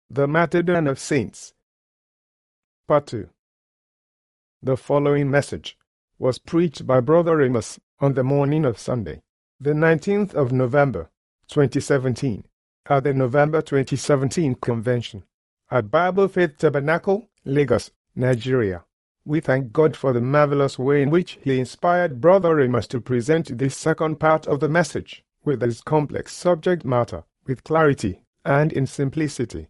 The Martyrdom of Saints. Part 2. The following message was preached by Brother Amos on the morning of Sunday, the 19th of November, 2017, at the November 2017 convention at Bible Faith Tabernacle, Lagos, Nigeria. We thank God for the marvelous way in which He inspired Brother Amos to present this second part of the message with this complex subject matter, with clarity and in simplicity.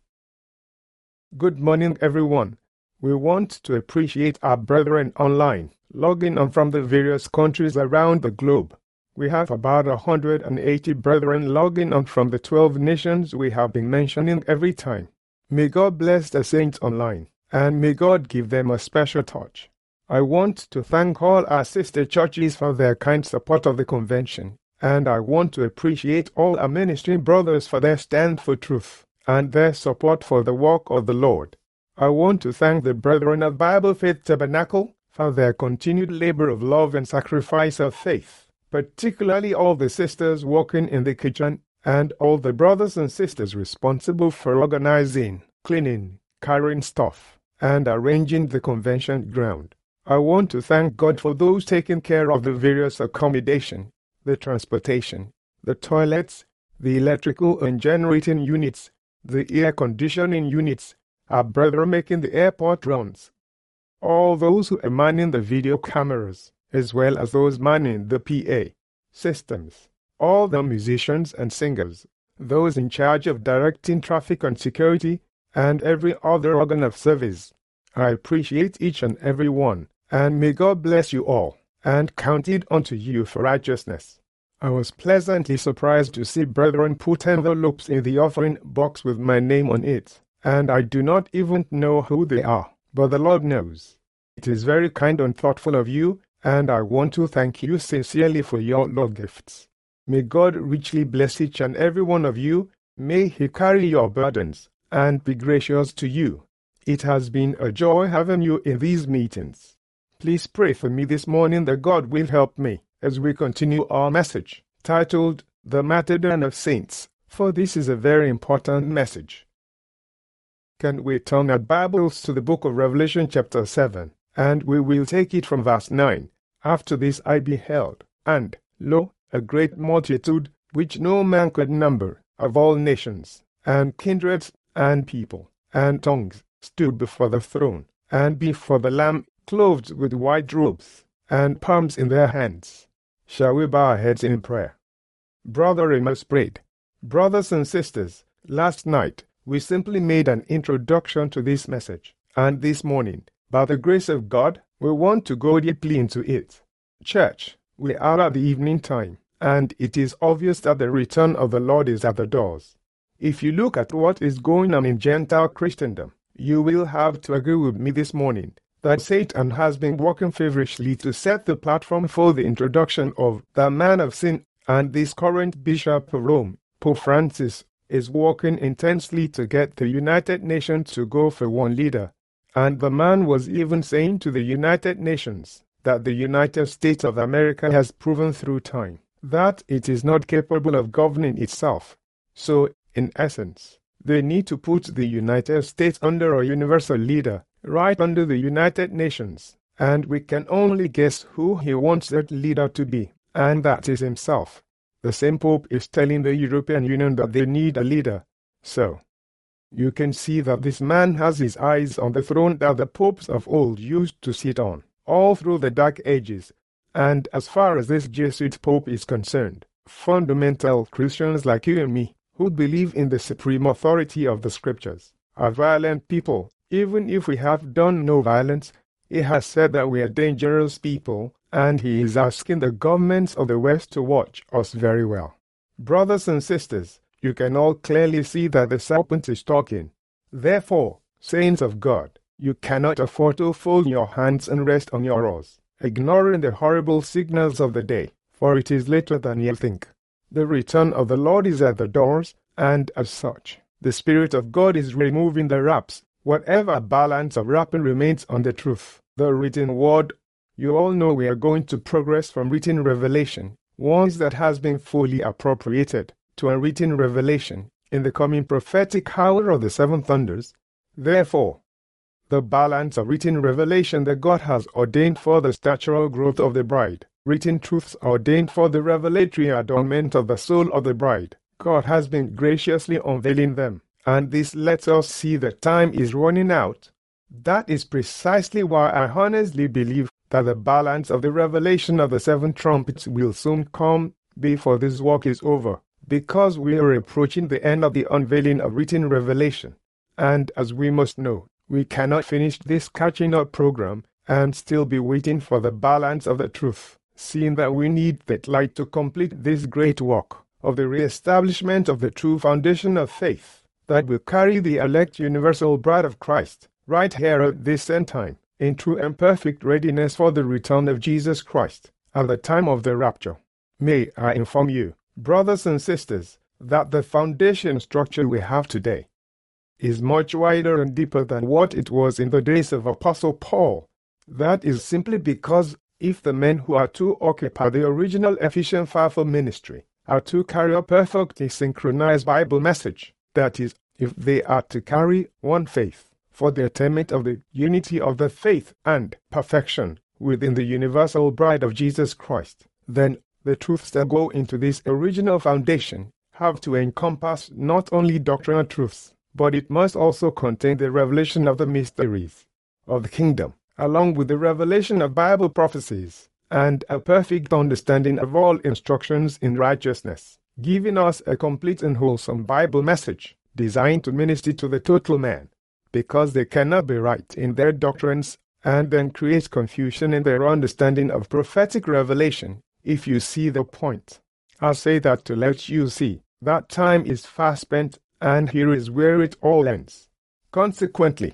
Good morning, everyone. We want to appreciate our brethren online, logging on from the various countries around the globe. We have about 180 brethren logging on from the 12 nations we have been mentioning every time. May God bless the saints online, and may God give them a special touch. I want to thank all our sister churches for their kind support of the convention, and I want to appreciate all our ministry brothers for their stand for truth and their support for the work of the Lord. I want to thank the brethren of Bible Faith Tabernacle for their continued labor of love and sacrifice of faith, particularly all the sisters working in the kitchen and all the brothers and sisters responsible for organizing, cleaning, carrying stuff, and arranging the convention ground. I want to thank God for those taking care of the various accommodation, the transportation, the toilets, the electrical and generating units, the air conditioning units, our brethren making the airport rounds, all those who are manning the video cameras, as well as those manning the PA systems, all the musicians and singers, those in charge of directing traffic and security, and every other organ of service. I appreciate each and every one, and may God bless you all, and count it unto you for righteousness. I was pleasantly surprised to see brethren put envelopes in the offering box with my name on it, and I do not even know who they are, but the Lord knows. It is very kind and thoughtful of you, and I want to thank you sincerely for your love gifts. May God richly bless each and every one of you. May He carry your burdens, and be gracious to you. It has been a joy having you in these meetings. Please pray for me this morning that God will help me as we continue our message, titled The Martyrdom of Saints, for this is a very important message. Can we turn our Bibles to the book of Revelation chapter 7, and we will take it from verse 9. After this I beheld, and, lo, a great multitude, which no man could number, of all nations, and kindreds, and people, and tongues, stood before the throne, and before the Lamb, clothed with white robes, and palms in their hands. Shall we bow our heads in prayer? Brother Amos prayed. Brothers and sisters, last night we simply made an introduction to this message, and this morning, by the grace of God, we want to go deeply into it. Church, we are at the evening time, and it is obvious that the return of the Lord is at the doors. If you look at what is going on in Gentile Christendom, you will have to agree with me this morning that Satan has been working feverishly to set the platform for the introduction of the man of sin, and this current Bishop of Rome, Pope Francis, is working intensely to get the United Nations to go for one leader. And the man was even saying to the United Nations that the United States of America has proven through time that it is not capable of governing itself. So, in essence, they need to put the United States under a universal leader, right under the United Nations, and we can only guess who he wants that leader to be, and that is himself. The same Pope is telling the European Union that they need a leader. So, you can see that this man has his eyes on the throne that the popes of old used to sit on, all through the Dark Ages. And as far as this Jesuit Pope is concerned, fundamental Christians like you and me, who believe in the supreme authority of the Scriptures, are violent people. Even if we have done no violence, he has said that we are dangerous people, and he is asking the governments of the West to watch us very well. Brothers and sisters, you can all clearly see that the serpent is talking. Therefore, saints of God, you cannot afford to fold your hands and rest on your oars, ignoring the horrible signals of the day, for it is later than you think. The return of the Lord is at the doors, and as such, the Spirit of God is removing the wraps. Whatever balance of wrapping remains on the truth, the written word. You all know we are going to progress from written revelation, once that has been fully appropriated, to a written revelation, in the coming prophetic hour of the seven thunders. Therefore, the balance of written revelation that God has ordained for the statural growth of the bride, written truths ordained for the revelatory adornment of the soul of the bride, God has been graciously unveiling them, and this lets us see that time is running out. That is precisely why I honestly believe that the balance of the revelation of the seven trumpets will soon come before this work is over, because we are approaching the end of the unveiling of written revelation. And as we must know, we cannot finish this catching up program and still be waiting for the balance of the truth, seeing that we need that light to complete this great work of the re-establishment of the true foundation of faith that will carry the elect universal bride of Christ right here at this end time, in true and perfect readiness for the return of Jesus Christ at the time of the rapture. May I inform you, brothers and sisters, that the foundation structure we have today is much wider and deeper than what it was in the days of Apostle Paul. That is simply because if the men who are to occupy the original Ephesian fivefold ministry are to carry a perfectly synchronized Bible message, that is, if they are to carry one faith for the attainment of the unity of the faith and perfection within the universal bride of Jesus Christ, then the truths that go into this original foundation have to encompass not only doctrinal truths, but it must also contain the revelation of the mysteries of the kingdom, along with the revelation of Bible prophecies, and a perfect understanding of all instructions in righteousness, giving us a complete and wholesome Bible message designed to minister to the total man, because they cannot be right in their doctrines and then create confusion in their understanding of prophetic revelation, if you see the point. I say that to let you see that time is fast spent, and here is where it all ends. Consequently,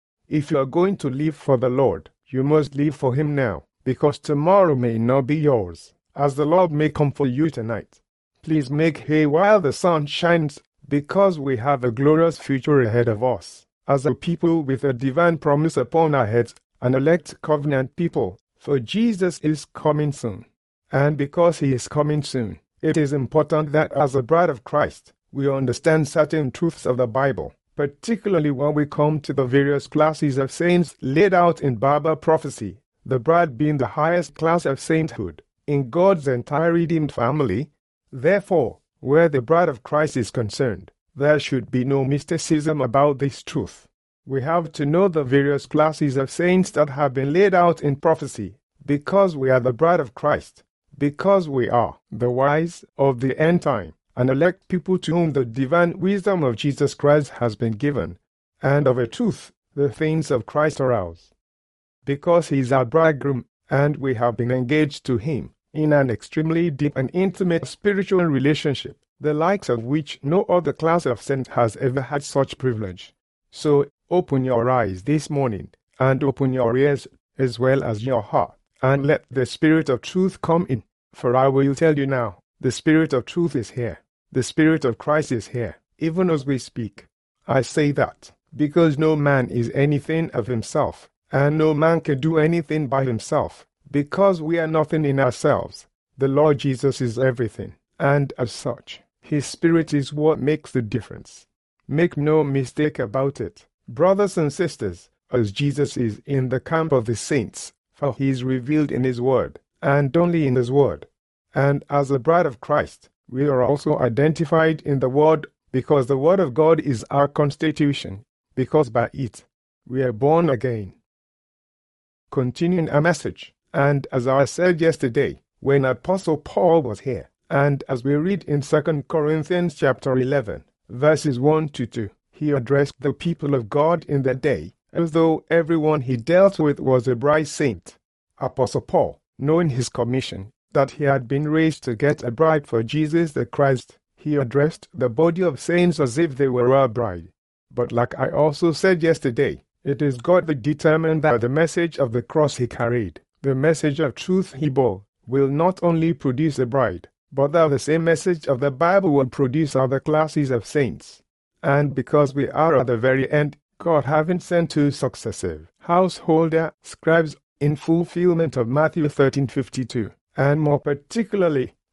if you are going to live for the Lord, you must live for Him now, because tomorrow may not be yours, as the Lord may come for you tonight. Please make hay while the sun shines, because we have a glorious future ahead of us, as a people with a divine promise upon our heads, an elect covenant people, for Jesus is coming soon. And because He is coming soon, it is important that as a bride of Christ, we understand certain truths of the Bible, particularly when we come to the various classes of saints laid out in Bible prophecy, the bride being the highest class of sainthood in God's entire redeemed family. Therefore, where the bride of Christ is concerned, there should be no mysticism about this truth. We have to know the various classes of saints that have been laid out in prophecy, because we are the bride of Christ, because we are the wise of the end time, an elect people to whom the divine wisdom of Jesus Christ has been given, and of a truth, the things of Christ are ours. Because He is our bridegroom, and we have been engaged to Him in an extremely deep and intimate spiritual relationship, the likes of which no other class of saint has ever had such privilege. So, open your eyes this morning, and open your ears as well as your heart, and let the Spirit of truth come in. For I will tell you now, the Spirit of truth is here. The Spirit of Christ is here, even as we speak. I say that because no man is anything of himself, and no man can do anything by himself, because we are nothing in ourselves. The Lord Jesus is everything, and as such, His Spirit is what makes the difference. Make no mistake about it, brothers and sisters, as Jesus is in the camp of the saints, for He is revealed in His Word, and only in His Word. And as the bride of Christ, we are also identified in the Word, because the Word of God is our constitution, because by it we are born again. Continuing our message, and as I said yesterday, when Apostle Paul was here, and as we read in 2 Corinthians chapter 11, verses 1 to 2, he addressed the people of God in that day, as though everyone he dealt with was a bride saint. Apostle Paul, knowing his commission, that he had been raised to get a bride for Jesus the Christ, he addressed the body of saints as if they were a bride. But like I also said yesterday, it is God that determined that the message of the cross he carried, the message of truth he bore, will not only produce a bride, but that the same message of the Bible will produce other classes of saints. And because we are at the very end, God having sent two successive householder scribes in fulfillment of Matthew 13:52, and more particularly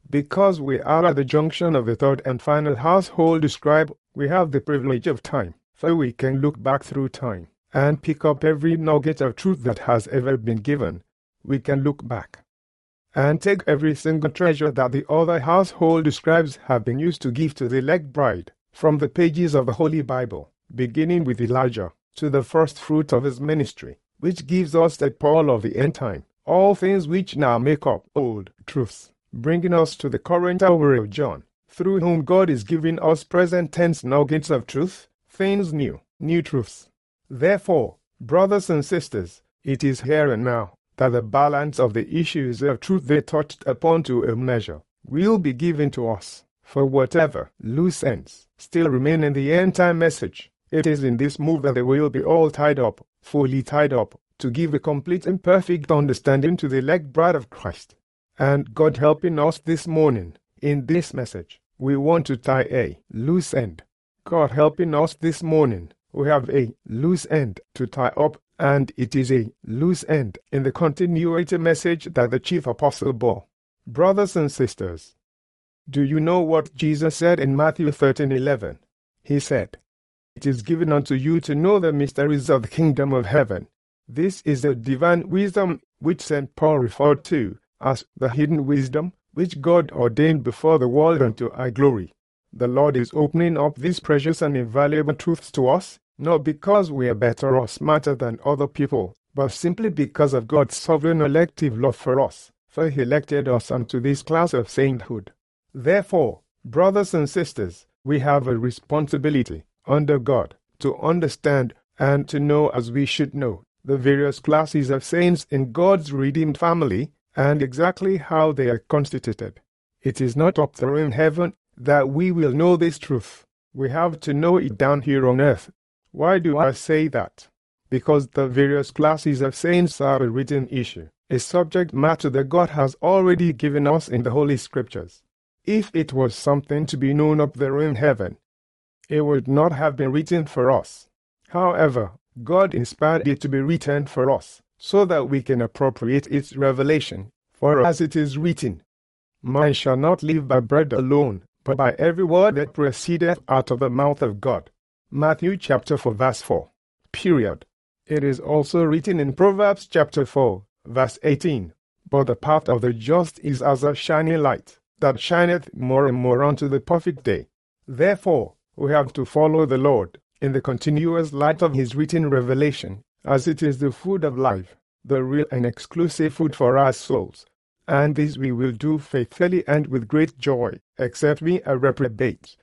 Because we are at the junction of the third and final household described, we have the privilege of time, for we can look back through time and pick up every nugget of truth that has ever been given. We can look back and take every single treasure that the other household scribes have been used to give to the elect bride, from the pages of the Holy Bible, beginning with Elijah, to the first fruit of his ministry, which gives us the Paul of the end time, all things which now make up old truths, bringing us to the current hour of John, through whom God is giving us present tense nuggets of truth, things new truths. Therefore, brothers and sisters, it is here and now that the balance of the issues of truth they touched upon to a measure will be given to us, for whatever loose ends still remain in the end-time message. It is in this move that they will be all tied up, fully tied up, to give a complete and perfect understanding to the elect bride of Christ. And God helping us this morning, in this message, we want to tie a loose end. God helping us this morning, we have a loose end to tie up, and it is a loose end in the continuity message that the chief apostle bore. Brothers and sisters, do you know what Jesus said in Matthew 13:11? He said, "It is given unto you to know the mysteries of the kingdom of heaven." This is the divine wisdom which St. Paul referred to as the hidden wisdom, which God ordained before the world unto our glory. The Lord is opening up these precious and invaluable truths to us, not because we are better or smarter than other people, but simply because of God's sovereign elective love for us, for He elected us unto this class of sainthood. Therefore, brothers and sisters, we have a responsibility, under God, to understand and to know as we should know the various classes of saints in God's redeemed family and exactly how they are constituted. It is not up there in heaven that we will know this truth. We have to know it down here on earth. Why do I say that? Because the various classes of saints are a written issue, a subject matter that God has already given us in the Holy Scriptures. If it was something to be known up there in heaven, it would not have been written for us. However, God inspired it to be written for us, so that we can appropriate its revelation. For as it is written, "Man shall not live by bread alone, but by every word that proceedeth out of the mouth of God." Matthew chapter 4 verse 4. Period. It is also written in Proverbs chapter 4 verse 18, "But the path of the just is as a shining light, that shineth more and more unto the perfect day." Therefore, we have to follow the Lord in the continuous light of His written revelation, as it is the food of life, the real and exclusive food for our souls. And this we will do faithfully and with great joy, except we are reprobates.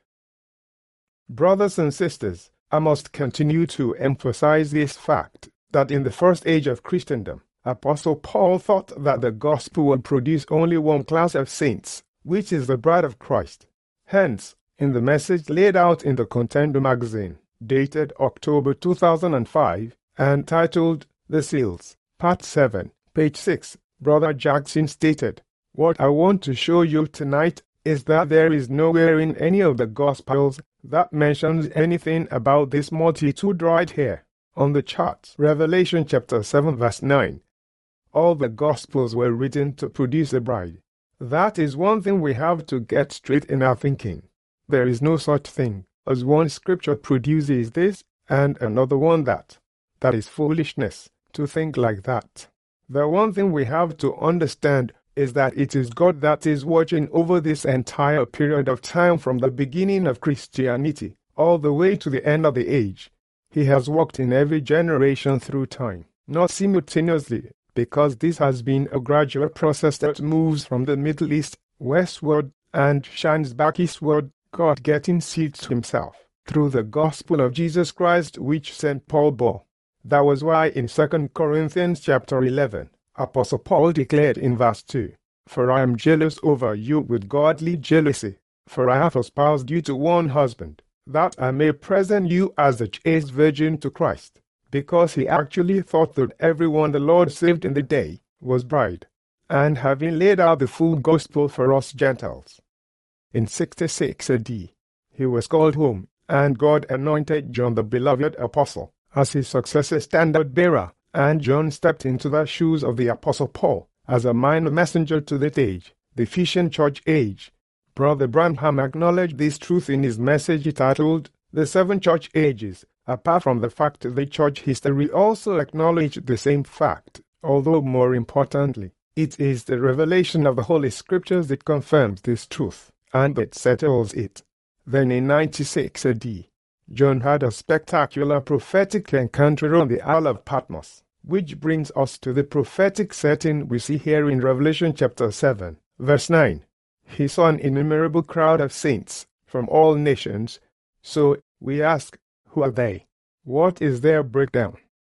Brothers and sisters, I must continue to emphasize this fact, that in the first age of Christendom, Apostle Paul thought that the gospel would produce only one class of saints, which is the bride of Christ. Hence, in the message laid out in the Contender magazine, dated October 2005, and titled The Seals, Part 7, page 6, Brother Jackson stated, "What I want to show you tonight is that there is nowhere in any of the Gospels that mentions anything about this multitude right here on the charts. Revelation chapter 7 verse 9. All the Gospels were written to produce a bride. That is one thing we have to get straight in our thinking. There is no such thing as one scripture produces this and another one that. That is foolishness to think like that. The one thing we have to understand is that it is God that is watching over this entire period of time from the beginning of Christianity all the way to the end of the age. He has worked in every generation through time, not simultaneously, because this has been a gradual process that moves from the Middle East westward and shines back eastward, God getting seed to Himself through the gospel of Jesus Christ which St. Paul bore. That was why in 2 Corinthians chapter 11, Apostle Paul declared in verse 2, "For I am jealous over you with godly jealousy, for I have espoused you to one husband, that I may present you as a chaste virgin to Christ," because he actually thought that everyone the Lord saved in the day was bride, and having laid out the full gospel for us Gentiles. In 66 AD, he was called home, and God anointed John the beloved apostle as his successor standard-bearer, and John stepped into the shoes of the Apostle Paul as a minor messenger to that age, the Ephesian church age. Brother Branham acknowledged this truth in his message titled, The Seven Church Ages. Apart from the fact the church history also acknowledged the same fact, although more importantly, it is the revelation of the Holy Scriptures that confirms this truth, and that settles it. Then in 96 AD, John had a spectacular prophetic encounter on the Isle of Patmos, which brings us to the prophetic setting we see here in Revelation chapter 7, verse 9. He saw an innumerable crowd of saints from all nations. So we ask, who are they? What is their breakdown?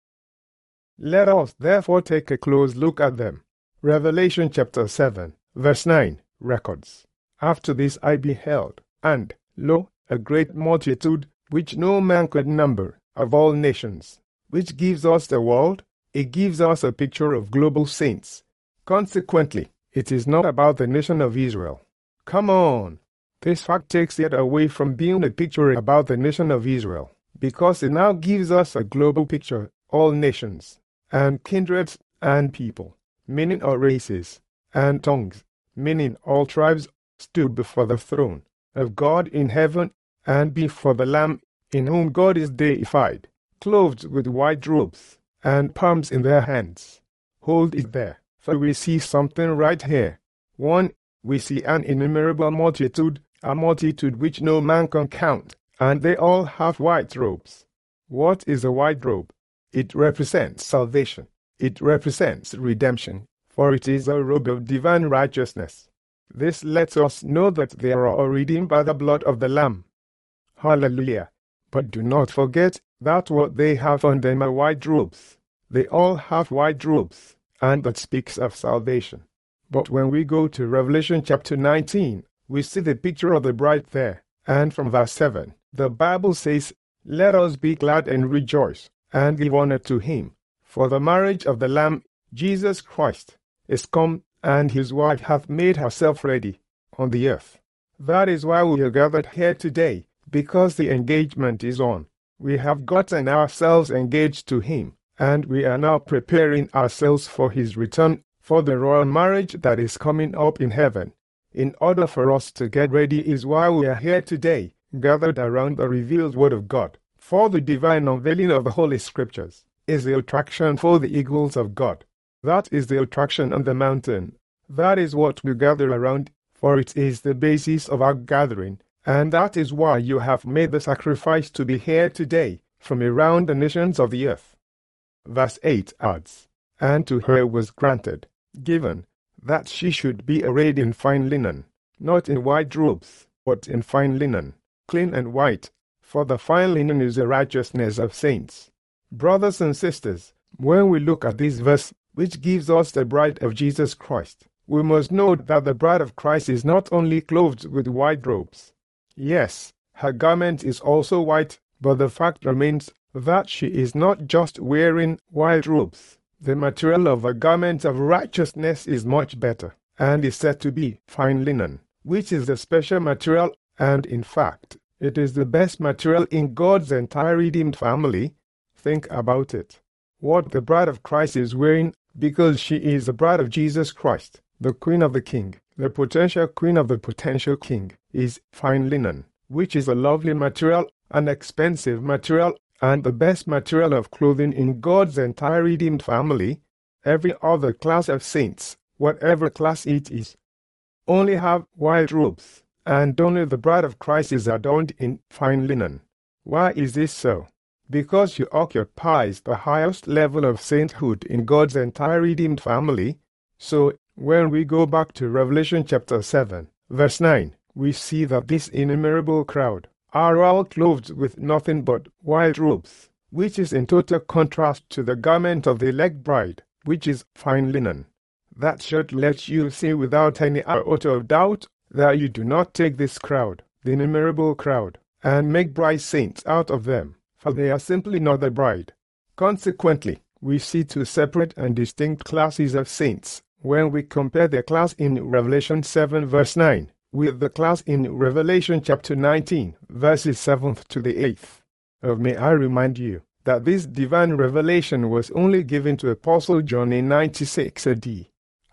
Let us therefore take a close look at them. Revelation chapter 7, verse 9, records, After this I beheld, and, lo, a great multitude, which no man could number, of all nations. Which gives us the world? It gives us a picture of global saints. Consequently, it is not about the nation of Israel. Come on! This fact takes it away from being a picture about the nation of Israel, because it now gives us a global picture, all nations, and kindreds, and people, meaning all races, and tongues, meaning all tribes, stood before the throne of God in heaven, and before the Lamb, in whom God is deified, clothed with white robes, and palms in their hands. Hold it there, for we see something right here. 1. We see an innumerable multitude, a multitude which no man can count, and they all have white robes. What is a white robe? It represents salvation. It represents redemption, for it is a robe of divine righteousness. This lets us know that they are all redeemed by the blood of the Lamb. Hallelujah! But do not forget that what they have on them are white robes. They all have white robes, and that speaks of salvation. But when we go to Revelation chapter 19, we see the picture of the bride there, and from verse 7, the Bible says, Let us be glad and rejoice, and give honor to him, for the marriage of the Lamb, Jesus Christ, is come, and his wife hath made herself ready on the earth. That is why we are gathered here today, because the engagement is on. We have gotten ourselves engaged to him, and we are now preparing ourselves for his return, for the royal marriage that is coming up in heaven. In order for us to get ready is why we are here today, gathered around the revealed Word of God. For the divine unveiling of the Holy Scriptures is the attraction for the eagles of God. That is the attraction on the mountain. That is what we gather around, for it is the basis of our gathering, and that is why you have made the sacrifice to be here today from around the nations of the earth. Verse 8 adds, And to her was granted, given, that she should be arrayed in fine linen, not in white robes, but in fine linen, clean and white, for the fine linen is the righteousness of saints. Brothers and sisters, when we look at this verse, which gives us the bride of Jesus Christ, we must note that the bride of Christ is not only clothed with white robes. Yes, her garment is also white, but the fact remains that she is not just wearing white robes. The material of a garment of righteousness is much better, and is said to be fine linen, which is the special material, and in fact, it is the best material in God's entire redeemed family. Think about it. What the bride of Christ is wearing, because she is the bride of Jesus Christ, the queen of the king, the potential queen of the potential king, is fine linen, which is a lovely material, an expensive material, and the best material of clothing in God's entire redeemed family. Every other class of saints, whatever class it is, only have white robes, and only the bride of Christ is adorned in fine linen. Why is this so? Because she occupies the highest level of sainthood in God's entire redeemed family. So, when we go back to Revelation chapter 7, verse 9, we see that this innumerable crowd are all clothed with nothing but white robes, which is in total contrast to the garment of the elect bride, which is fine linen. That should let you see without any iota of doubt that you do not take this crowd, the innumerable crowd, and make bride saints out of them, for they are simply not the bride. Consequently, we see two separate and distinct classes of saints when we compare the class in Revelation 7 verse 9 with the class in Revelation chapter 19, verses 7th to the 8th. May I remind you that this divine revelation was only given to Apostle John in 96 AD.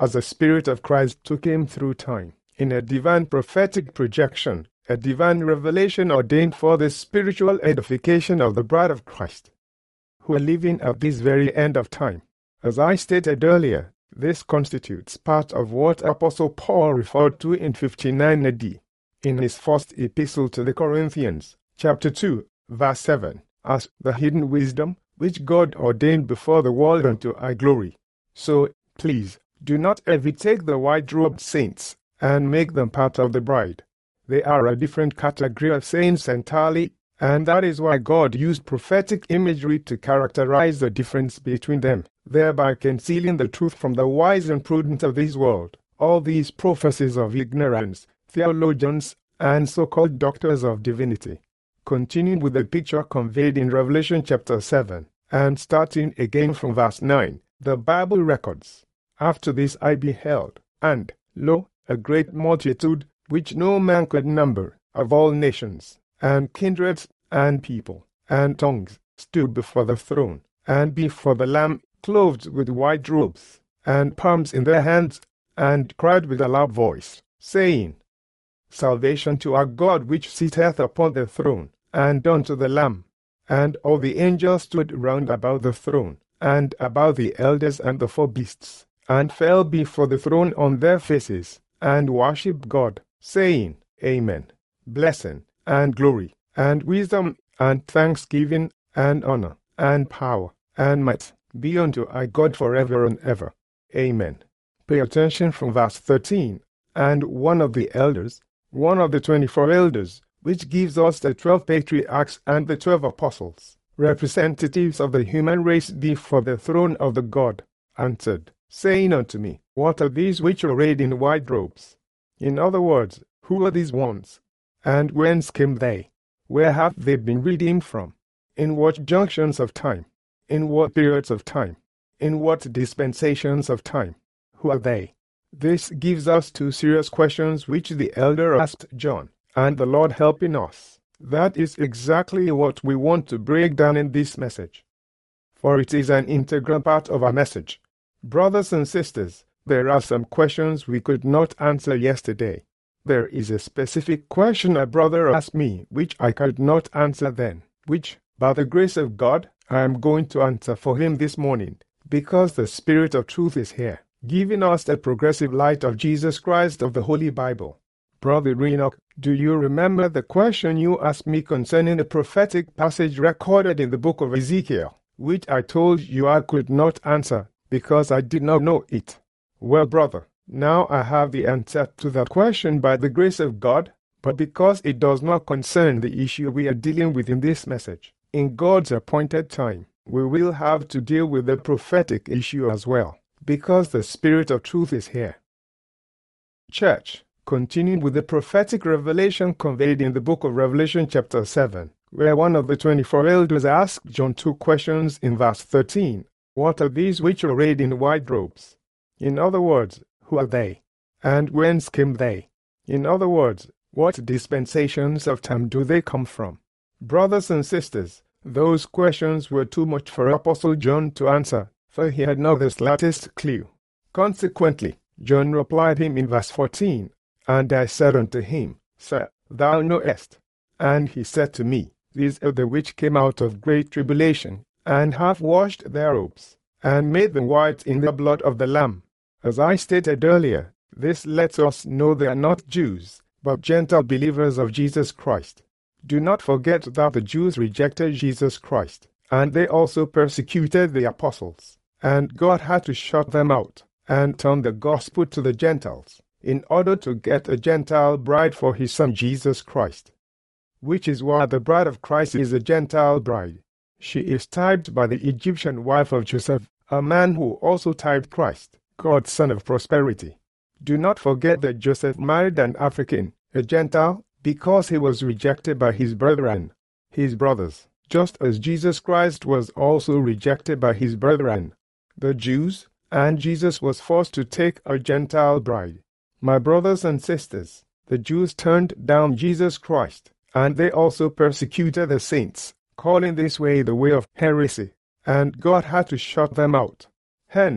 as the Spirit of Christ took him through time, in a divine prophetic projection, a divine revelation ordained for the spiritual edification of the bride of Christ, who are living at this very end of time. As I stated earlier, this constitutes part of what Apostle Paul referred to in 59 AD, in his first epistle to the Corinthians, chapter 2, verse 7, as the hidden wisdom which God ordained before the world unto our glory. So, please, do not ever take the white-robed saints and make them part of the bride. They are a different category of saints entirely, and that is why God used prophetic imagery to characterize the difference between them, thereby concealing the truth from the wise and prudent of this world. All these prophecies of ignorance, theologians, and so-called doctors of divinity. Continuing with the picture conveyed in Revelation chapter 7, and starting again from verse 9, the Bible records, "After this I beheld, and, lo, a great multitude, which no man could number, of all nations, and kindreds, and people, and tongues, stood before the throne, and before the Lamb, clothed with white robes, and palms in their hands, and cried with a loud voice, saying, Salvation to our God which sitteth upon the throne, and unto the Lamb. And all the angels stood round about the throne, and about the elders and the four beasts, and fell before the throne on their faces, and worshipped God, saying, Amen. Blessing, and glory, and wisdom, and thanksgiving, and honor, and power, and might, be unto our God forever and ever. Amen. Pay attention from verse 13. And one of the elders, one of the 24 elders, which gives us the 12 patriarchs and the 12 apostles, representatives of the human race before the throne of the God, answered, saying unto me, What are these which are arrayed in white robes? In other words, who are these ones? And whence came they? Where have they been redeemed from? In what junctions of time? In what periods of time? In what dispensations of time? Who are they? This gives us two serious questions which the elder asked John, and the Lord helping us. That is exactly what we want to break down in this message, for it is an integral part of our message. Brothers and sisters, there are some questions we could not answer yesterday. There is a specific question a brother asked me which I could not answer then, which, by the grace of God, I am going to answer for him this morning, because the Spirit of truth is here, giving us the progressive light of Jesus Christ of the Holy Bible. Brother Enoch, do you remember the question you asked me concerning the prophetic passage recorded in the book of Ezekiel, which I told you I could not answer because I did not know it? Well, brother, now I have the answer to that question by the grace of God, but because it does not concern the issue we are dealing with in this message, in God's appointed time, we will have to deal with the prophetic issue as well, because the Spirit of truth is here. Church, continuing with the prophetic revelation conveyed in the book of Revelation chapter 7, where one of the 24 elders asked John two questions in verse 13. What are these which are arrayed in white robes? In other words, who are they? And whence came they? In other words, what dispensations of time do they come from? Brothers and sisters, those questions were too much for Apostle John to answer, for he had not the slightest clue. Consequently, John replied him in verse 14, And I said unto him, Sir, thou knowest. And he said to me, These are the which came out of great tribulation, and have washed their robes, and made them white in the blood of the Lamb. As I stated earlier, this lets us know they are not Jews, but Gentile believers of Jesus Christ. Do not forget that the Jews rejected Jesus Christ, and they also persecuted the apostles, and God had to shut them out, and turn the gospel to the Gentiles, in order to get a Gentile bride for his Son Jesus Christ. Which is why the bride of Christ is a Gentile bride. She is typed by the Egyptian wife of Joseph, a man who also typed Christ, God's Son of prosperity. Do not forget that Joseph married an African, a Gentile, because he was rejected by his brethren, his brothers, just as Jesus Christ was also rejected by his brethren, the Jews, and Jesus was forced to take a Gentile bride. My brothers and sisters, the Jews turned down Jesus Christ, and they also persecuted the saints, calling this way the way of heresy, and God had to shut them out. Hence,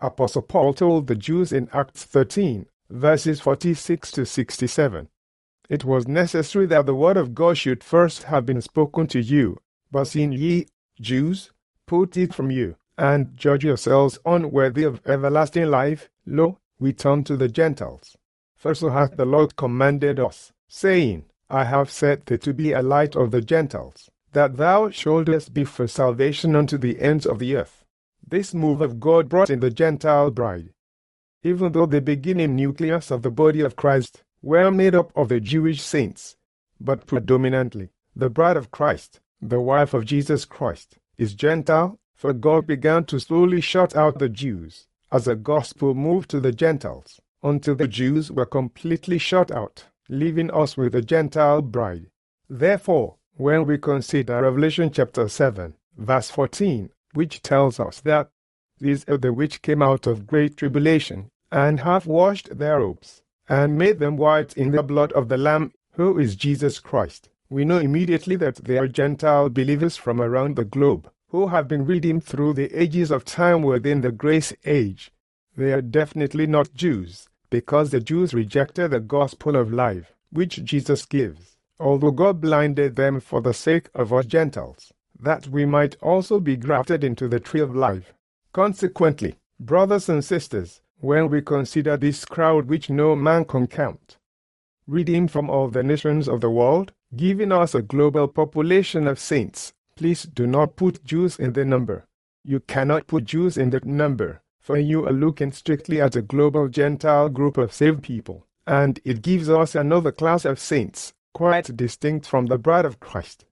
Apostle Paul told the Jews in Acts 13, verses 46 to 67. It was necessary that the word of God should first have been spoken to you, but seeing ye, Jews, put it from you, and judge yourselves unworthy of everlasting life, lo, we turn to the Gentiles. For so hath the Lord commanded us, saying, I have set thee to be a light of the Gentiles, that thou shouldest be for salvation unto the ends of the earth. This move of God brought in the Gentile bride. Even though the beginning nucleus of the body of Christ were made up of the Jewish saints, but predominantly the bride of Christ, the wife of Jesus Christ, is Gentile, for God began to slowly shut out the Jews as the gospel moved to the Gentiles, until the Jews were completely shut out, leaving us with the Gentile bride. Therefore, when we consider Revelation chapter 7, verse 14, which tells us that these are the which came out of great tribulation, and have washed their robes, and made them white in the blood of the Lamb, who is Jesus Christ, we know immediately that they are Gentile believers from around the globe, who have been redeemed through the ages of time within the grace age. They are definitely not Jews, because the Jews rejected the gospel of life, which Jesus gives, although God blinded them for the sake of us Gentiles, that we might also be grafted into the tree of life. Consequently, brothers and sisters, when we consider this crowd which no man can count, redeemed from all the nations of the world, giving us a global population of saints, please do not put Jews in the number. You cannot put Jews in the number, for you are looking strictly at a global Gentile group of saved people, and it gives us another class of saints, quite distinct from the bride of Christ.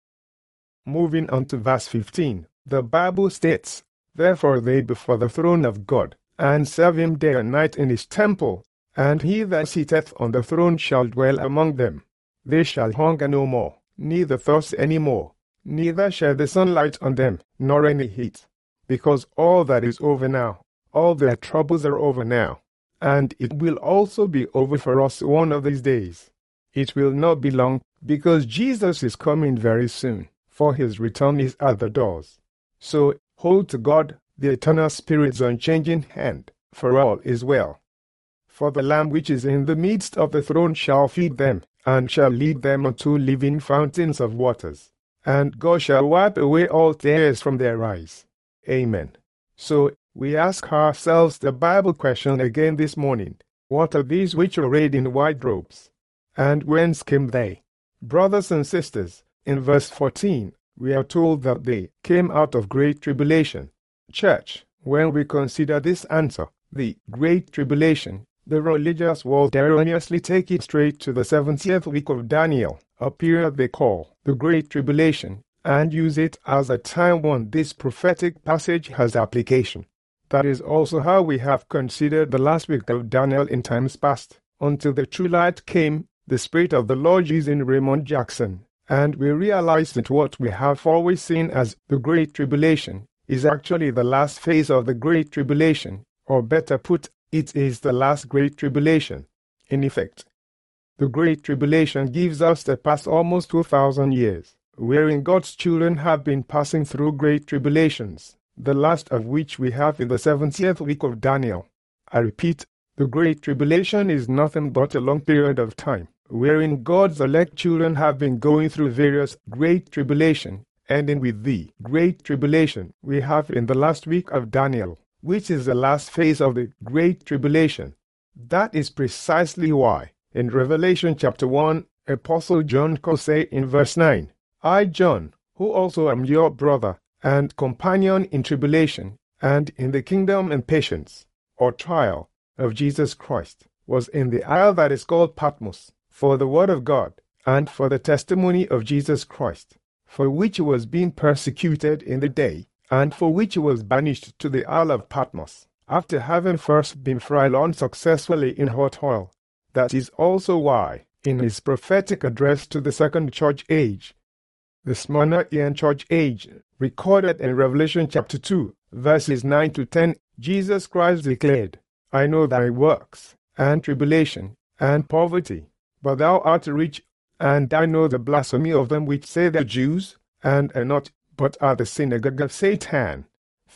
Moving on to verse 15, the Bible states, Therefore they before the throne of God, and serve him day and night in his temple, and he that sitteth on the throne shall dwell among them. They shall hunger no more, neither thirst any more, neither shall the sun light on them, nor any heat. Because all that is over now, all their troubles are over now, and it will also be over for us one of these days. It will not be long, because Jesus is coming very soon, for his return is at the doors. So, hold to God, the eternal Spirit's unchanging hand, for all is well. For the Lamb which is in the midst of the throne shall feed them, and shall lead them unto living fountains of waters. And God shall wipe away all tears from their eyes. Amen. So, we ask ourselves the Bible question again this morning. What are these which are arrayed in white robes? And whence came they? Brothers and sisters, in verse 14, we are told that they came out of great tribulation. Church, when we consider this answer, the great tribulation, the religious world erroneously take it straight to the 70th week of Daniel, a period they call the Great Tribulation, and use it as a time when this prophetic passage has application. That is also how we have considered the last week of Daniel in times past, until the true light came, the Spirit of the Lord using Raymond Jackson, and we realized that what we have always seen as the Great Tribulation is actually the last phase of the Great Tribulation, or better put, it is the last Great Tribulation. In effect, the Great Tribulation gives us the past almost 2,000 years, wherein God's children have been passing through great tribulations, the last of which we have in the 70th week of Daniel. I repeat, the Great Tribulation is nothing but a long period of time, wherein God's elect children have been going through various great tribulation, ending with the Great Tribulation we have in the last week of Daniel, which is the last phase of the Great Tribulation. That is precisely why, in Revelation chapter 1, Apostle John could say in verse 9, I, John, who also am your brother, and companion in tribulation, and in the kingdom and patience, or trial, of Jesus Christ, was in the isle that is called Patmos, for the word of God, and for the testimony of Jesus Christ, for which he was being persecuted in the day, and for which he was banished to the Isle of Patmos, after having first been fried unsuccessfully in hot oil. That is also why, in his prophetic address to the second church age, the Smyrnaean church age, recorded in Revelation chapter 2, verses 9 to 10, Jesus Christ declared, I know thy works, and tribulation, and poverty, but thou art rich, and I know the blasphemy of them which say they're Jews, and are not, but are the synagogue of Satan.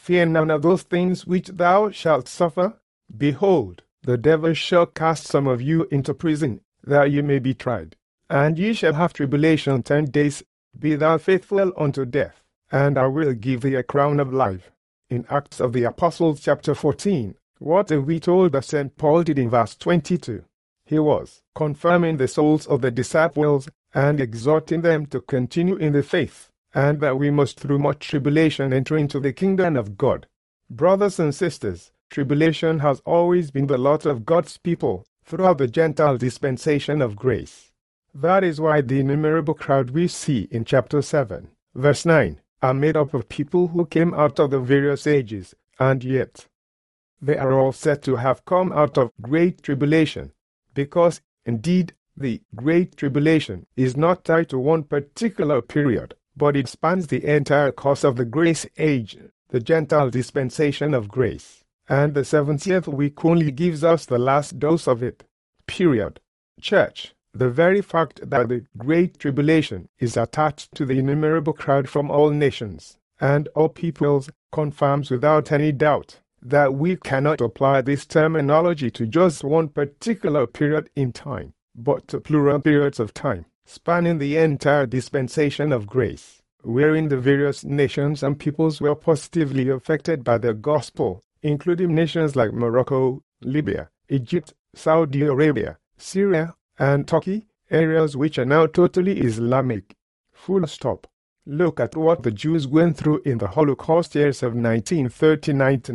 Fear none of those things which thou shalt suffer. Behold, the devil shall cast some of you into prison, that ye may be tried. And ye shall have tribulation 10 days. Be thou faithful unto death, and I will give thee a crown of life. In Acts of the Apostles chapter 14, what are we told that St. Paul did in verse 22? He was confirming the souls of the disciples and exhorting them to continue in the faith, and that we must through much tribulation enter into the kingdom of God. Brothers and sisters, tribulation has always been the lot of God's people throughout the Gentile dispensation of grace. That is why the innumerable crowd we see in chapter 7, verse 9, are made up of people who came out of the various ages, and yet they are all said to have come out of great tribulation, because, indeed, the great tribulation is not tied to one particular period, but it spans the entire course of the grace age, the Gentile dispensation of grace, and the 70th week only gives us the last dose of it. Period. Church, the very fact that the great tribulation is attached to the innumerable crowd from all nations and all peoples confirms without any doubt that we cannot apply this terminology to just one particular period in time, but to plural periods of time, spanning the entire dispensation of grace, wherein the various nations and peoples were positively affected by the gospel, including nations like Morocco, Libya, Egypt, Saudi Arabia, Syria, and Turkey, areas which are now totally Islamic. Full stop. Look at what the Jews went through in the Holocaust years of 1939 to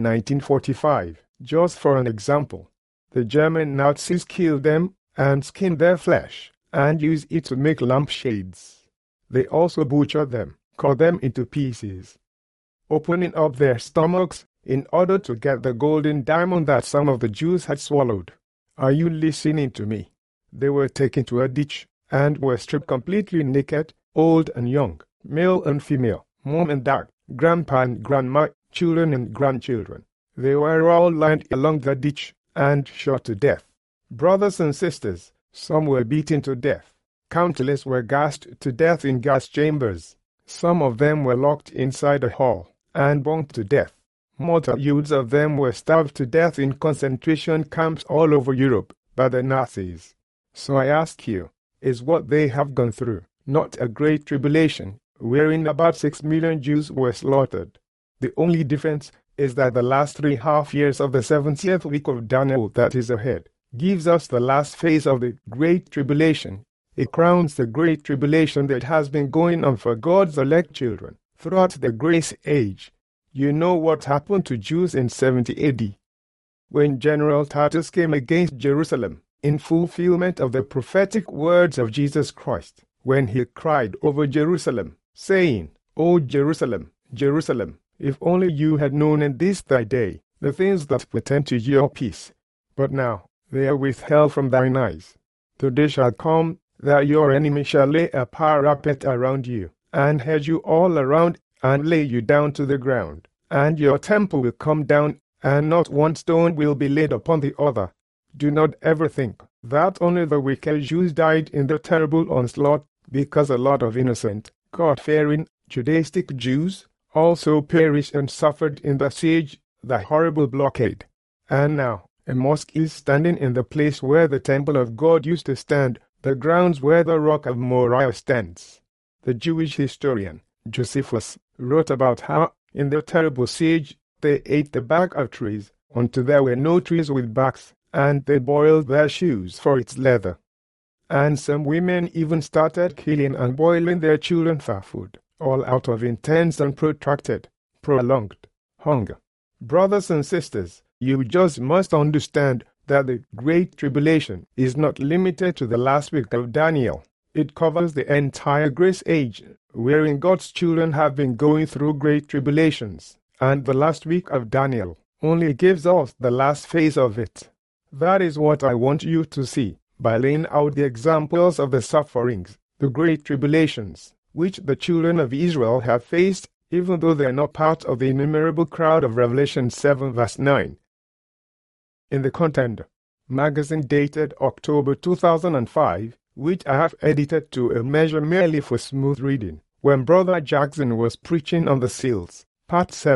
1945, just for an example. The German Nazis killed them and skinned their flesh, and used it to make lampshades. They also butchered them, cut them into pieces, opening up their stomachs in order to get the golden diamond that some of the Jews had swallowed. Are you listening to me? They were taken to a ditch and were stripped completely naked, old and young, male and female, mom and dad, grandpa and grandma, children and grandchildren. They were all lined along the ditch and shot to death. Brothers and sisters, some were beaten to death. Countless were gassed to death in gas chambers. Some of them were locked inside a hall and burned to death. Multitudes of them were starved to death in concentration camps all over Europe by the Nazis. So I ask you, is what they have gone through not a great tribulation, wherein about 6 million Jews were slaughtered? The only difference is that the last 3.5 years of the 70th week of Daniel that is ahead gives us the last phase of the Great Tribulation. It crowns the Great Tribulation that has been going on for God's elect children throughout the grace age. You know what happened to Jews in 70 AD, when General Titus came against Jerusalem, in fulfillment of the prophetic words of Jesus Christ, when he cried over Jerusalem, saying, O Jerusalem, Jerusalem, if only you had known in this thy day the things that pertain to your peace, but now they are withheld from thine eyes. The day shall come that your enemy shall lay a parapet around you, and hedge you all around, and lay you down to the ground, and your temple will come down, and not one stone will be laid upon the other. Do not ever think that only the wicked Jews died in the terrible onslaught, because a lot of innocent, God-fearing, Judaistic Jews also perished and suffered in the siege, the horrible blockade. And now, a mosque is standing in the place where the temple of God used to stand, the grounds where the rock of Moriah stands. The Jewish historian, Josephus, wrote about how, in the terrible siege, they ate the bark of trees, until there were no trees with barks, and they boiled their shoes for its leather. And some women even started killing and boiling their children for food, all out of intense and protracted, prolonged hunger. Brothers and sisters, you just must understand that the Great Tribulation is not limited to the last week of Daniel. It covers the entire grace age, wherein God's children have been going through great tribulations, and the last week of Daniel only gives us the last phase of it. That is what I want you to see by laying out the examples of the sufferings, the great tribulations, which the children of Israel have faced, even though they are not part of the innumerable crowd of Revelation 7 verse 9. In the Contender magazine dated October 2005, which I have edited to a measure merely for smooth reading, when Brother Jackson was preaching on the seals, Part 7,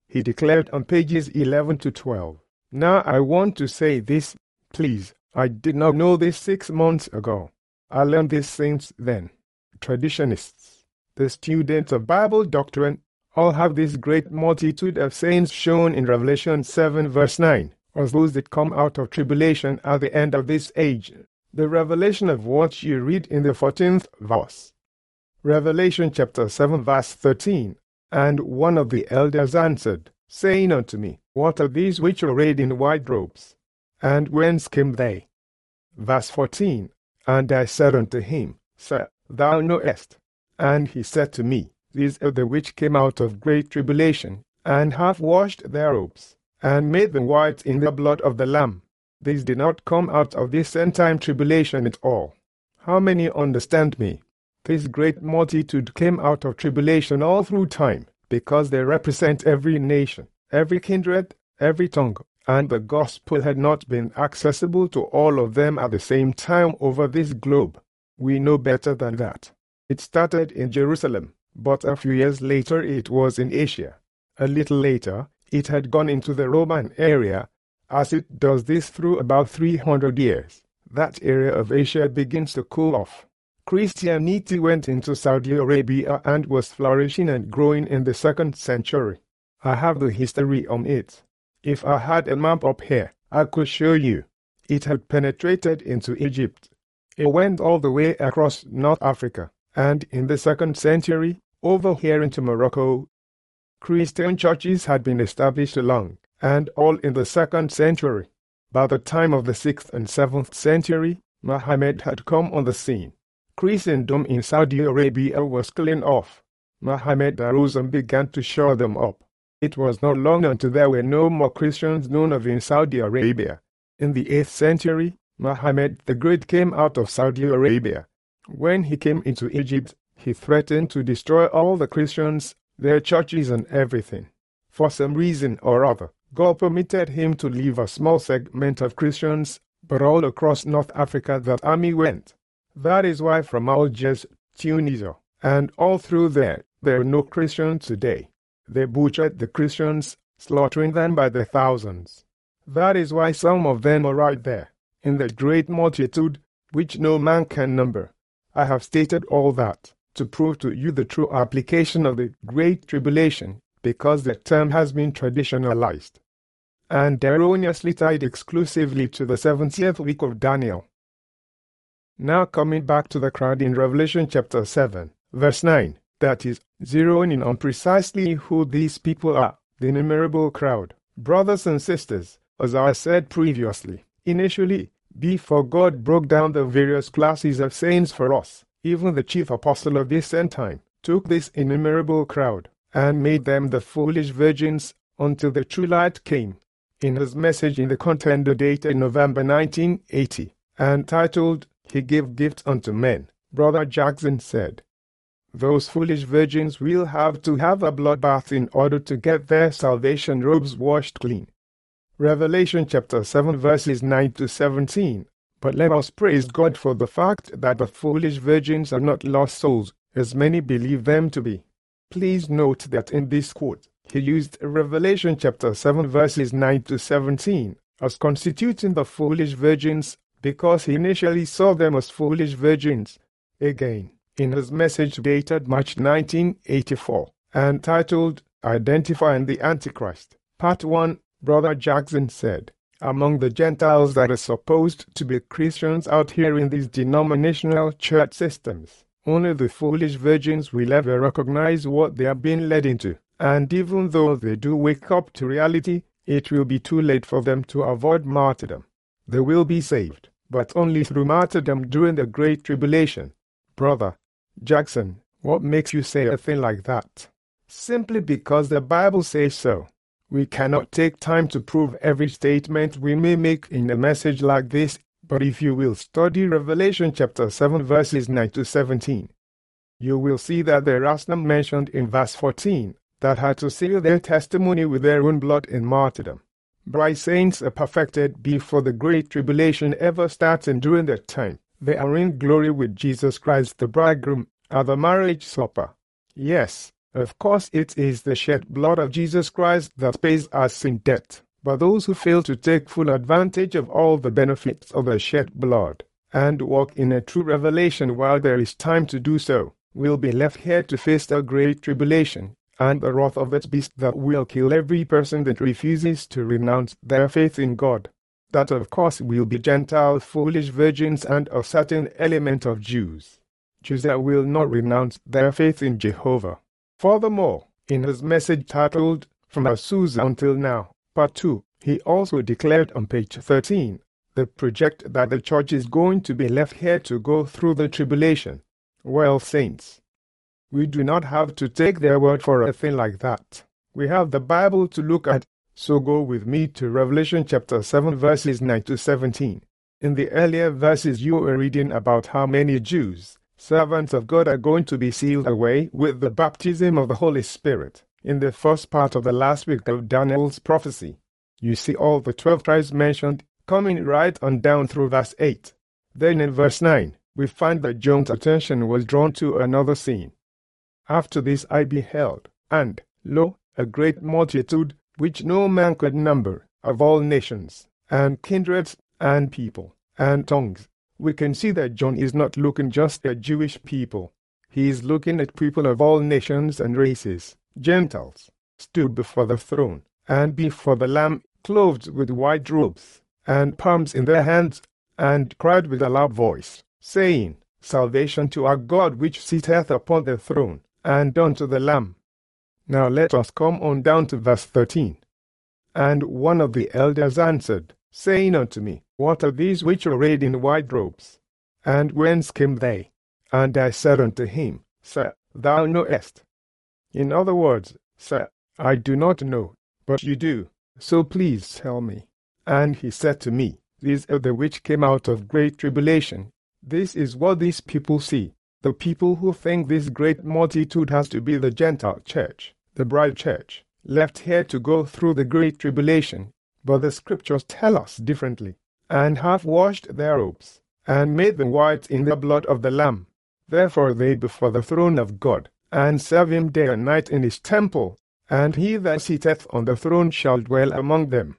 he declared on pages 11 to 12. Now I want to say this, please. I did not know this 6 months ago. I learned this since then. Traditionists, the students of Bible doctrine, all have this great multitude of saints shown in Revelation 7 verse 9, as those that come out of tribulation at the end of this age. The revelation of what you read in the 14th verse. Revelation chapter 7 verse 13. And one of the elders answered, saying unto me, What are these which are arrayed in white robes? And whence came they? Verse 14. And I said unto him, Sir, thou knowest. And he said to me, These are the which came out of great tribulation, and have washed their robes, and made them white in the blood of the Lamb. These did not come out of this end-time tribulation at all. How many understand me? This great multitude came out of tribulation all through time, because they represent every nation, every kindred, every tongue, and the gospel had not been accessible to all of them at the same time over this globe. We know better than that. It started in Jerusalem, but a few years later it was in Asia. A little later, it had gone into the Roman area, as it does this through about 300 years. That area of Asia begins to cool off. Christianity went into Saudi Arabia and was flourishing and growing in the 2nd century. I have the history on it. If I had a map up here, I could show you. It had penetrated into Egypt. It went all the way across North Africa, and in the 2nd century, over here into Morocco. Christian churches had been established along, and all in the 2nd century. By the time of the 6th and 7th century, Muhammad had come on the scene. Christendom in Saudi Arabia was clean off. Muhammad arose and began to shore them up. It was not long until there were no more Christians known of in Saudi Arabia. In the 8th century, Muhammad the Great came out of Saudi Arabia. When he came into Egypt, he threatened to destroy all the Christians, their churches and everything. For some reason or other, God permitted him to leave a small segment of Christians, but all across North Africa that army went. That is why from Algiers, Tunisia, and all through there are no Christians today. They butchered the Christians, slaughtering them by the thousands. That is why some of them are right there, in the great multitude, which no man can number. I have stated all that, to prove to you the true application of the Great Tribulation, because the term has been traditionalized and erroneously tied exclusively to the 70th week of Daniel. Now coming back to the crowd in Revelation chapter 7, verse 9, that is, zeroing in on precisely who these people are, the innumerable crowd. Brothers and sisters, as I said previously, initially, before God broke down the various classes of saints for us, even the chief apostle of this end time took this innumerable crowd and made them the foolish virgins until the true light came. In his message in the Contender dated November 1980, and titled, He Gave Gifts Unto Men, Brother Jackson said, Those foolish virgins will have to have a bloodbath in order to get their salvation robes washed clean. Revelation chapter 7 verses 9 to 17. But let us praise God for the fact that the foolish virgins are not lost souls, as many believe them to be. Please note that in this quote, he used Revelation chapter 7 verses 9 to 17 as constituting the foolish virgins because he initially saw them as foolish virgins. Again, in his message dated March 1984 and titled Identifying the Antichrist, Part 1, Brother Jackson said, Among the Gentiles that are supposed to be Christians out here in these denominational church systems, only the foolish virgins will ever recognize what they are being led into, and even though they do wake up to reality, it will be too late for them to avoid martyrdom. They will be saved, but only through martyrdom during the Great Tribulation. Brother Jackson, what makes you say a thing like that? Simply because the Bible says so. We cannot take time to prove every statement we may make in a message like this, but if you will study Revelation chapter 7 verses 9 to 17, you will see that there are some mentioned in verse 14 that had to seal their testimony with their own blood in martyrdom. Bright saints are perfected before the Great Tribulation ever starts, and during that time, they are in glory with Jesus Christ the bridegroom at the marriage supper. Yes, Of course, it is the shed blood of Jesus Christ that pays our sin debt, but those who fail to take full advantage of all the benefits of the shed blood and walk in a true revelation while there is time to do so, will be left here to face the great tribulation and the wrath of that beast that will kill every person that refuses to renounce their faith in God. That, of course, will be Gentile foolish virgins and a certain element of Jews that will not renounce their faith in Jehovah. Furthermore, in his message titled From Azusa Until Now, Part 2, he also declared on page 13, the project that the church is going to be left here to go through the tribulation. Well, saints, we do not have to take their word for a thing like that. We have the Bible to look at, so go with me to Revelation chapter 7 verses 9 to 17. In the earlier verses you were reading about how many Jews, servants of God, are going to be sealed away with the baptism of the Holy Spirit. In the first part of the last week of Daniel's prophecy, you see all the 12 tribes mentioned coming right on down through verse 8. Then in verse 9, we find that John's attention was drawn to another scene. After this I beheld, and, lo, a great multitude, which no man could number, of all nations, and kindreds, and people, and tongues. We can see that John is not looking just at Jewish people. He is looking at people of all nations and races, Gentiles, stood before the throne, and before the Lamb, clothed with white robes, and palms in their hands, and cried with a loud voice, saying, Salvation to our God which sitteth upon the throne, and unto the Lamb. Now let us come on down to verse 13. And one of the elders answered, saying unto me, What are these which are arrayed in white robes? And whence came they? And I said unto him, Sir, thou knowest. In other words, Sir, I do not know, but you do, so please tell me. And he said to me, These are the which came out of great tribulation. This is what these people see. The people who think this great multitude has to be the Gentile church, the bride church, left here to go through the great tribulation. But the scriptures tell us differently, and have washed their robes, and made them white in the blood of the Lamb. Therefore they before the throne of God, and serve him day and night in his temple, and he that sitteth on the throne shall dwell among them.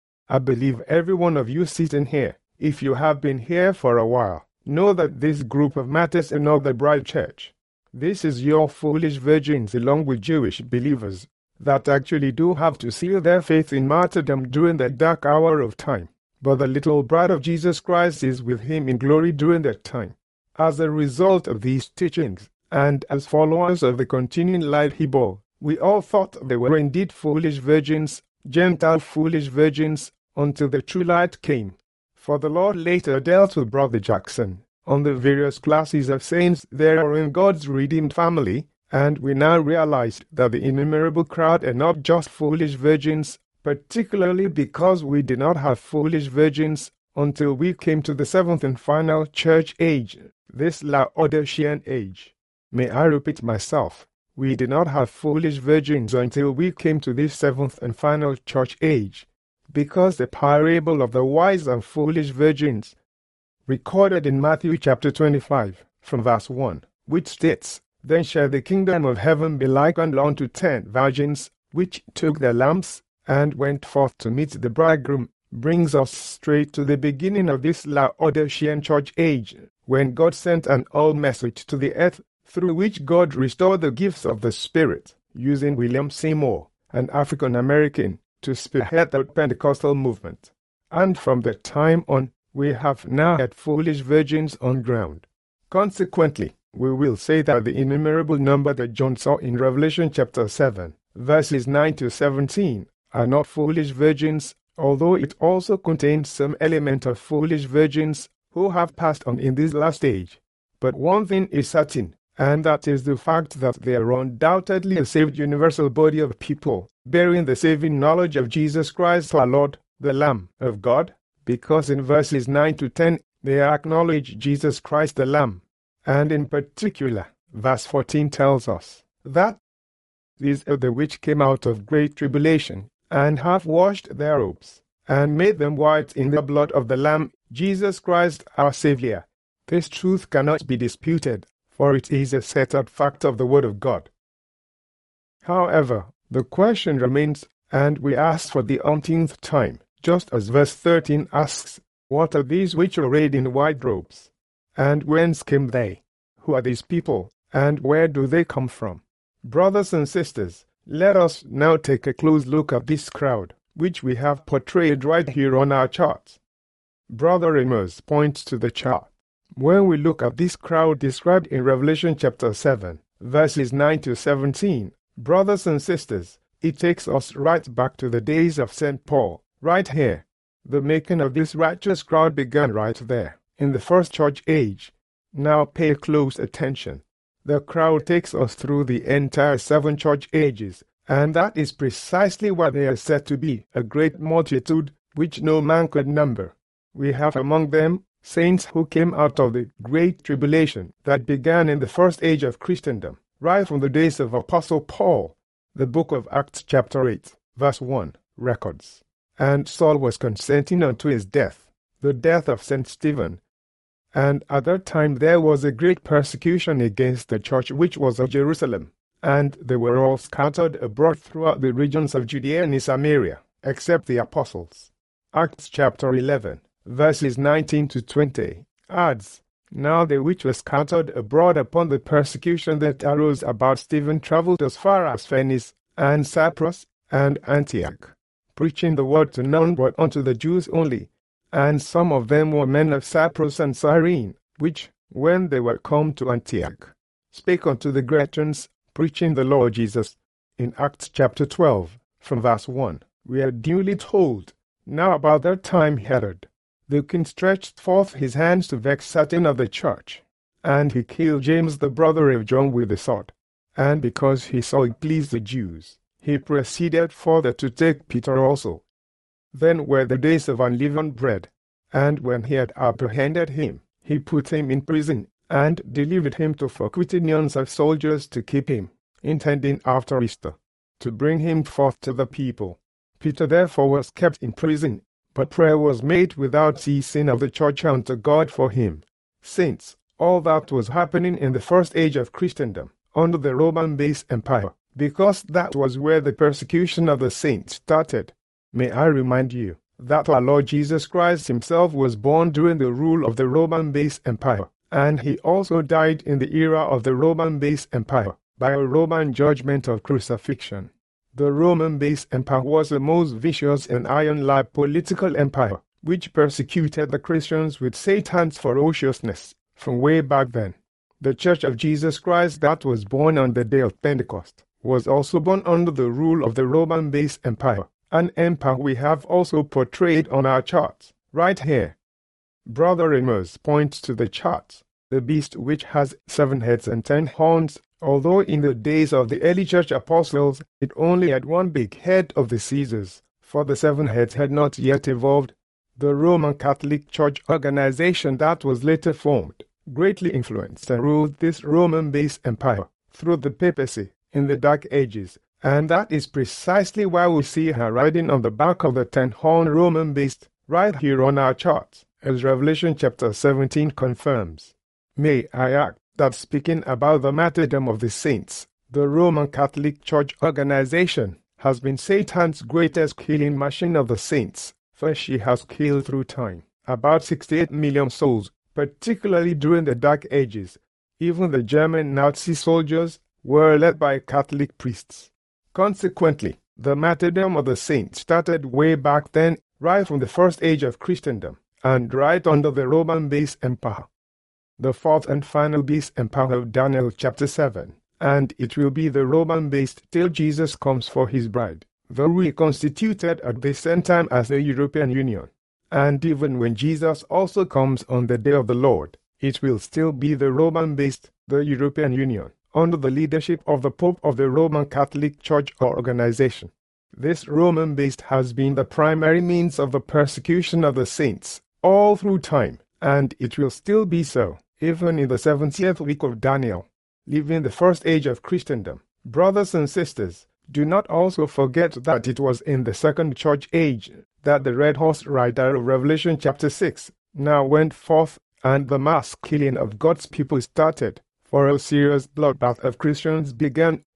I believe every one of you sitting here, if you have been here for a while, know that this group of martyrs is not the bride church. This is your foolish virgins along with Jewish believers that actually do have to seal their faith in martyrdom during the dark hour of time. But the little bride of Jesus Christ is with him in glory during that time. As a result of these teachings, and as followers of the continuing light he bore, we all thought they were indeed foolish virgins, Gentile foolish virgins, until the true light came. For the Lord later dealt with Brother Jackson on the various classes of saints there are in God's redeemed family, and we now realized that the innumerable crowd are not just foolish virgins, particularly because we did not have foolish virgins until we came to the seventh and final church age, this Laodicean age. May I repeat myself, we did not have foolish virgins until we came to this seventh and final church age, because the parable of the wise and foolish virgins, recorded in Matthew chapter 25, from verse 1, which states, Then shall the kingdom of heaven be likened unto 10 virgins, which took their lamps, and went forth to meet the bridegroom, brings us straight to the beginning of this Laodicean church age, when God sent an old message to the earth, through which God restored the gifts of the Spirit, using William Seymour, an African-American, to spearhead the Pentecostal movement. And from that time on, we have now had foolish virgins on ground. Consequently, we will say that the innumerable number that John saw in Revelation chapter 7, verses 9 to 17, are not foolish virgins, although it also contains some element of foolish virgins who have passed on in this last age. But one thing is certain, and that is the fact that they are undoubtedly a saved universal body of people, bearing the saving knowledge of Jesus Christ our Lord, the Lamb of God, because in verses 9 to 10 they acknowledge Jesus Christ the Lamb, and in particular, verse 14 tells us that these are the which came out of great tribulation, and have washed their robes, and made them white in the blood of the Lamb, Jesus Christ our Saviour. This truth cannot be disputed, for it is a settled fact of the Word of God. However, the question remains, and we ask for the umpteenth time, just as verse 13 asks, "What are these which are arrayed in white robes? And whence came they? Who are these people, and where do they come from?" Brothers and sisters, let us now take a close look at this crowd, which we have portrayed right here on our chart. Brother Amos points to the chart. When we look at this crowd described in Revelation chapter 7, verses 9 to 17, brothers and sisters, it takes us right back to the days of St. Paul, right here. The making of this righteous crowd began right there, in the first church age. Now pay close attention. The crowd takes us through the entire 7 church ages, and that is precisely what they are said to be, a great multitude, which no man could number. We have among them saints who came out of the great tribulation that began in the first age of Christendom, right from the days of Apostle Paul. The book of Acts chapter 8, verse 1, records. And Saul was consenting unto his death, the death of St. Stephen. And at that time there was a great persecution against the church which was of Jerusalem, and they were all scattered abroad throughout the regions of Judea and Samaria, except the apostles. Acts chapter 11, verses 19 to 20, adds, "Now they which were scattered abroad upon the persecution that arose about Stephen travelled as far as Phoenice, and Cyprus, and Antioch, preaching the word to none but unto the Jews only. And some of them were men of Cyprus and Cyrene, which, when they were come to Antioch, spake unto the Grecians, preaching the Lord Jesus." In Acts chapter 12, from verse 1, we are duly told, "Now about that time Herod, the king, stretched forth his hands to vex certain of the church, and he killed James the brother of John with the sword. And because he saw it pleased the Jews, he proceeded further to take Peter also. Then were the days of unleavened bread, and when he had apprehended him, he put him in prison, and delivered him to 4 quaternions of soldiers to keep him, intending after Easter to bring him forth to the people. Peter therefore was kept in prison, but prayer was made without ceasing of the church unto God for him." Saints, all that was happening in the first age of Christendom, under the Roman-based empire, because that was where the persecution of the saints started. May I remind you that our Lord Jesus Christ himself was born during the rule of the Roman-based empire, and he also died in the era of the Roman-based empire by a Roman judgment of crucifixion. The Roman-based empire was a most vicious and iron-like political empire, which persecuted the Christians with Satan's ferociousness from way back then. The Church of Jesus Christ that was born on the day of Pentecost was also born under the rule of the Roman-based empire, an empire we have also portrayed on our charts, right here. Brother Amos points to the chart, the beast which has 7 heads and 10 horns, although in the days of the early church apostles it only had 1 big head of the Caesars, for the 7 heads had not yet evolved. The Roman Catholic Church organization that was later formed greatly influenced and ruled this Roman-based empire through the papacy in the Dark Ages, and that is precisely why we see her riding on the back of the 10-horn Roman beast right here on our charts, as Revelation chapter 17 confirms. May I add that speaking about the martyrdom of the saints, the Roman Catholic Church organization has been Satan's greatest killing machine of the saints, for she has killed through time about 68 million souls, particularly during the Dark Ages. Even the German Nazi soldiers were led by Catholic priests. Consequently, the martyrdom of the saints started way back then, right from the first age of Christendom, and right under the Roman-based empire. The 4th and final beast empire of Daniel chapter 7, and it will be the Roman-based till Jesus comes for his bride, though reconstituted at the same time as the European Union. And even when Jesus also comes on the day of the Lord, it will still be the Roman-based, the European Union, under the leadership of the Pope of the Roman Catholic Church organization. This Roman beast has been the primary means of the persecution of the saints all through time, and it will still be so, even in the 70th week of Daniel, leaving the first age of Christendom. Brothers and sisters, do not also forget that it was in the second church age that the red horse rider of Revelation chapter 6 now went forth, and the mass killing of God's people started. For a serious bloodbath of Christians began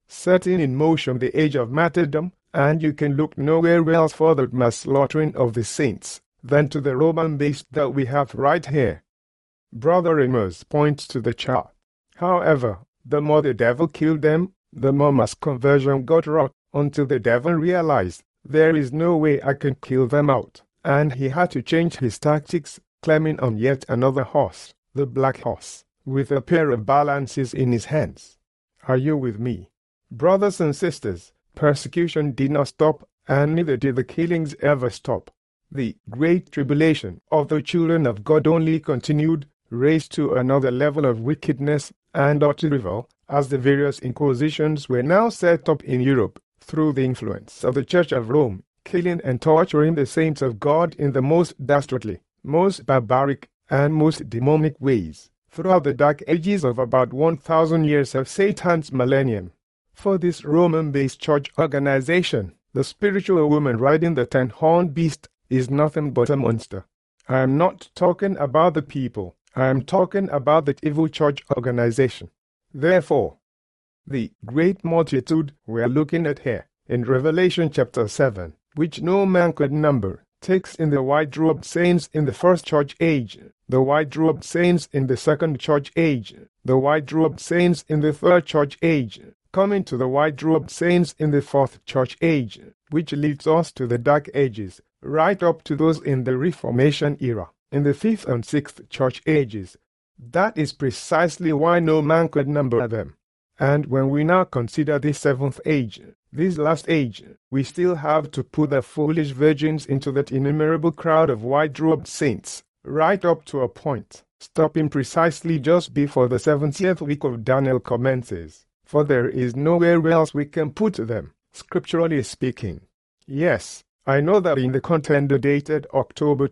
setting in motion the age of martyrdom, and you can look nowhere else for the mass slaughtering of the saints than to the Roman base that we have right here. Brother Amos points to the chart. However, the more the devil killed them, the more mass conversion got wrought, until the devil realized, there is no way I can kill them out, and he had to change his tactics, climbing on yet another horse, the black horse, with a pair of balances in his hands. Are you with me? Brothers and sisters, persecution did not stop, and neither did the killings ever stop. The great tribulation of the children of God only continued, raised to another level of wickedness and utter evil, as the various inquisitions were now set up in Europe, through the influence of the Church of Rome, killing and torturing the saints of God in the most dastardly, most barbaric, and most demonic ways, throughout the dark ages of about 1,000 years of Satan's millennium. For this Roman-based church organization, the spiritual woman riding the 10-horned beast is nothing but a monster. I am not talking about the people. I am talking about the evil church organization. Therefore, the great multitude we are looking at here, in Revelation chapter 7, which no man could number, takes in the white-robed saints in the first church age, the white-robed saints in the second church age, the white-robed saints in the third church age, coming to the white-robed saints in the fourth church age, which leads us to the dark ages, right up to those in the Reformation era, in the fifth and sixth church ages. That is precisely why no man could number them. And when we now consider this seventh age, this last age, we still have to put the foolish virgins into that innumerable crowd of white-robed saints, right up to a point, stopping precisely just before the 70th week of Daniel commences. For there is nowhere else we can put them, scripturally speaking. Yes, I know that in the contender dated October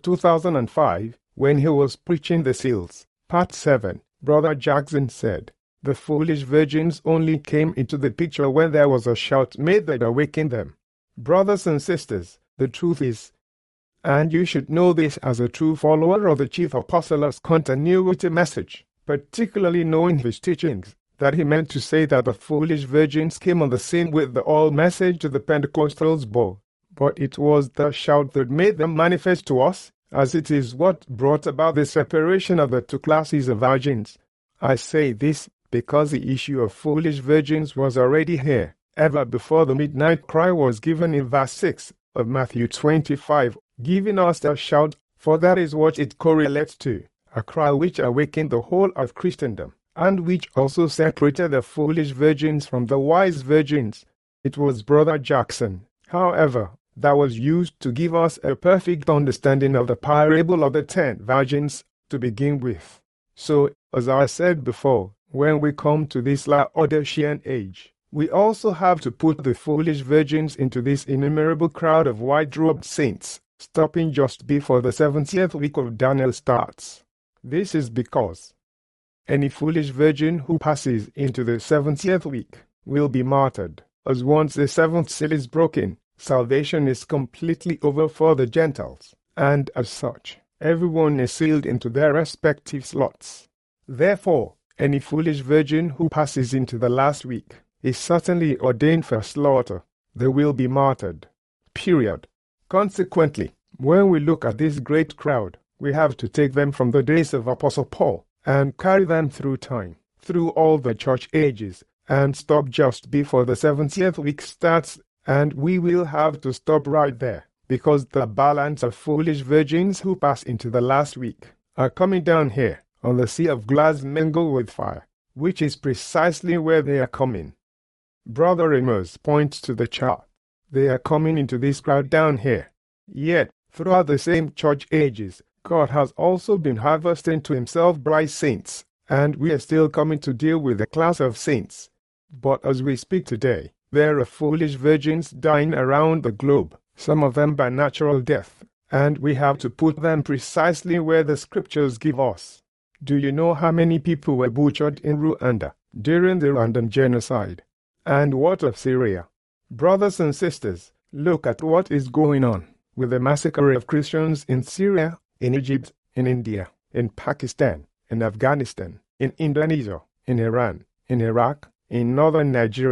2005, when he was preaching the seals, Part 7, Brother Jackson said, the foolish virgins only came into the picture when there was a shout made that awakened them. Brothers and sisters, the truth is, and you should know this as a true follower of the chief apostle's continuity message, particularly knowing his teachings, that he meant to say that the foolish virgins came on the scene with the all message to the Pentecostals bow. But it was the shout that made them manifest to us, as it is what brought about the separation of the two classes of virgins. I say this because the issue of foolish virgins was already here, ever before the midnight cry was given in verse 6 of Matthew 25, giving us the shout, for that is what it correlates to, a cry which awakened the whole of Christendom, and which also separated the foolish virgins from the wise virgins. It was Brother Jackson, however, that was used to give us a perfect understanding of the parable of the 10 virgins to begin with. So, as I said before, when we come to this Laodicean age, we also have to put the foolish virgins into this innumerable crowd of white-robed saints, stopping just before the 70th week of Daniel starts. This is because any foolish virgin who passes into the 70th week will be martyred, as once the seventh seal is broken, salvation is completely over for the Gentiles, and as such, everyone is sealed into their respective slots. Therefore, any foolish virgin who passes into the last week is certainly ordained for slaughter. They will be martyred. Period. Consequently, when we look at this great crowd, we have to take them from the days of Apostle Paul and carry them through time, through all the church ages, and stop just before the 70th week starts, and we will have to stop right there, because the balance of foolish virgins who pass into the last week are coming down here on the sea of glass mingled with fire, which is precisely where they are coming. Brother Amos points to the chart. They are coming into this crowd down here. Yet, throughout the same church ages, God has also been harvesting to himself bright saints, and we are still coming to deal with the class of saints. But as we speak today, there are foolish virgins dying around the globe, some of them by natural death, and we have to put them precisely where the scriptures give us. Do you know how many people were butchered in Rwanda during the Rwandan genocide? And what of Syria? Brothers and sisters, look at what is going on with the massacre of Christians in Syria, in Egypt, in India, in Pakistan, in Afghanistan, in Indonesia, in Iran, in Iraq, in northern Nigeria,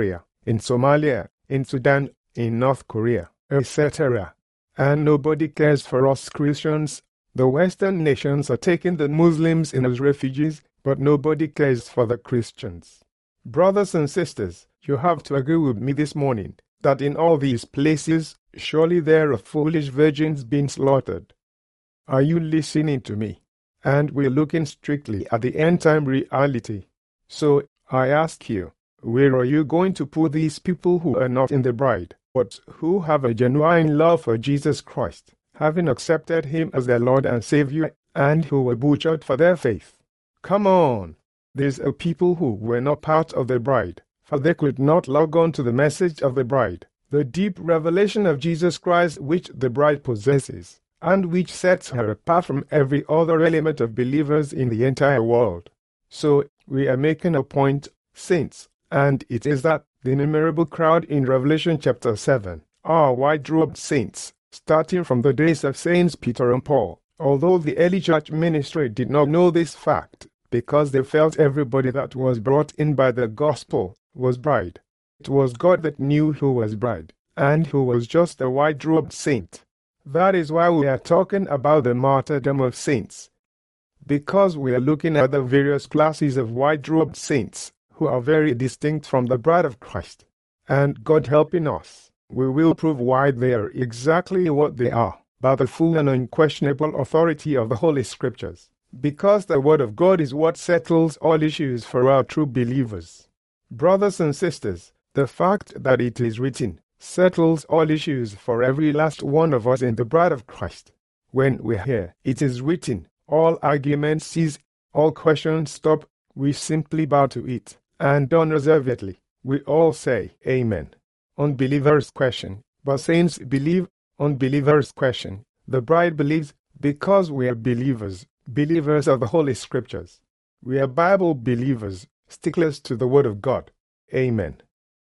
in Somalia, in Sudan, in North Korea, etc. And nobody cares for us Christians. The Western nations are taking the Muslims in as refugees, but nobody cares for the Christians. Brothers and sisters, you have to agree with me this morning that in all these places, surely there are foolish virgins being slaughtered. Are you listening to me? And we're looking strictly at the end-time reality. So, I ask you, where are you going to put these people who are not in the bride, but who have a genuine love for Jesus Christ, having accepted Him as their Lord and Savior, and who were butchered for their faith? Come on! These are people who were not part of the bride, for they could not log on to the message of the bride, the deep revelation of Jesus Christ which the bride possesses, and which sets her apart from every other element of believers in the entire world. So, we are making a point, saints, and it is that the innumerable crowd in Revelation chapter 7 are white-robed saints, starting from the days of Saints Peter and Paul, although the early church ministry did not know this fact, because they felt everybody that was brought in by the gospel was bride. It was God that knew who was bride, and who was just a white-robed saint. That is why we are talking about the martyrdom of saints, because we are looking at the various classes of white-robed saints who are very distinct from the bride of Christ. And God helping us, we will prove why they are exactly what they are, by the full and unquestionable authority of the Holy Scriptures, because the Word of God is what settles all issues for our true believers. Brothers and sisters, the fact that it is written settles all issues for every last one of us in the bride of Christ. When we hear it is written, all arguments cease, all questions stop, we simply bow to it, and unreservedly, we all say, Amen. Unbelievers question, but saints believe. Unbelievers question, the bride believes, because we are believers, believers of the Holy Scriptures. We are Bible believers, sticklers to the Word of God. Amen.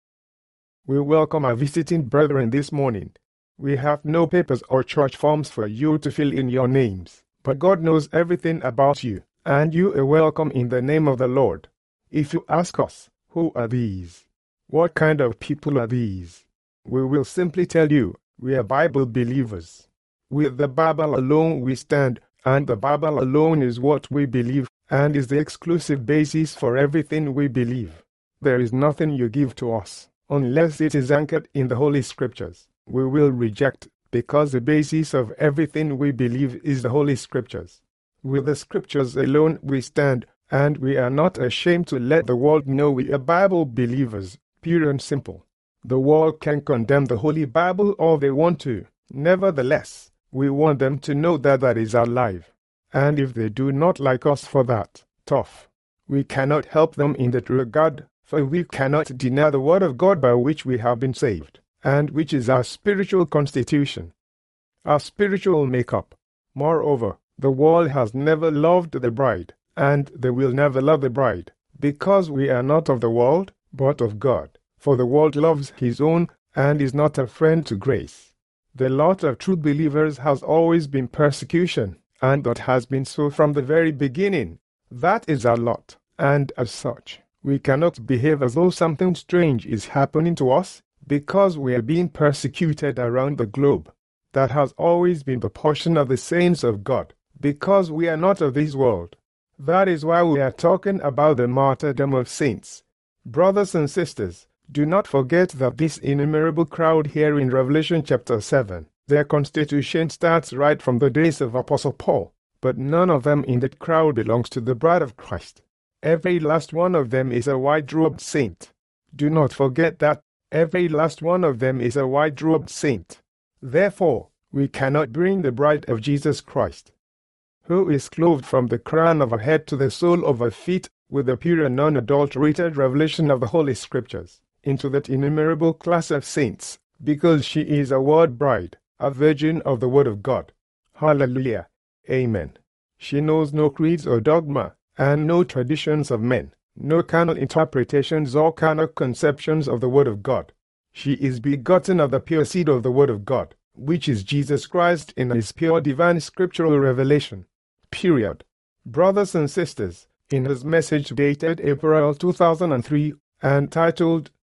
We welcome our visiting brethren this morning. We have no papers or church forms for you to fill in your names, but God knows everything about you, and you are welcome in the name of the Lord. If you ask us, who are these? What kind of people are these? We will simply tell you, we are Bible believers. With the Bible alone we stand, and the Bible alone is what we believe, and is the exclusive basis for everything we believe. There is nothing you give to us, unless it is anchored in the Holy Scriptures. We will reject, because the basis of everything we believe is the Holy Scriptures. With the Scriptures alone we stand, and we are not ashamed to let the world know we are Bible believers, pure and simple. The world can condemn the Holy Bible all they want to. Nevertheless, we want them to know that that is our life. And if they do not like us for that, tough. We cannot help them in that regard, for we cannot deny the Word of God by which we have been saved, and which is our spiritual constitution, our spiritual makeup. Moreover, the world has never loved the bride, and they will never love the bride, because we are not of the world, but of God. For the world loves his own, and is not a friend to grace. The lot of true believers has always been persecution, and that has been so from the very beginning. That is our lot, and as such, we cannot behave as though something strange is happening to us, because we are being persecuted around the globe. That has always been the portion of the saints of God, because we are not of this world. That is why we are talking about the martyrdom of saints. Brothers and sisters, do not forget that this innumerable crowd here in Revelation chapter 7, their constitution starts right from the days of Apostle Paul, but none of them in that crowd belongs to the bride of Christ. Every last one of them is a white-robed saint. Do not forget that. Every last one of them is a white-robed saint. Therefore, we cannot bring the bride of Jesus Christ, who is clothed from the crown of her head to the sole of her feet with the pure and unadulterated revelation of the Holy Scriptures, into that innumerable class of saints, because she is a word bride, a virgin of the Word of God. Hallelujah. Amen. She knows no creeds or dogma, and no traditions of men, no carnal interpretations or carnal conceptions of the Word of God. She is begotten of the pure seed of the Word of God, which is Jesus Christ in his pure divine scriptural revelation. Period. Brothers and sisters, in his message dated April 2003, and titled,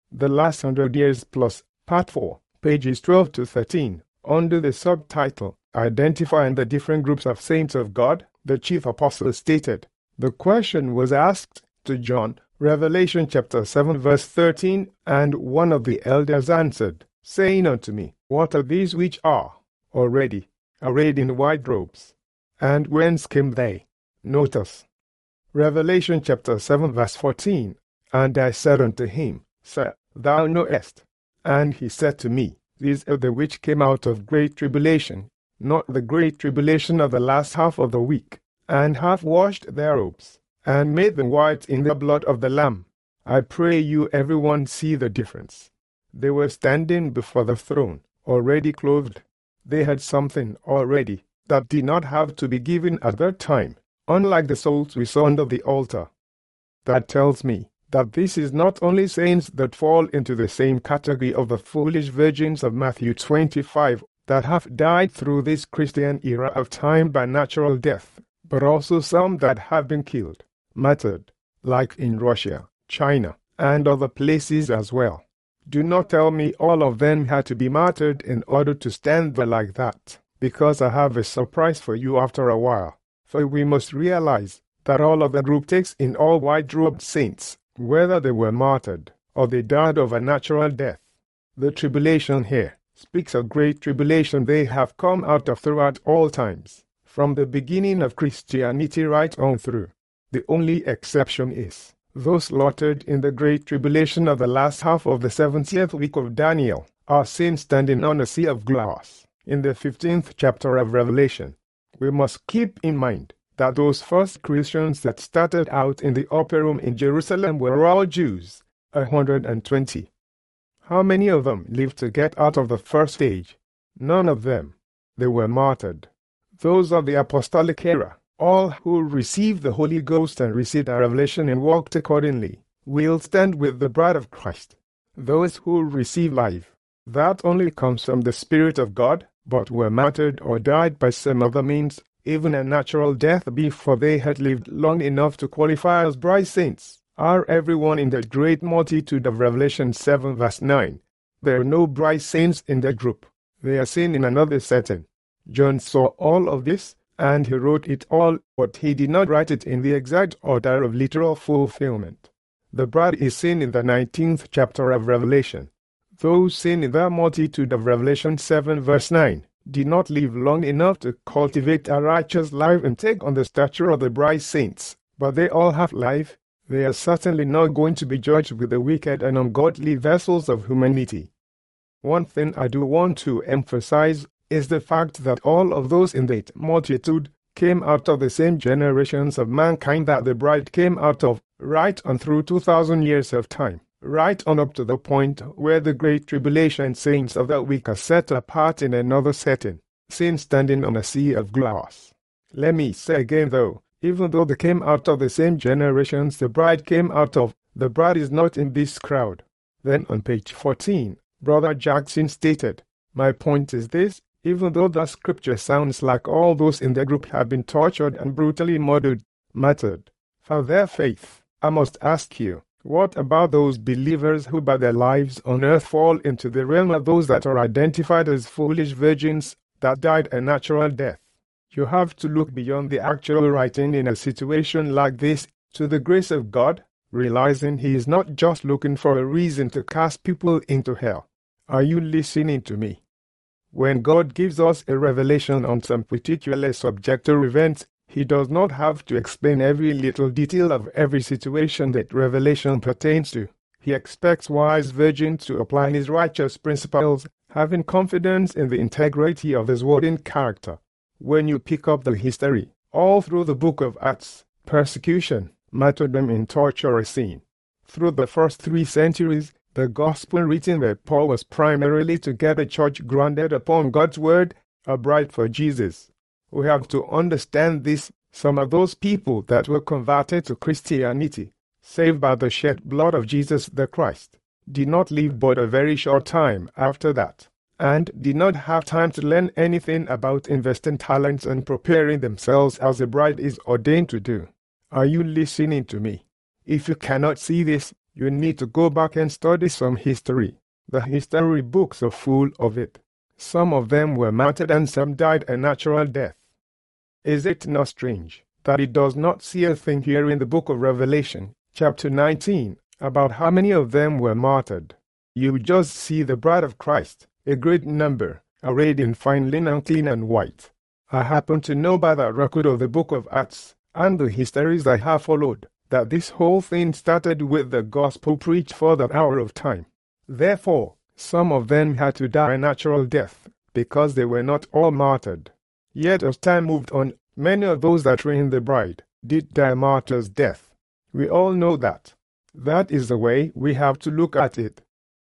The Last 100 Years Plus, Part 4, pages 12 to 13, under the subtitle, Identifying the Different Groups of Saints of God, the chief apostle stated, the question was asked to John, Revelation chapter 7 verse 13, and one of the elders answered, saying unto me, What are these which are already arrayed in white robes? And whence came they? Notice. Revelation chapter 7 verse 14, and I said unto him, Sir, thou knowest. And he said to me, These are the which came out of great tribulation, not the great tribulation of the last half of the week, and have washed their robes, and made them white in the blood of the Lamb. I pray you everyone see the difference. They were standing before the throne, already clothed. They had something already that did not have to be given at that time, unlike the souls we saw under the altar. That tells me that this is not only saints that fall into the same category of the foolish virgins of Matthew 25 that have died through this Christian era of time by natural death, but also some that have been killed, martyred, like in Russia, China, and other places as well. Do not tell me all of them had to be martyred in order to stand there like that, because I have a surprise for you after a while. For we must realize that all of the group takes in all white-robed saints, whether they were martyred or they died of a natural death. The tribulation here speaks of great tribulation they have come out of throughout all times, from the beginning of Christianity right on through. The only exception is those slaughtered in the great tribulation of the last half of the 70th week of Daniel are seen standing on a sea of glass in the 15th chapter of Revelation. We must keep in mind that those first Christians that started out in the upper room in Jerusalem were all Jews, 120. How many of them lived to get out of the first stage? None of them. They were martyred. Those of the apostolic era, all who received the Holy Ghost and received a revelation and walked accordingly, will stand with the bride of Christ. Those who receive life, that only comes from the Spirit of God, but were martyred or died by some other means, even a natural death before they had lived long enough to qualify as bride saints, are everyone in the great multitude of Revelation 7 verse 9. There are no bride saints in that group. They are seen in another setting. John saw all of this, and he wrote it all, but he did not write it in the exact order of literal fulfillment. The bride is seen in the 19th chapter of Revelation. Those seen in the multitude of Revelation 7 verse 9 did not live long enough to cultivate a righteous life and take on the stature of the bride saints, but they all have life. They are certainly not going to be judged with the wicked and ungodly vessels of humanity. One thing I do want to emphasize is the fact that all of those in that multitude came out of the same generations of mankind that the bride came out of, right on through 2,000 years of time, right on up to the point where the great tribulation saints of that week are set apart in another setting, seen standing on a sea of glass. Let me say again though, even though they came out of the same generations the bride came out of, the bride is not in this crowd. Then on page 14, Brother Jackson stated, My point is this, even though the scripture sounds like all those in the group have been tortured and brutally murdered, martyred, for their faith, I must ask you, what about those believers who by their lives on earth fall into the realm of those that are identified as foolish virgins that died a natural death? You have to look beyond the actual writing in a situation like this to the grace of God, realizing He is not just looking for a reason to cast people into hell. Are you listening to me? When God gives us a revelation on some particular subject or event, He does not have to explain every little detail of every situation that revelation pertains to. He expects wise virgins to apply His righteous principles, having confidence in the integrity of His word and character. When you pick up the history, all through the book of Acts, persecution, martyrdom, and torture are seen. Through the first 3 centuries, the gospel written by Paul was primarily to get a church grounded upon God's word, a bride for Jesus. We have to understand this. Some of those people that were converted to Christianity, saved by the shed blood of Jesus the Christ, did not live but a very short time after that, and did not have time to learn anything about investing talents and preparing themselves as the bride is ordained to do. Are you listening to me? If you cannot see this, You need to go back and study some history. The history books are full of it. Some of them were martyred and some died a natural death. Is it not strange that it does not say a thing here in the book of Revelation, chapter 19, about how many of them were martyred? You just see the bride of Christ, a great number, arrayed in fine linen, clean and white. I happen to know by the record of the book of Acts, and the histories I have followed, that this whole thing started with the gospel preached for that hour of time. Therefore, some of them had to die a natural death, because they were not all martyred. Yet as time moved on, many of those that were in the bride did die a martyr's death. We all know that. That is the way we have to look at it.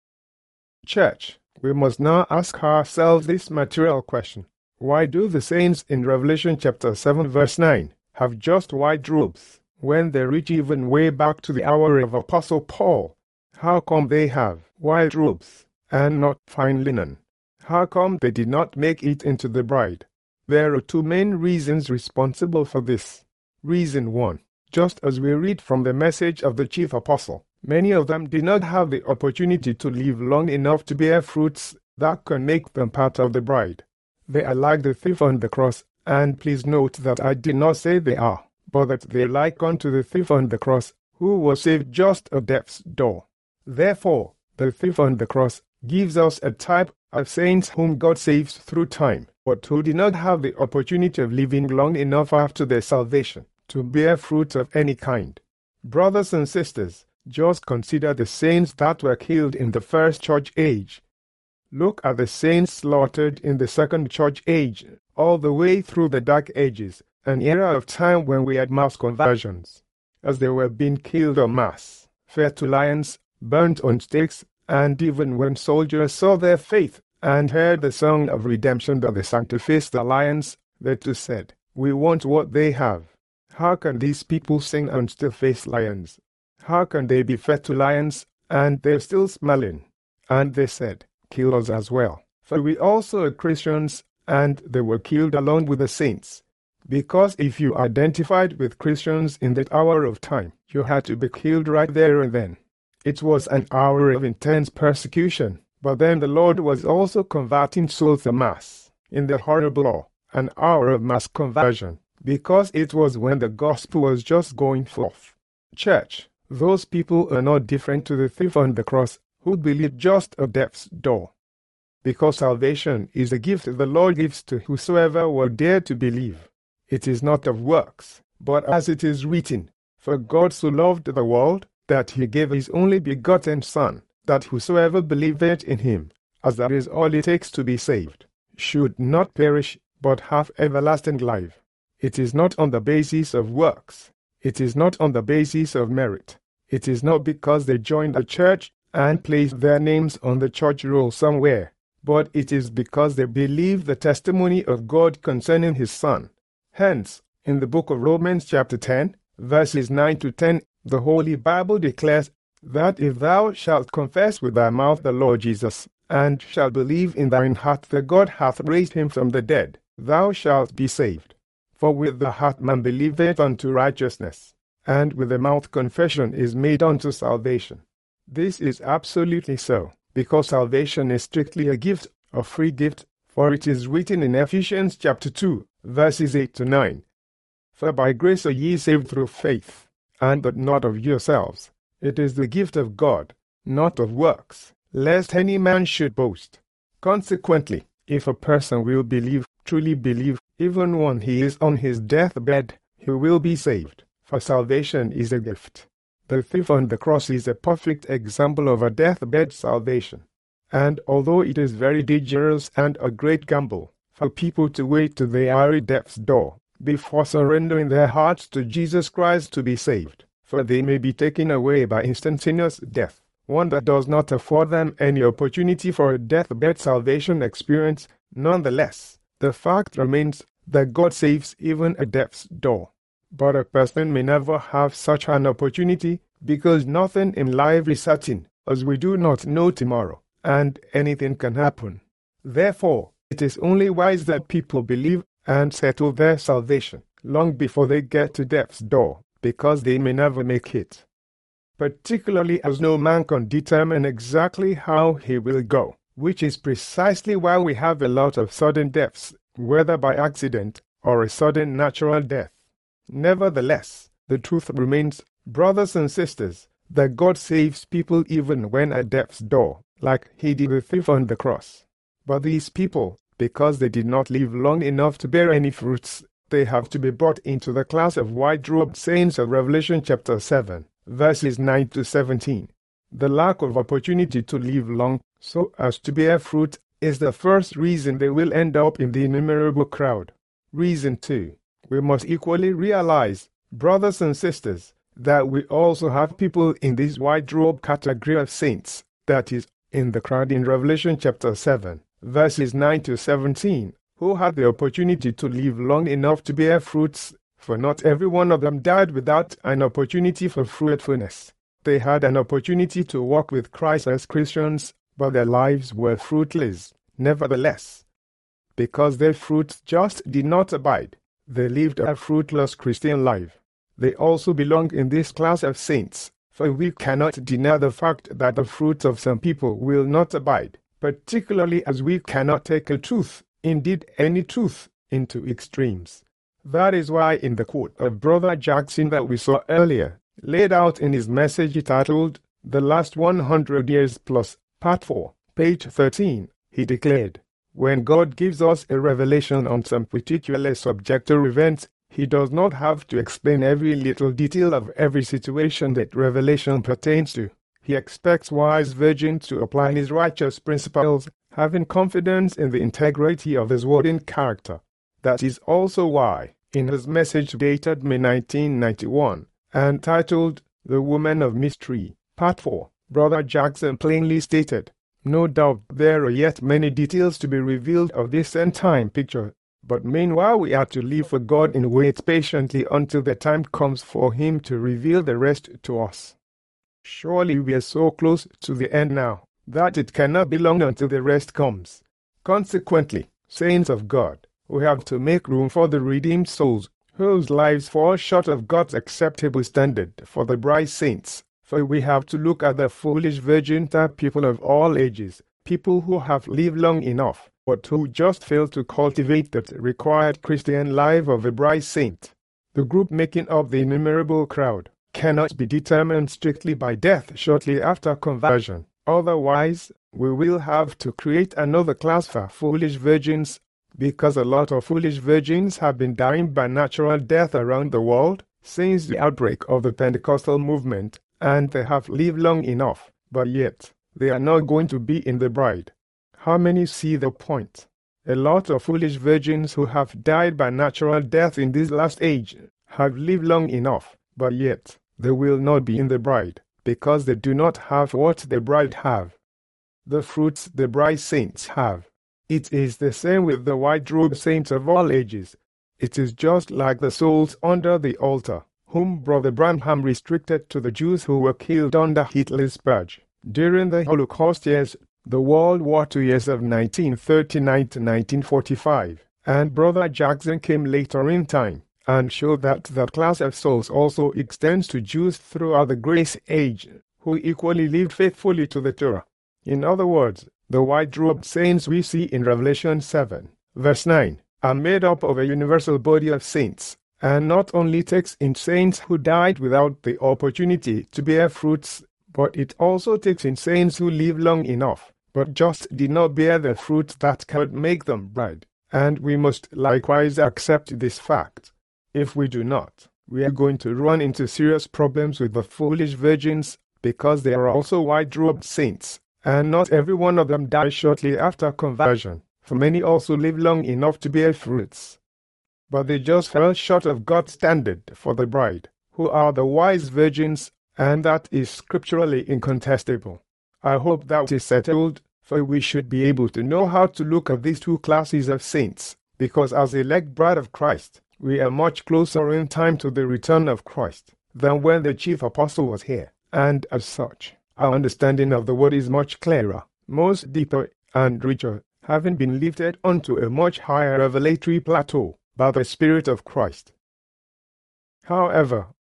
Church, we must now ask ourselves this material question. Why do the saints in Revelation chapter 7 verse 9 have just white robes, when they reach even way back to the hour of Apostle Paul? How come they have white robes and not fine linen? How come they did not make it into the bride? There are two main reasons responsible for this. Reason 1. Just as we read from the message of the chief apostle, many of them did not have the opportunity to live long enough to bear fruits that can make them part of the bride. They are like the thief on the cross, and please note that I did not say they are, but that they are like unto the thief on the cross, who was saved just at death's door. Therefore, the thief on the cross gives us a type of saints whom God saves through time, but who did not have the opportunity of living long enough after their salvation to bear fruit of any kind. Brothers and sisters, just consider the saints that were killed in the first church age. Look at the saints slaughtered in the second church age, all the way through the Dark Ages, an era of time when we had mass conversions, as they were being killed en masse, fed to lions, burnt on stakes, and even when soldiers saw their faith and heard the song of redemption that they sang to face the lions, they too said, "We want what they have." How can these people sing and still face lions? How can they be fed to lions and they're still smelling? And they said, "Kill us as well, for we also are Christians," and they were killed along with the saints. Because if you identified with Christians in that hour of time, you had to be killed right there and then. It was an hour of intense persecution, but then the Lord was also converting souls en masse in the horrible law, an hour of mass conversion, because it was when the gospel was just going forth. Church, those people are not different to the thief on the cross who believed just at death's door. Because salvation is a gift the Lord gives to whosoever will dare to believe. It is not of works, but as it is written, "For God so loved the world, that he gave his only begotten Son, that whosoever believeth in him, as that is all it takes to be saved, should not perish, but have everlasting life." It is not on the basis of works. It is not on the basis of merit. It is not because they joined a church and placed their names on the church roll somewhere, but it is because they believe the testimony of God concerning his Son. Hence, in the book of Romans chapter 10, verses 9 to 10, the Holy Bible declares that if thou shalt confess with thy mouth the Lord Jesus, and shalt believe in thine heart that God hath raised him from the dead, thou shalt be saved. For with the heart man believeth unto righteousness, and with the mouth confession is made unto salvation. This is absolutely so, because salvation is strictly a gift, a free gift, for it is written in Ephesians chapter 2, verses 8 to 9. For by grace are ye saved through faith, and that not of yourselves. It is the gift of God, not of works, lest any man should boast. Consequently, if a person will believe, truly believe, even when he is on his deathbed, he will be saved, for salvation is a gift. The thief on the cross is a perfect example of a deathbed salvation. And although it is very dangerous and a great gamble for people to wait to the airy death's door before surrendering their hearts to Jesus Christ to be saved, for they may be taken away by instantaneous death, one that does not afford them any opportunity for a deathbed salvation experience. Nonetheless, the fact remains that God saves even at death's door. But a person may never have such an opportunity because nothing in life is certain, as we do not know tomorrow, and anything can happen. Therefore, it is only wise that people believe and settle their salvation long before they get to death's door, because they may never make it. particularly as no man can determine exactly how he will go, which is precisely why we have a lot of sudden deaths, whether by accident or a sudden natural death. Nevertheless, the truth remains, brothers and sisters, that God saves people even when at death's door, like he did the thief on the cross. But these people, because they did not live long enough to bear any fruits, they have to be brought into the class of white-robed saints of Revelation chapter 7, verses 9 to 17. The lack of opportunity to live long, so as to bear fruit, is the first reason they will end up in the innumerable crowd. Reason 2. We must equally realize, brothers and sisters, that we also have people in this white-robe category of saints, that is, in the crowd in Revelation chapter 7, verses 9 to 17, who had the opportunity to live long enough to bear fruits, for not every one of them died without an opportunity for fruitfulness. They had an opportunity to walk with Christ as Christians, but their lives were fruitless, nevertheless. Because their fruits just did not abide, they lived a fruitless Christian life. They also belong in this class of saints, for we cannot deny the fact that the fruits of some people will not abide, particularly as we cannot take a truth, indeed any truth, into extremes. That is why in the quote of Brother Jackson that we saw earlier, laid out in his message titled, The Last 100 Years Plus, Part 4, page 13, he declared, when God gives us a revelation on some particular subject or event, he does not have to explain every little detail of every situation that revelation pertains to. He expects wise virgins to apply his righteous principles, having confidence in the integrity of his word and character. That is also why, in his message dated May 1991, and titled The Woman of Mystery, Part 4, Brother Jackson plainly stated, no doubt there are yet many details to be revealed of this end-time picture, but meanwhile we are to live for God and wait patiently until the time comes for him to reveal the rest to us. Surely we are so close to the end now, that it cannot be long until the rest comes. Consequently, saints of God, we have to make room for the redeemed souls, whose lives fall short of God's acceptable standard for the bride saints, for we have to look at the foolish virgin-type people of all ages, people who have lived long enough, but who just fail to cultivate the required Christian life of a bride saint. The group making up the innumerable crowd cannot be determined strictly by death shortly after conversion. Otherwise, we will have to create another class for foolish virgins, because a lot of foolish virgins have been dying by natural death around the world since the outbreak of the Pentecostal movement, and they have lived long enough, but yet they are not going to be in the bride. How many see the point? A lot of foolish virgins who have died by natural death in this last age have lived long enough, but yet they will not be in the bride, because they do not have what the bride have. The fruits the bride saints have. It is the same with the white-robed saints of all ages. It is just like the souls under the altar, whom Brother Branham restricted to the Jews who were killed under Hitler's purge. During the Holocaust years, the World War II years of 1939 to 1945, and Brother Jackson came later in time, and showed that that class of souls also extends to Jews throughout the Grace Age, who equally lived faithfully to the Torah. In other words, the white-robed saints we see in Revelation 7, verse 9, are made up of a universal body of saints, and not only takes in saints who died without the opportunity to bear fruits, but it also takes in saints who live long enough, but just did not bear the fruit that could make them bride. And we must likewise accept this fact. If we do not, we are going to run into serious problems with the foolish virgins, because they are also white-robed saints, and not every one of them dies shortly after conversion, for many also live long enough to bear fruits. But they just fell short of God's standard for the bride, who are the wise virgins, and that is scripturally incontestable. I hope that is settled, for we should be able to know how to look at these two classes of saints, because as elect bride of Christ, we are much closer in time to the return of Christ than when the chief apostle was here, and as such, our understanding of the word is much clearer, most deeper, and richer, having been lifted onto a much higher revelatory plateau by the Spirit of Christ. However,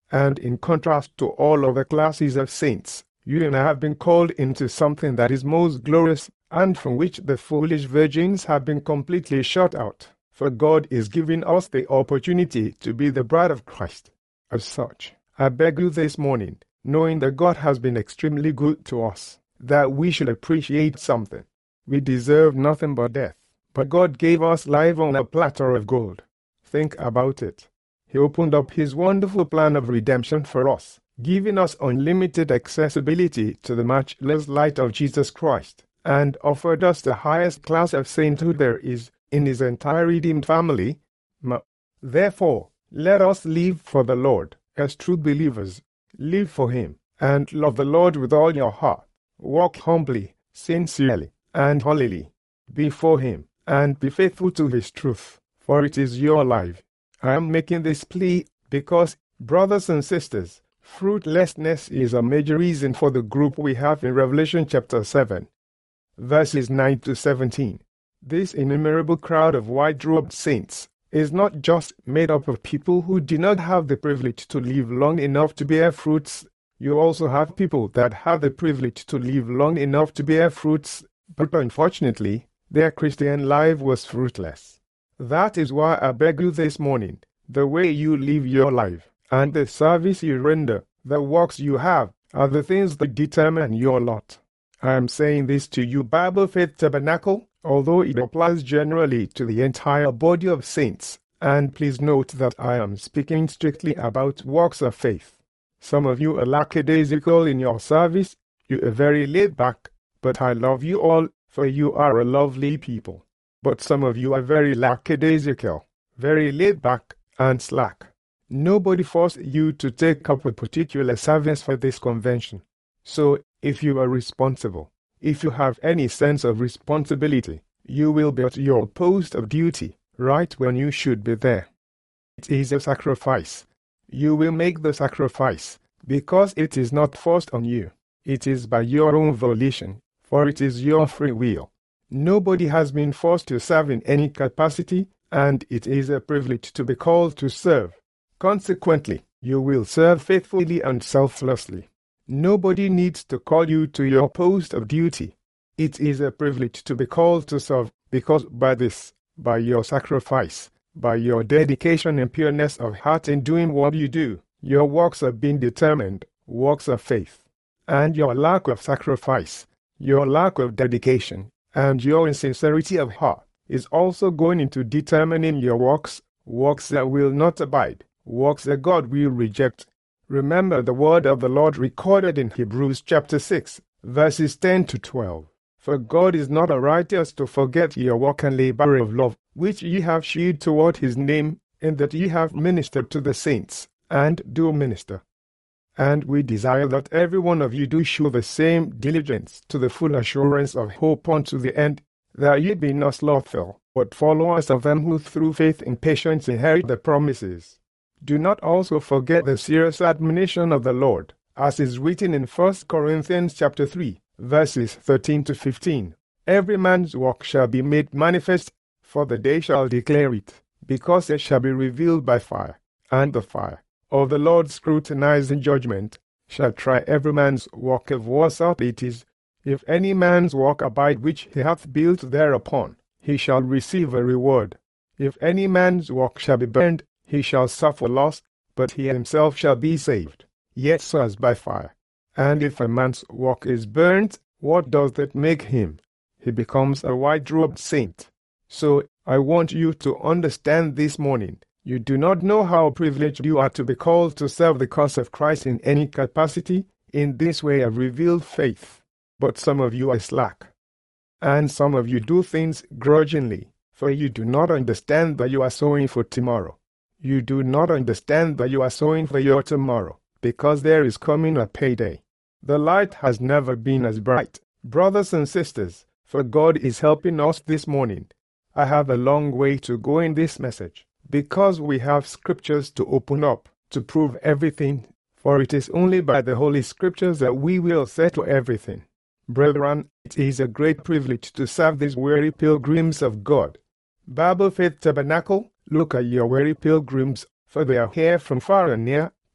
And in contrast to all other classes of saints, you and I have been called into something that is most glorious, and from which the foolish virgins have been completely shut out. For God is giving us the opportunity to be the bride of Christ. As such, I beg you this morning, knowing that God has been extremely good to us, that we should appreciate something. We deserve nothing but death, but God gave us life on a platter of gold. Think about it. He opened up His wonderful plan of redemption for us, giving us unlimited accessibility to the matchless light of Jesus Christ, and offered us the highest class of sainthood there is in His entire redeemed family. Therefore, let us live for the Lord as true believers. Live for Him, and love the Lord with all your heart. Walk humbly, sincerely, and holily before Him, and be faithful to His truth, for it is your life. I am making this plea because, brothers and sisters, fruitlessness is a major reason for the group we have in Revelation chapter 7, verses 9 to 17. This innumerable crowd of white-robed saints is not just made up of people who do not have the privilege to live long enough to bear fruits. You also have people that have the privilege to live long enough to bear fruits, but unfortunately, their Christian life was fruitless. That is why I beg you this morning, the way you live your life, and the service you render, the works you have, are the things that determine your lot. I am saying this to you, Bible Faith Tabernacle, although it applies generally to the entire body of saints, and please note that I am speaking strictly about works of faith. Some of you are lackadaisical in your service, you are very laid back, but I love you all, for you are a lovely people. But some of you are very lackadaisical, very laid back, and slack. Nobody forced you to take up a particular service for this convention. So, if you are responsible, if you have any sense of responsibility, you will be at your post of duty, right when you should be there. It is a sacrifice. You will make the sacrifice, because it is not forced on you. It is by your own volition, for it is your free will. Nobody has been forced to serve in any capacity, and it is a privilege to be called to serve. Consequently, you will serve faithfully and selflessly. Nobody needs to call you to your post of duty. It is a privilege to be called to serve, because by your sacrifice, by your dedication and pureness of heart in doing what you do, your works have been determined, works of faith. And your lack of sacrifice, your lack of dedication, and your insincerity of heart is also going into determining your works, works that will not abide, works that God will reject. Remember the word of the Lord recorded in Hebrews chapter 6, verses 10 to 12. For God is not unrighteous to forget your work and labor of love, which ye have shewed toward His name, in that ye have ministered to the saints, and do minister. And we desire that every one of you do show the same diligence to the full assurance of hope unto the end, that ye be not slothful, but followers of them who through faith and patience inherit the promises. Do not also forget the serious admonition of the Lord, as is written in 1 Corinthians chapter 3, verses 13 to 15. Every man's work shall be made manifest, for the day shall declare it, because it shall be revealed by fire, and the fire of the Lord scrutinizing judgment shall try every man's work of what sort it is. If any man's work abide which he hath built thereupon, he shall receive a reward. If any man's work shall be burned, he shall suffer loss, but he himself shall be saved, yet so as by fire. And if a man's work is burnt, what does that make him? He becomes a white-robed saint. So, I want you to understand this morning, you do not know how privileged you are to be called to serve the cause of Christ in any capacity, in this way of revealed faith. But some of you are slack. And some of you do things grudgingly, for you do not understand that you are sowing for tomorrow. You do not understand that you are sowing for your tomorrow, because there is coming a payday. The light has never been as bright. Brothers and sisters, for God is helping us this morning. I have a long way to go in this message, because we have scriptures to open up, to prove everything, for it is only by the Holy Scriptures that we will settle everything. Brethren, it is a great privilege to serve these weary pilgrims of God. Bible Faith Tabernacle, look at your weary pilgrims, for they are here from far and near,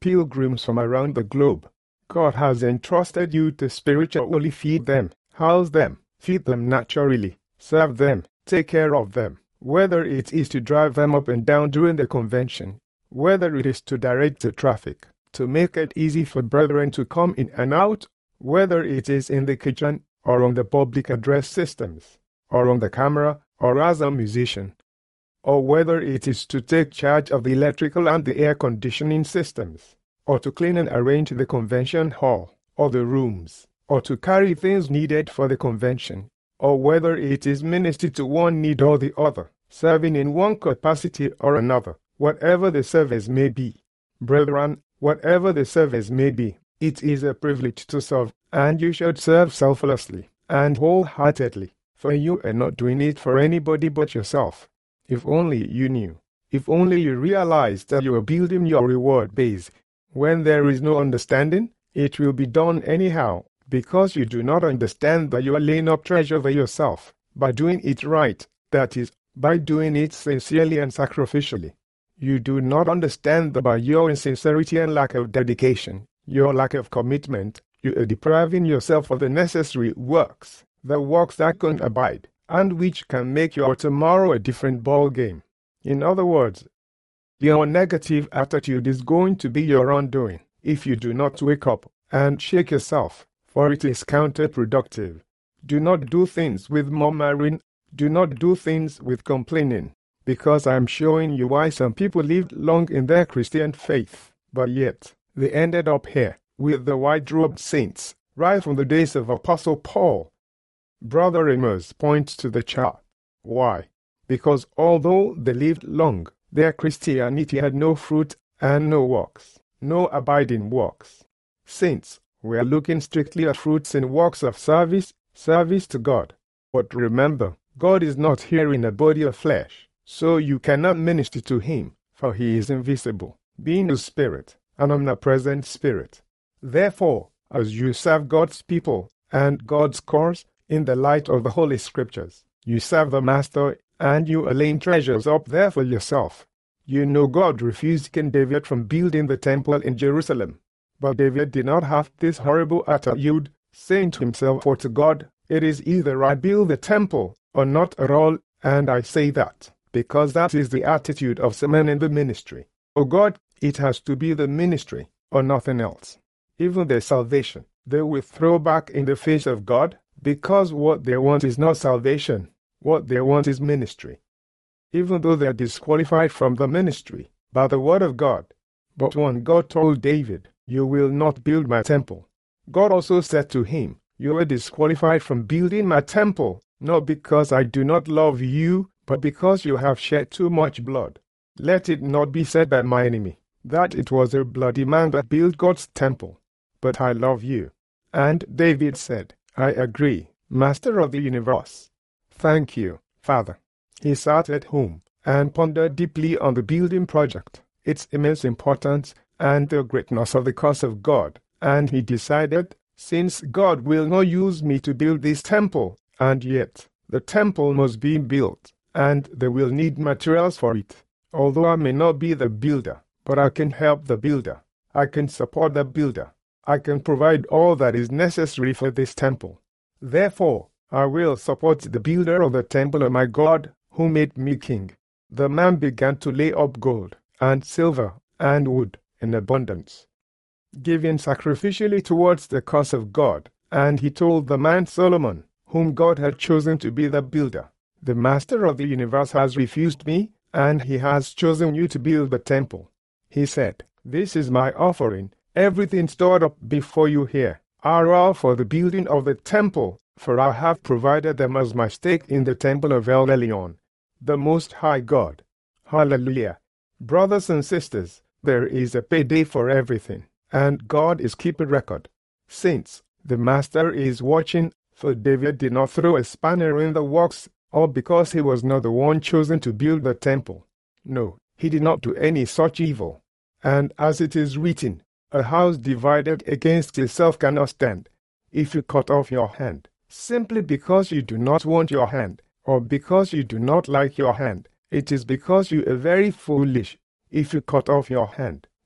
pilgrims from around the globe. God has entrusted you to spiritually feed them, house them, feed them naturally, serve them, take care of them, whether it is to drive them up and down during the convention, whether it is to direct the traffic, to make it easy for brethren to come in and out, whether it is in the kitchen or on the public address systems, or on the camera, or as a musician, or whether it is to take charge of the electrical and the air conditioning systems, or to clean and arrange the convention hall, or the rooms, or to carry things needed for the convention, or whether it is ministry to one need or the other, serving in one capacity or another, whatever the service may be. Brethren, whatever the service may be, it is a privilege to serve, and you should serve selflessly and wholeheartedly, for you are not doing it for anybody but yourself. If only you knew, if only you realized that you are building your reward base. When there is no understanding, it will be done anyhow, because you do not understand that you are laying up treasure for yourself, by doing it right, that is, by doing it sincerely and sacrificially. You do not understand that by your insincerity and lack of dedication, your lack of commitment, you are depriving yourself of the necessary works, the works that can abide, and which can make your tomorrow a different ball game. In other words, your negative attitude is going to be your undoing if you do not wake up and shake yourself, for it is counterproductive. Do not do things with murmuring, do not do things with complaining, because I am showing you why some people lived long in their Christian faith, but yet they ended up here with the white-robed saints, right from the days of Apostle Paul. Brother Amos points to the chart. Why? Because although they lived long, their Christianity had no fruit and no works, no abiding works. Saints, we are looking strictly at fruits in works of service to God. But remember, God is not here in a body of flesh, so you cannot minister to him, for he is invisible, being a spirit, an omnipresent spirit. Therefore, as you serve God's people and God's cause in the light of the Holy Scriptures, you serve the Master and you are laying treasures up there for yourself. You know God refused King David from building the temple in Jerusalem. But David did not have this horrible attitude, saying to himself or to God, "It is either I build the temple or not at all," and I say that, because that is the attitude of some men in the ministry. Oh God, it has to be the ministry or nothing else. Even their salvation, they will throw back in the face of God, because what they want is not salvation. What they want is ministry. Even though they are disqualified from the ministry by the word of God. But when God told David, "You will not build my temple," God also said to him, "You are disqualified from building my temple, not because I do not love you, but because you have shed too much blood. Let it not be said by my enemy that it was a bloody man that built God's temple, but I love you." And David said, "I agree, Master of the universe. Thank you, Father." He sat at home and pondered deeply on the building project, its immense importance, and the greatness of the cause of God, and he decided, since God will not use me to build this temple, and yet the temple must be built, and they will need materials for it. Although I may not be the builder, but I can help the builder. I can support the builder. I can provide all that is necessary for this temple. Therefore, I will support the builder of the temple of my God, who made me king. The man began to lay up gold, and silver, and wood in abundance, giving sacrificially towards the cause of God. And he told the man Solomon, whom God had chosen to be the builder, "The Master of the universe has refused me, and he has chosen you to build the temple." He said, "This is my offering, everything stored up before you here, are all for the building of the temple, for I have provided them as my stake in the temple of El Elyon, the Most High God." Hallelujah. Brothers and sisters, there is a payday for everything, and God is keeping record. Saints, the Master is watching, for David did not throw a spanner in the works, or because he was not the one chosen to build the temple. No, he did not do any such evil. And as it is written, "A house divided against itself cannot stand." If you cut off your hand, simply because you do not want your hand, or because you do not like your hand, it is because you are very foolish. If you cut off your hand,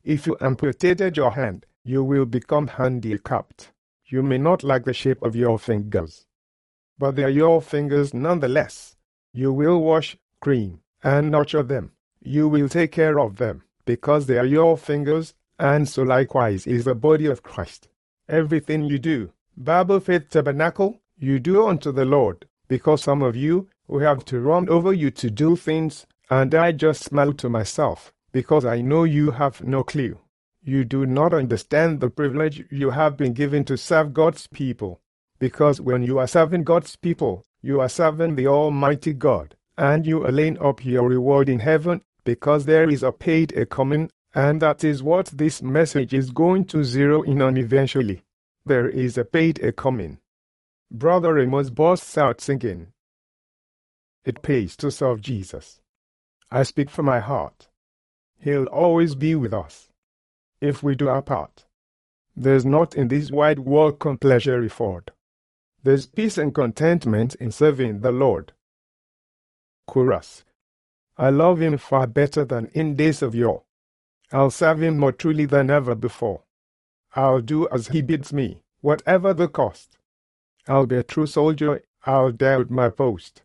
If you amputated your hand, you will become handicapped. You may not like the shape of your fingers, but they are your fingers nonetheless. You will wash, cream, and nurture them. You will take care of them, because they are your fingers, and so likewise is the body of Christ. Everything you do, Bible Faith Tabernacle, you do unto the Lord, because some of you will have to run over you to do things, and I just smile to myself, because I know you have no clue. You do not understand the privilege you have been given to serve God's people, because when you are serving God's people, you are serving the Almighty God, and you are laying up your reward in heaven, because there is a payday coming, and that is what this message is going to zero in on eventually. There is a payday coming. Brother Amos bursts out singing, "It pays to serve Jesus." I speak from my heart. He'll always be with us, if we do our part. There's not in this wide world pleasure afford. There's peace and contentment in serving the Lord. Chorus. I love him far better than in days of yore. I'll serve him more truly than ever before. I'll do as he bids me, whatever the cost. I'll be a true soldier, I'll doubt my post.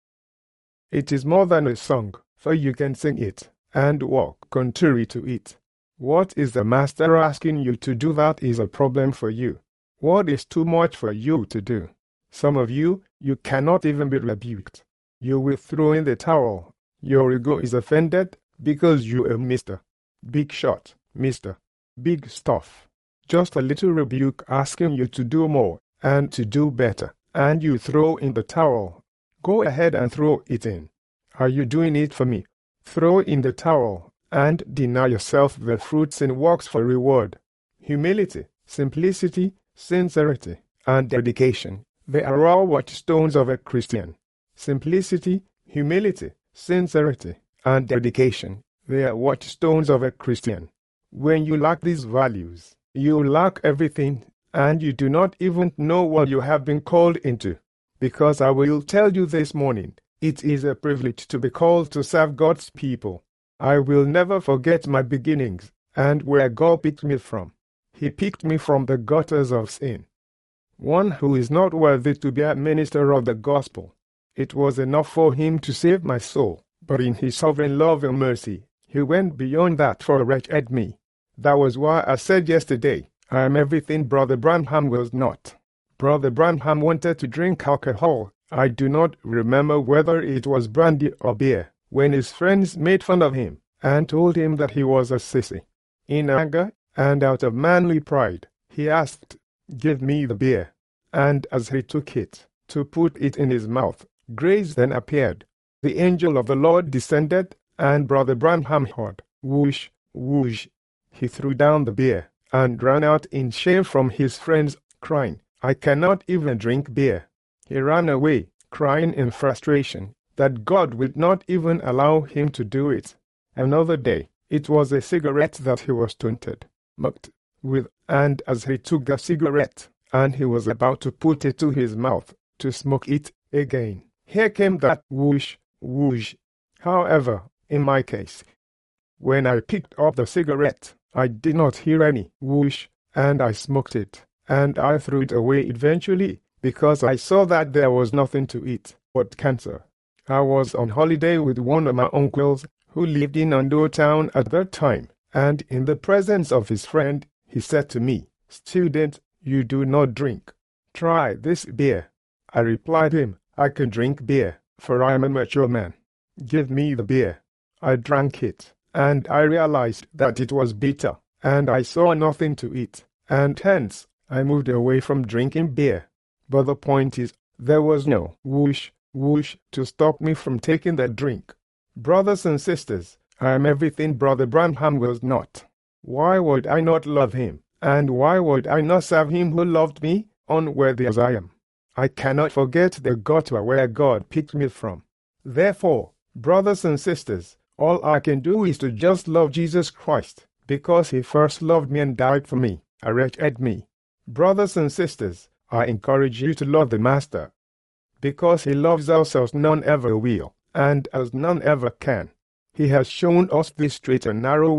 It is more than a song, for you can sing it, and walk contrary to it. What is the Master asking you to do that is a problem for you? What is too much for you to do? Some of you cannot even be rebuked. You will throw in the towel. Your ego is offended because you are Mr. Big Shot, Mr. Big Stuff. Just a little rebuke asking you to do more and to do better, and you throw in the towel. Go ahead and throw it in. Are you doing it for me? Throw in the towel and deny yourself the fruits and works for reward. Humility, simplicity, sincerity, and dedication. They are all watchstones of a Christian. Simplicity, humility, sincerity, and dedication. They are watchstones of a Christian. When you lack these values, you lack everything, and you do not even know what you have been called into. Because I will tell you this morning, it is a privilege to be called to serve God's people. I will never forget my beginnings, and where God picked me from. He picked me from the gutters of sin. One who is not worthy to be a minister of the gospel. It was enough for him to save my soul, but in his sovereign love and mercy, he went beyond that for a wretched me. That was why I said yesterday, I am everything Brother Branham was not. Brother Branham wanted to drink alcohol. I do not remember whether it was brandy or beer, when his friends made fun of him and told him that he was a sissy. In anger and out of manly pride, he asked, "Give me the beer." And as he took it, to put it in his mouth, grace then appeared. The angel of the Lord descended, and Brother Branham heard, whoosh, whoosh. He threw down the beer and ran out in shame from his friends, crying, "I cannot even drink beer." He ran away, crying in frustration that God would not even allow him to do it. Another day, it was a cigarette that he was taunted, mocked with, and as he took the cigarette, and he was about to put it to his mouth to smoke it again, here came that whoosh, whoosh. However, in my case, when I picked up the cigarette, I did not hear any whoosh, and I smoked it, and I threw it away eventually, because I saw that there was nothing to it but cancer. I was on holiday with one of my uncles, who lived in Ando Town at that time, and in the presence of his friend, he said to me, "Student, you do not drink. Try this beer." I replied him, "I can drink beer, for I am a mature man. Give me the beer." I drank it, and I realized that it was bitter, and I saw nothing to it, and hence I moved away from drinking beer. But the point is, there was no whoosh, whoosh to stop me from taking that drink. Brothers and sisters, I am everything Brother Branham was not. Why would I not love him? And why would I not serve him who loved me, unworthy as I am? I cannot forget the gutter where God picked me from. Therefore, brothers and sisters, all I can do is to just love Jesus Christ, because he first loved me and died for me, a wretched me. Brothers and sisters, I encourage you to love the Master, because he loves us as none ever will, and as none ever can. He has shown us this straight and narrow way,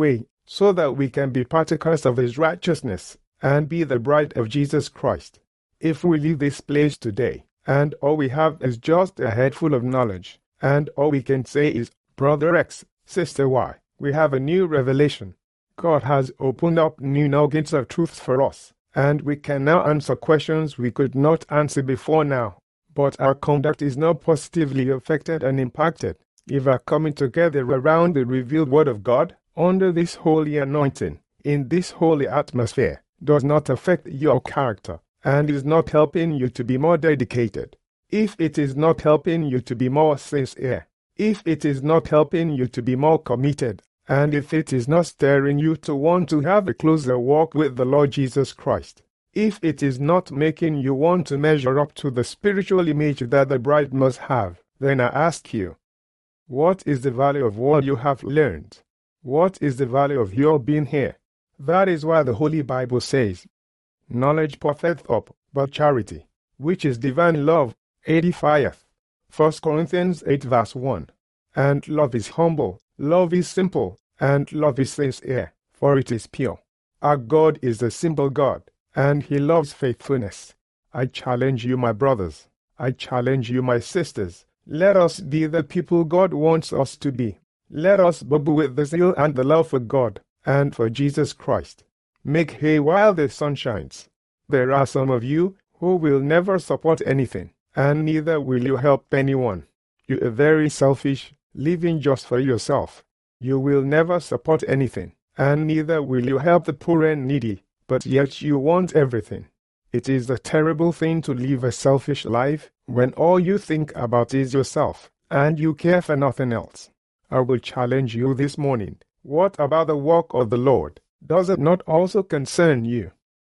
so that we can be partakers of his righteousness and be the bride of Jesus Christ. If we leave this place today, and all we have is just a head full of knowledge, and all we can say is, Brother X, Sister Y, we have a new revelation. God has opened up new nuggets of truth for us, and we can now answer questions we could not answer before now. But our conduct is not positively affected and impacted if our coming together around the revealed Word of God, under this holy anointing, in this holy atmosphere, does not affect your character, and is not helping you to be more dedicated. If it is not helping you to be more sincere, if it is not helping you to be more committed, and if it is not stirring you to want to have a closer walk with the Lord Jesus Christ, if it is not making you want to measure up to the spiritual image that the bride must have, then I ask you, what is the value of what you have learned? What is the value of your being here? That is why the Holy Bible says, knowledge puffeth up, but charity, which is divine love, edifieth. 1 Corinthians 8 verse 1. And love is humble, love is simple, and love is sincere, for it is pure. Our God is a simple God, and he loves faithfulness. I challenge you, my brothers. I challenge you, my sisters. Let us be the people God wants us to be. Let us bubble with the zeal and the love for God and for Jesus Christ. Make hay while the sun shines. There are some of you who will never support anything, and neither will you help anyone. You are very selfish, living just for yourself. You will never support anything, and neither will you help the poor and needy, but yet you want everything. It is a terrible thing to live a selfish life when all you think about is yourself, and you care for nothing else. I will challenge you this morning. What about the work of the Lord? Does it not also concern you?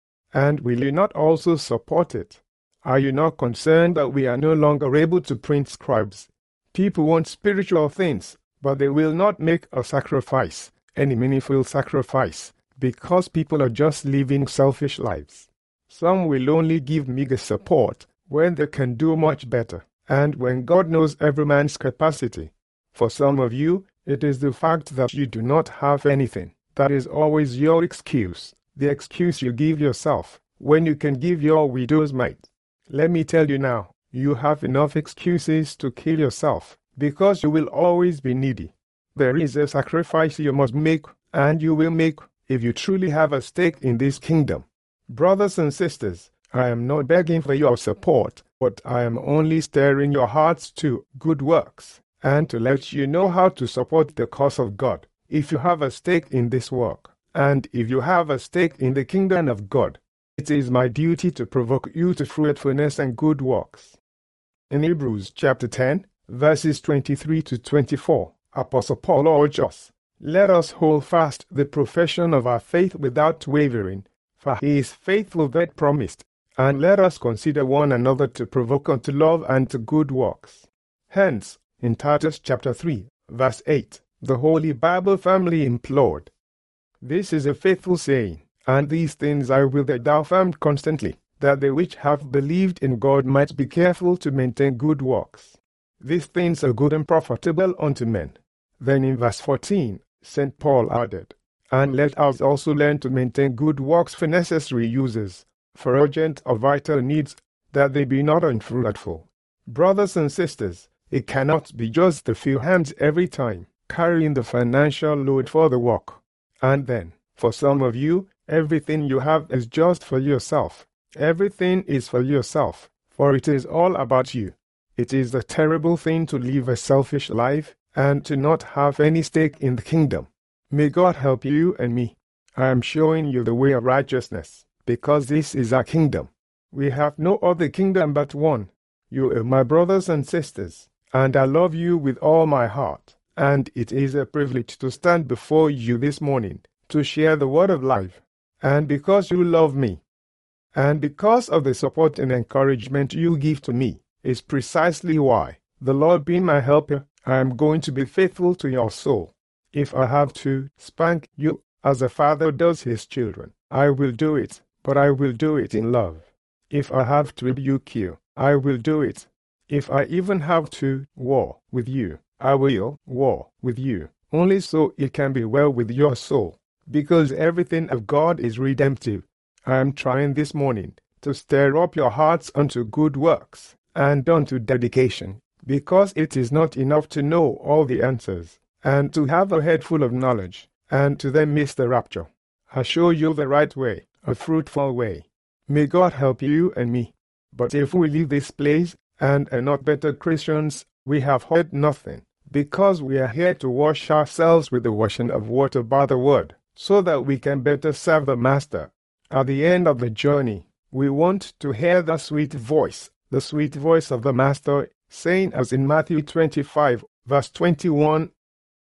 And will you not also support it? Are you not concerned that we are no longer able to print scribes? People want spiritual things, but they will not make a sacrifice, any meaningful sacrifice, because people are just living selfish lives. Some will only give meager support when they can do much better, and when God knows every man's capacity. For some of you, it is the fact that you do not have anything that is always your excuse, the excuse you give yourself when you can give your widow's mite. Let me tell you now, you have enough excuses to kill yourself, because you will always be needy. There is a sacrifice you must make, and you will make, if you truly have a stake in this kingdom. Brothers and sisters, I am not begging for your support, but I am only stirring your hearts to good works, and to let you know how to support the cause of God. If you have a stake in this work, and if you have a stake in the kingdom of God, it is my duty to provoke you to fruitfulness and good works. In Hebrews chapter 10, verses 23 to 24, Apostle Paul urges us, let us hold fast the profession of our faith without wavering, for he is faithful that promised, and let us consider one another to provoke unto love and to good works. Hence, in Titus chapter 3, verse 8, the Holy Bible firmly implored, this is a faithful saying, and these things I will that thou affirm constantly, that they which have believed in God might be careful to maintain good works. These things are good and profitable unto men. Then in verse 14, St. Paul added, and let us also learn to maintain good works for necessary uses, for urgent or vital needs, that they be not unfruitful. Brothers and sisters, it cannot be just the few hands every time, carrying the financial load for the work. And then, for some of you, everything you have is just for yourself. Everything is for yourself, for it is all about you. It is a terrible thing to live a selfish life and to not have any stake in the kingdom. May God help you and me. I am showing you the way of righteousness, because this is our kingdom. We have no other kingdom but one. You are my brothers and sisters, and I love you with all my heart. And it is a privilege to stand before you this morning to share the word of life. And because you love me, and because of the support and encouragement you give to me, is precisely why, the Lord being my helper, I am going to be faithful to your soul. If I have to spank you as a father does his children, I will do it, but I will do it in love. If I have to rebuke you, I will do it. If I even have to war with you, I will war with you, only so it can be well with your soul. because everything of God is redemptive. I am trying this morning to stir up your hearts unto good works and unto dedication, because it is not enough to know all the answers and to have a head full of knowledge and to then miss the rapture. I show you the right way, a fruitful way. May God help you and me. But if we leave this place and are not better Christians, we have heard nothing, because we are here to wash ourselves with the washing of water by the word, so that we can better serve the Master. At the end of the journey, we want to hear the sweet voice of the Master, saying as in Matthew 25, verse 21,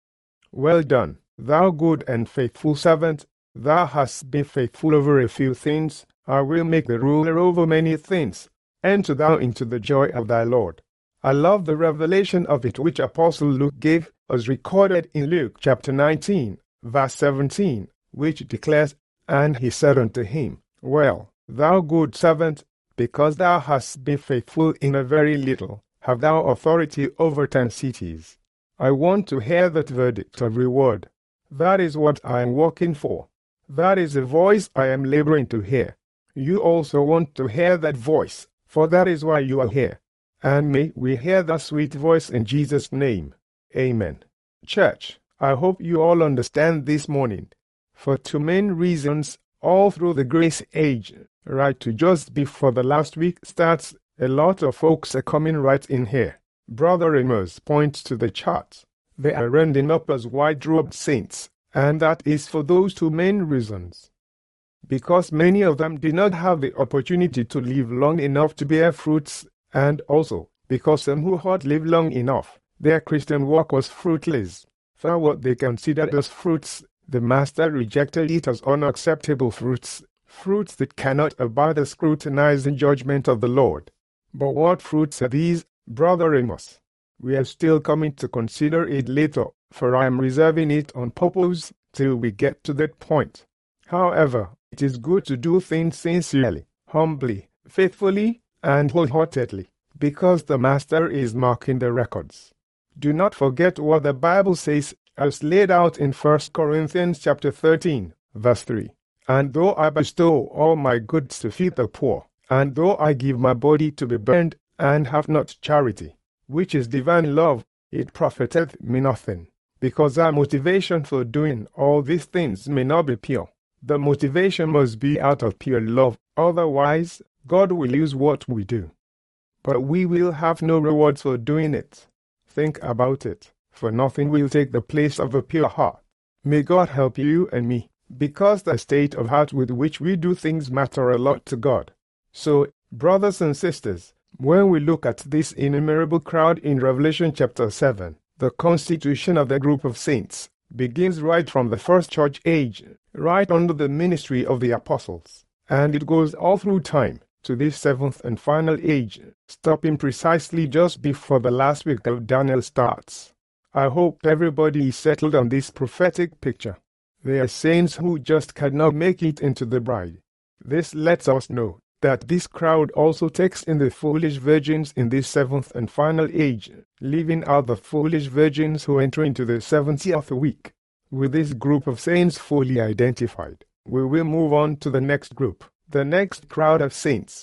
"Well done, thou good and faithful servant, thou hast been faithful over a few things, I will make thee ruler over many things. Enter thou into the joy of thy Lord." I love the revelation of it which Apostle Luke gave, as recorded in Luke chapter 19, verse 17, which declares, "And he said unto him, Well, thou good servant, because thou hast been faithful in a very little, have thou authority over 10 cities. I want to hear that verdict of reward. That is what I am working for. That is the voice I am laboring to hear. You also want to hear that voice, for that is why you are here. And may we hear that sweet voice in Jesus' name. Amen. Church, I hope you all understand this morning. For 2 main reasons, all through the grace age, right to just before the last week starts, a lot of folks are coming right in here. Brother Amos points to the charts. They are ending up as white-robed saints, and that is for those 2 main reasons. Because many of them did not have the opportunity to live long enough to bear fruits, and also because some who had lived long enough, their Christian walk was fruitless. For what they considered as fruits, the Master rejected it as unacceptable fruits, fruits that cannot abide the scrutinizing judgment of the Lord. But what fruits are these, Brother Amos? We are still coming to consider it later, for I am reserving it on purpose till we get to that point. However, it is good to do things sincerely, humbly, faithfully, and wholeheartedly, because the Master is marking the records. Do not forget what the Bible says as laid out in 1 Corinthians chapter 13, verse 3. "And though I bestow all my goods to feed the poor, and though I give my body to be burned, and have not charity, which is divine love, it profiteth me nothing." Because our motivation for doing all these things may not be pure. The motivation must be out of pure love, otherwise God will use what we do. But we will have no rewards for doing it. Think about it, for nothing will take the place of a pure heart. May God help you and me, because the state of heart with which we do things matter a lot to God. So, brothers and sisters, when we look at this innumerable crowd in Revelation chapter 7, the constitution of the group of saints begins right from the first church age, right under the ministry of the apostles, and it goes all through time to this 7th and final age, stopping precisely just before the last week of Daniel starts. I hope everybody is settled on this prophetic picture. There are saints who just cannot make it into the bride. This lets us know that this crowd also takes in the foolish virgins in this 7th and final age, leaving out the foolish virgins who enter into the 70th week. With this group of saints fully identified, we will move on to the next group, the next crowd of saints.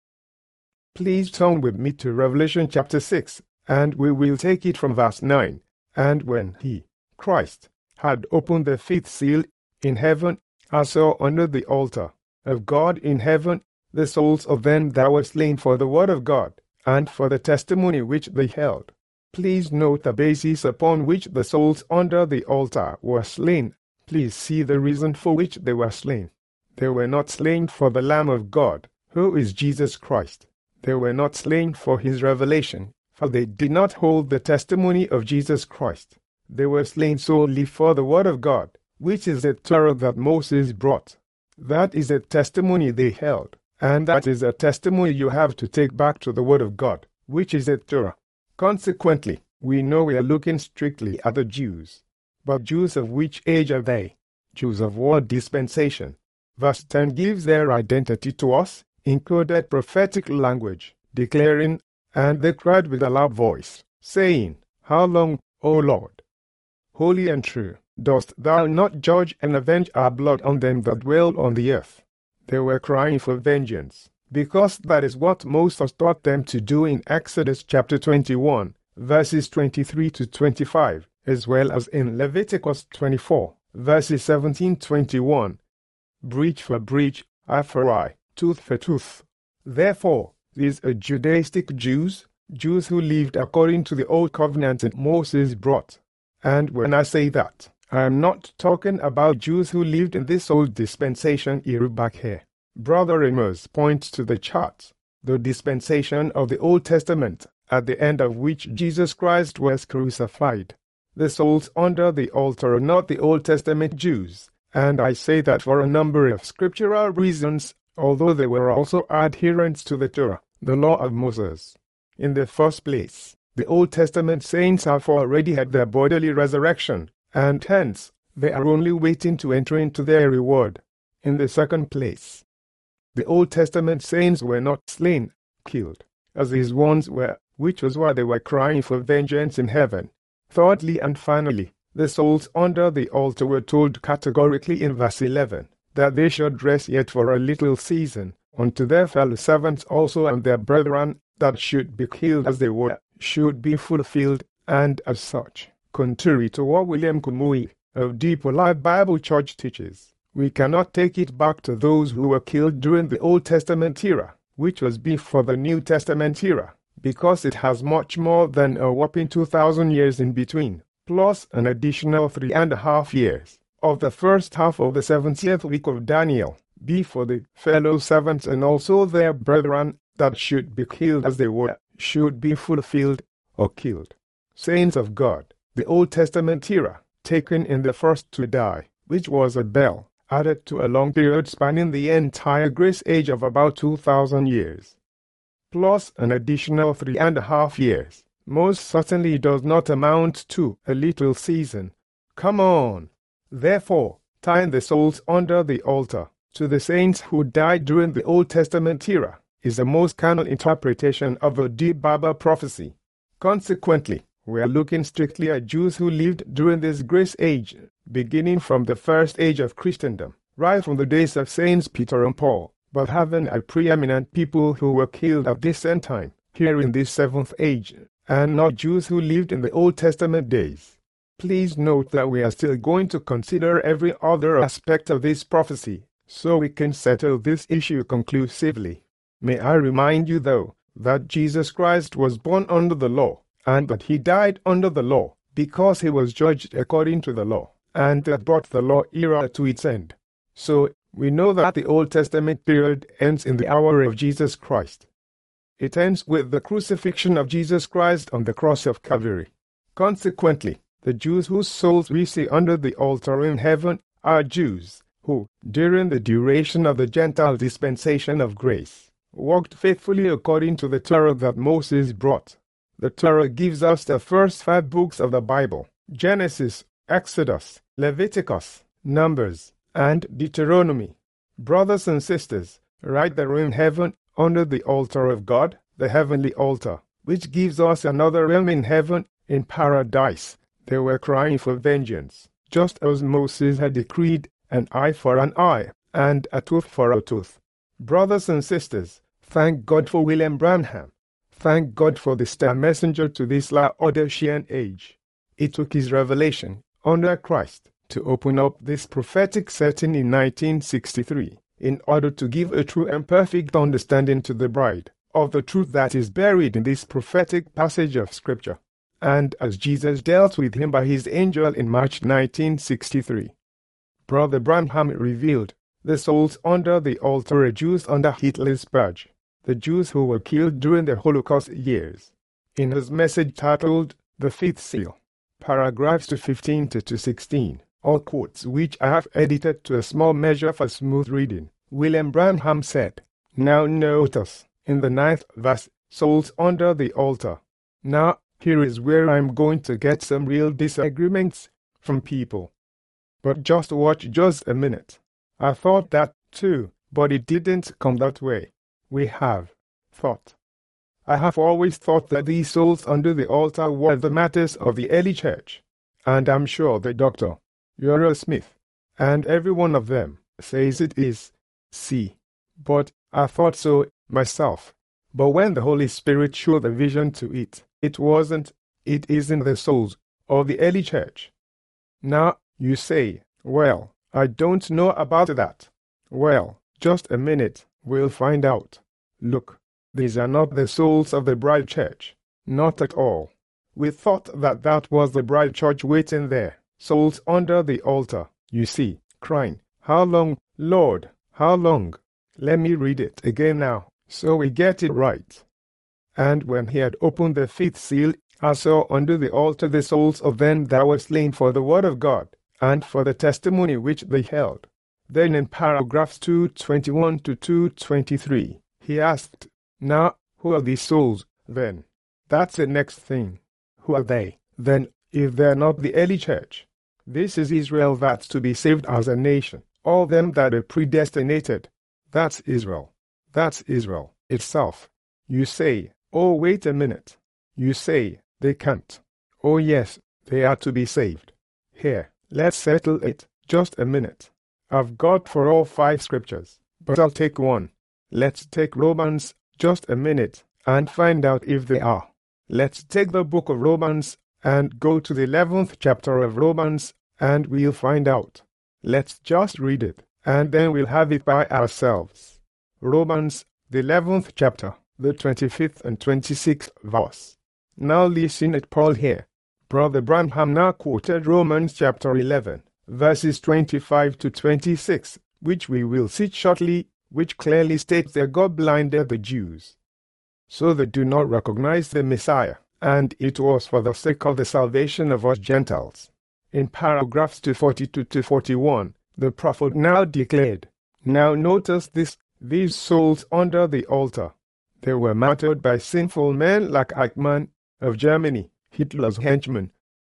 Please turn with me to Revelation chapter 6, and we will take it from verse 9. "And when he, Christ, had opened the 5th seal in heaven, I saw under the altar of God in heaven the souls of them that were slain for the word of God, and for the testimony which they held." Please note the basis upon which the souls under the altar were slain. Please see the reason for which they were slain. They were not slain for the Lamb of God, who is Jesus Christ. They were not slain for his revelation, for they did not hold the testimony of Jesus Christ. They were slain solely for the word of God, which is the Torah that Moses brought. That is a testimony they held, and that is a testimony you have to take back to the word of God, which is the Torah. Consequently, we know we are looking strictly at the Jews. But Jews of which age are they? Jews of what dispensation? Verse 10 gives their identity to us in coded prophetic language, declaring, "And they cried with a loud voice, saying, How long, O Lord? holy and true, dost thou not judge and avenge our blood on them that dwell on the earth? They were crying for vengeance, because that is what Moses taught them to do in Exodus chapter 21, verses 23 to 25, as well as in Leviticus 24, verses 17-21. Breach for breach, eye for eye, tooth for tooth. Therefore, these are Judaistic Jews, Jews who lived according to the old covenant that Moses brought. And when I say that, I am not talking about Jews who lived in this old dispensation era back here. Brother Amos points to the chart, the dispensation of the Old Testament, at the end of which Jesus Christ was crucified. The souls under the altar are not the Old Testament Jews, and I say that for a number of scriptural reasons, although they were also adherents to the Torah, the law of Moses. In the first place, the Old Testament saints have already had their bodily resurrection, and hence, they are only waiting to enter into their reward. In the second place, the Old Testament saints were not slain, killed, as these ones were, which was why they were crying for vengeance in heaven. Thirdly and finally, the souls under the altar were told categorically in verse 11, that they should rest yet for a little season, unto their fellow servants also and their brethren that should be killed as they were, should be fulfilled, and as such, contrary to what William Kumui of Deeper Life Bible Church teaches, we cannot take it back to those who were killed during the Old Testament era, which was before the New Testament era, because it has much more than a whopping 2,000 years in between, plus an additional 3.5 years of the first half of the 70th week of Daniel, before the fellow servants and also their brethren that should be killed as they were, should be fulfilled or killed. Saints of God, the Old Testament era, taken in the first to die, which was a bell, added to a long period spanning the entire grace age of about 2,000 years, plus an additional 3.5 years, most certainly does not amount to a little season. Come on! Therefore, tying the souls under the altar to the saints who died during the Old Testament era is the most canon interpretation of a deep Bible prophecy. Consequently, we are looking strictly at Jews who lived during this grace age, beginning from the first age of Christendom, right from the days of Saints Peter and Paul, but having a preeminent people who were killed at this end time, here in this seventh age, and not Jews who lived in the Old Testament days. Please note that we are still going to consider every other aspect of this prophecy, so we can settle this issue conclusively. May I remind you, though, that Jesus Christ was born under the law, and that he died under the law, because he was judged according to the law, and that brought the law era to its end. So, we know that the Old Testament period ends in the hour of Jesus Christ. It ends with the crucifixion of Jesus Christ on the cross of Calvary. Consequently, the Jews whose souls we see under the altar in heaven are Jews who, during the duration of the Gentile dispensation of grace, walked faithfully according to the Torah that Moses brought. The Torah gives us the first 5 books of the Bible: Genesis, Exodus, Leviticus, Numbers, and Deuteronomy. Brothers and sisters, right there in heaven, under the altar of God, the heavenly altar, which gives us another realm in heaven, in paradise, they were crying for vengeance, just as Moses had decreed, an eye for an eye, and a tooth for a tooth. Brothers and sisters, thank God for William Branham. Thank God for the star messenger to this Laodicean age. It took his revelation, under Christ, to open up this prophetic setting in 1963, in order to give a true and perfect understanding to the bride of the truth that is buried in this prophetic passage of Scripture. And as Jesus dealt with him by his angel in March 1963, Brother Branham revealed the souls under the altar are Jews under Hitler's purge, the Jews who were killed during the Holocaust years. In his message titled The Fifth Seal, paragraphs 15 to 16, all quotes which I have edited to a small measure for smooth reading, William Branham said, "Now notice, in the 9th verse, souls under the altar. Now, here is where I'm going to get some real disagreements from people. But just watch just a minute. I thought that too, but it didn't come that way. We have thought. I have always thought that these souls under the altar were the martyrs of the early church. and I'm sure the doctor, Uriel Smith, and every one of them says it is. See, but I thought so myself. But when the Holy Spirit showed the vision to it, it wasn't, it isn't the souls of the early church. Now, you say, well, I don't know about that. Well, just a minute, we'll find out. Look, these are not the souls of the bride church. Not at all. We thought that was the bride church waiting there, souls under the altar, you see, crying, how long, Lord, how long? Let me read it again now, so we get it right. And when he had opened the fifth seal, I saw under the altar the souls of them that were slain for the word of God, and for the testimony which they held. Then in paragraphs 221 to 223, he asked, now, who are these souls, then? That's the next thing. Who are they, then, if they're not the early church? This is Israel that's to be saved as a nation. All them that are predestinated. That's Israel. That's Israel itself. You say, oh, wait a minute. You say, they can't. Oh, yes, they are to be saved. Here, let's settle it. Just a minute. I've got for all 5 scriptures, but I'll take one. Let's take Romans, just a minute, and find out if they are. Let's take the book of Romans and go to the 11th chapter of Romans, and we'll find out. Let's just read it, and then we'll have it by ourselves. Romans, the 11th chapter, the 25th and 26th verse. Now listen at Paul here. Brother Branham now quoted Romans chapter 11, verses 25 to 26, which we will see shortly, which clearly states that God blinded the Jews, so they do not recognize the Messiah, and it was for the sake of the salvation of us Gentiles. In paragraphs 242 to 41, the prophet now declared, now notice this, these souls under the altar. They were martyred by sinful men like Eichmann of Germany, Hitler's henchman.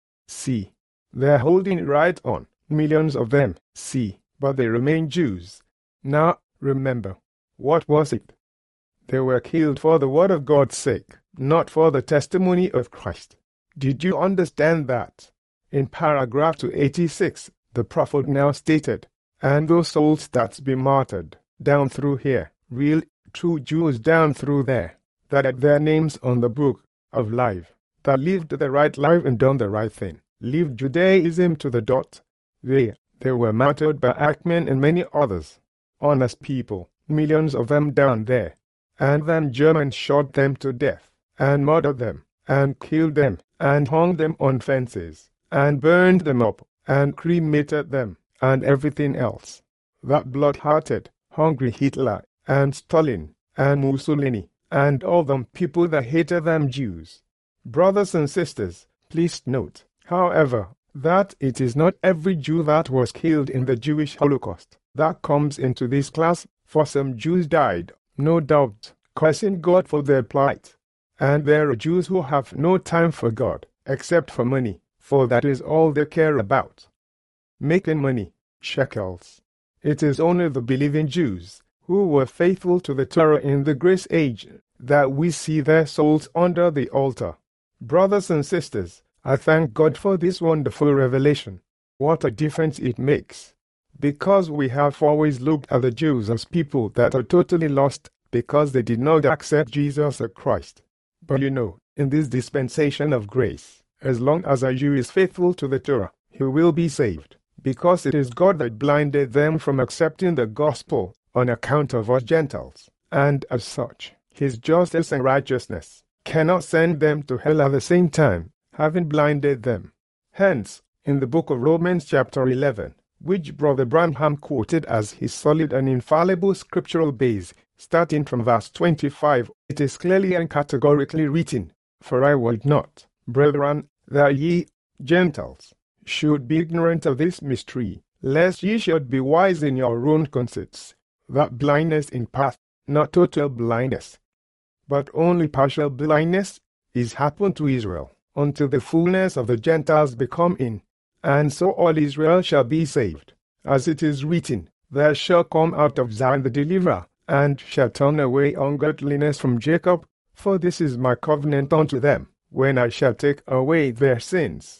See, they're holding right on, millions of them, see, but they remain Jews. Now, remember, what was it? They were killed for the word of God's sake, not for the testimony of Christ. Did you understand that? In paragraph 286, the prophet now stated, and those souls that's been martyred, down through here, real, true Jews down through there, that had their names on the book of life, that lived the right life and done the right thing, lived Judaism to the dot. They were martyred by Eichmann and many others. Honest people, millions of them down there. And then Germans shot them to death, and murdered them, and killed them, and hung them on fences, and burned them up, and cremated them, and everything else. That blood-hearted, hungry Hitler, and Stalin, and Mussolini, and all them people that hated them Jews. Brothers and sisters, please note, however, that it is not every Jew that was killed in the Jewish Holocaust that comes into this class, for some Jews died, no doubt, cursing God for their plight. And there are Jews who have no time for God, except for money, for that is all they care about. Making money, shekels. It is only the believing Jews, who were faithful to the Torah in the grace age, that we see their souls under the altar. Brothers and sisters, I thank God for this wonderful revelation. What a difference it makes. Because we have always looked at the Jews as people that are totally lost because they did not accept Jesus as Christ. But you know, in this dispensation of grace, as long as a Jew is faithful to the Torah, he will be saved, because it is God that blinded them from accepting the gospel on account of us Gentiles, and as such, his justice and righteousness cannot send them to hell at the same time, having blinded them. Hence, in the book of Romans chapter 11, which Brother Branham quoted as his solid and infallible scriptural base, starting from verse 25, it is clearly and categorically written, for I would not, brethren, that ye, Gentiles, should be ignorant of this mystery, lest ye should be wise in your own conceits, that blindness in part, not total blindness, but only partial blindness, is happened to Israel, until the fullness of the Gentiles be come in, and so all Israel shall be saved. As it is written, there shall come out of Zion the deliverer, and shall turn away ungodliness from Jacob, for this is my covenant unto them, when I shall take away their sins.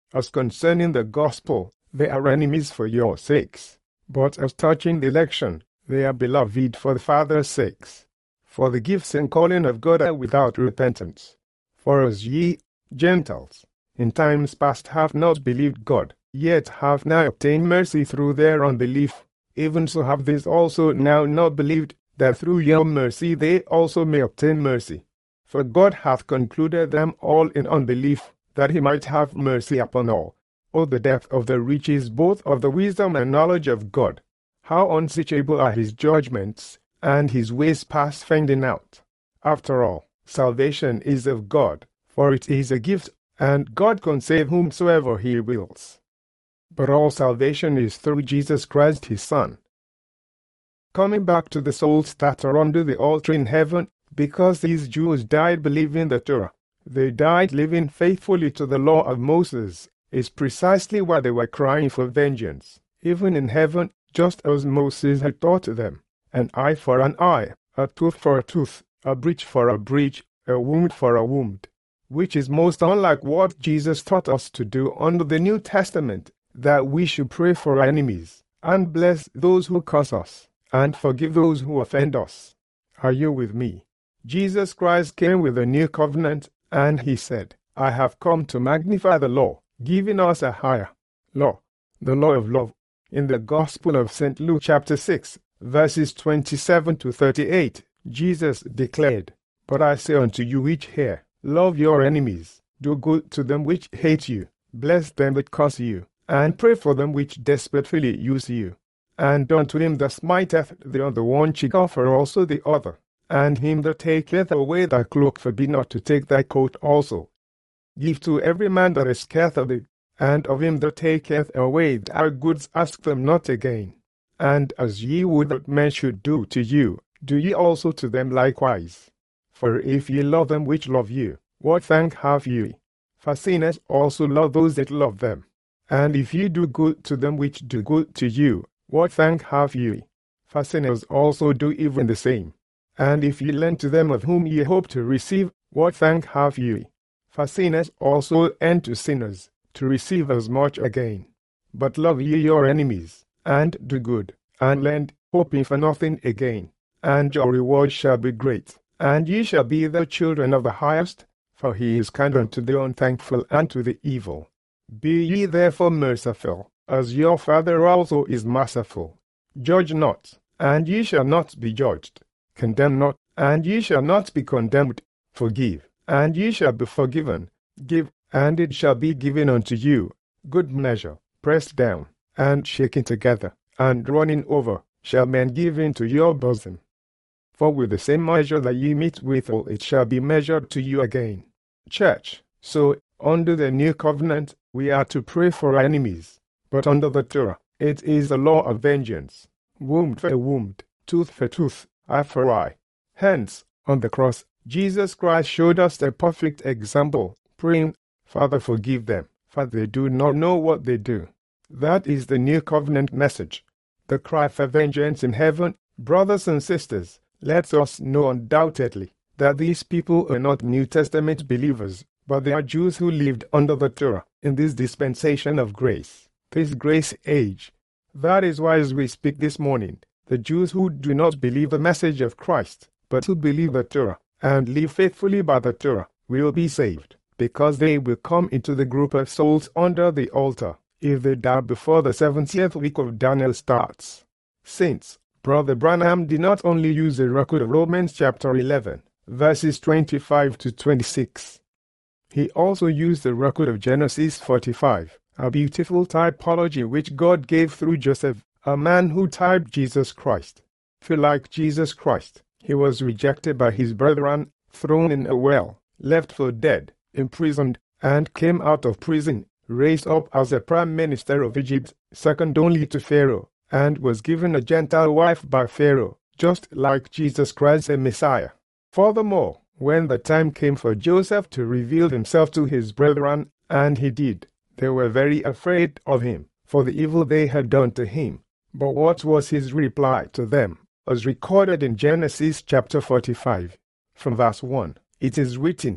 As concerning the gospel, they are enemies for your sakes. But as touching the election, they are beloved for the Father's sakes. For the gifts and calling of God are without repentance. For as ye, Gentiles, in times past have not believed God, yet have now obtained mercy through their unbelief, even so have these also now not believed, that through your mercy they also may obtain mercy. For God hath concluded them all in unbelief, that he might have mercy upon all. O the depth of the riches both of the wisdom and knowledge of God! How unsearchable are his judgments, and his ways past finding out! After all, salvation is of God, for it is a gift, and God can save whomsoever he wills. But all salvation is through Jesus Christ his Son. Coming back to the souls that are under the altar in heaven, because these Jews died believing the Torah, they died living faithfully to the law of Moses, is precisely why they were crying for vengeance, even in heaven, just as Moses had taught them, an eye for an eye, a tooth for a tooth, a breach for a breach, a wound for a wound, which is most unlike what Jesus taught us to do under the New Testament, that we should pray for our enemies, and bless those who curse us, and forgive those who offend us. Are you with me? Jesus Christ came with a new covenant, and he said, I have come to magnify the law, giving us a higher law, the law of love. In the Gospel of St. Luke chapter 6, verses 27 to 38, Jesus declared, But I say unto you which hear, love your enemies, do good to them which hate you, bless them that curse you, and pray for them which despitefully use you. And unto him that smiteth thee on the one cheek offer also the other, and him that taketh away thy cloak forbid not to take thy coat also. Give to every man that asketh of thee, and of him that taketh away thy goods ask them not again. And as ye would that men should do to you, do ye also to them likewise. For if ye love them which love you, what thank have ye? For sinners also love those that love them. And if ye do good to them which do good to you, what thank have ye? For sinners also do even the same. And if ye lend to them of whom ye hope to receive, what thank have ye? For sinners also lend to sinners, to receive as much again. But love ye your enemies, and do good, and lend, hoping for nothing again. And your reward shall be great, and ye shall be the children of the highest, for he is kind unto the unthankful and to the evil. Be ye therefore merciful, as your Father also is merciful. Judge not, and ye shall not be judged. Condemn not, and ye shall not be condemned. Forgive, and ye shall be forgiven. Give, and it shall be given unto you. Good measure, pressed down, and shaken together, and running over, shall men give into your bosom. For with the same measure that ye meet withal, it shall be measured to you again. Church, so, under the new covenant, we are to pray for our enemies. But under the Torah, it is the law of vengeance. Wound for wound, tooth for tooth, eye for eye. Hence, on the cross, Jesus Christ showed us a perfect example, praying, Father, forgive them, for they do not know what they do. That is the new covenant message. The cry for vengeance in heaven, brothers and sisters, lets us know undoubtedly that these people are not New Testament believers, but they are Jews who lived under the Torah in this dispensation of grace, this grace age. That is why, as we speak this morning, the Jews who do not believe the message of Christ, but who believe the Torah and live faithfully by the Torah, will be saved, because they will come into the group of souls under the altar, if they die before the 70th week of Daniel starts. Saints, Brother Branham did not only use the record of Romans chapter 11, verses 25 to 26. He also used the record of Genesis 45, a beautiful typology which God gave through Joseph, a man who typed Jesus Christ. For like Jesus Christ, he was rejected by his brethren, thrown in a well, left for dead, imprisoned, and came out of prison, raised up as a prime minister of Egypt, second only to Pharaoh, and was given a Gentile wife by Pharaoh, just like Jesus Christ the Messiah. Furthermore, when the time came for Joseph to reveal himself to his brethren, and he did, they were very afraid of him, for the evil they had done to him. But what was his reply to them, as recorded in Genesis chapter 45? From verse 1, it is written,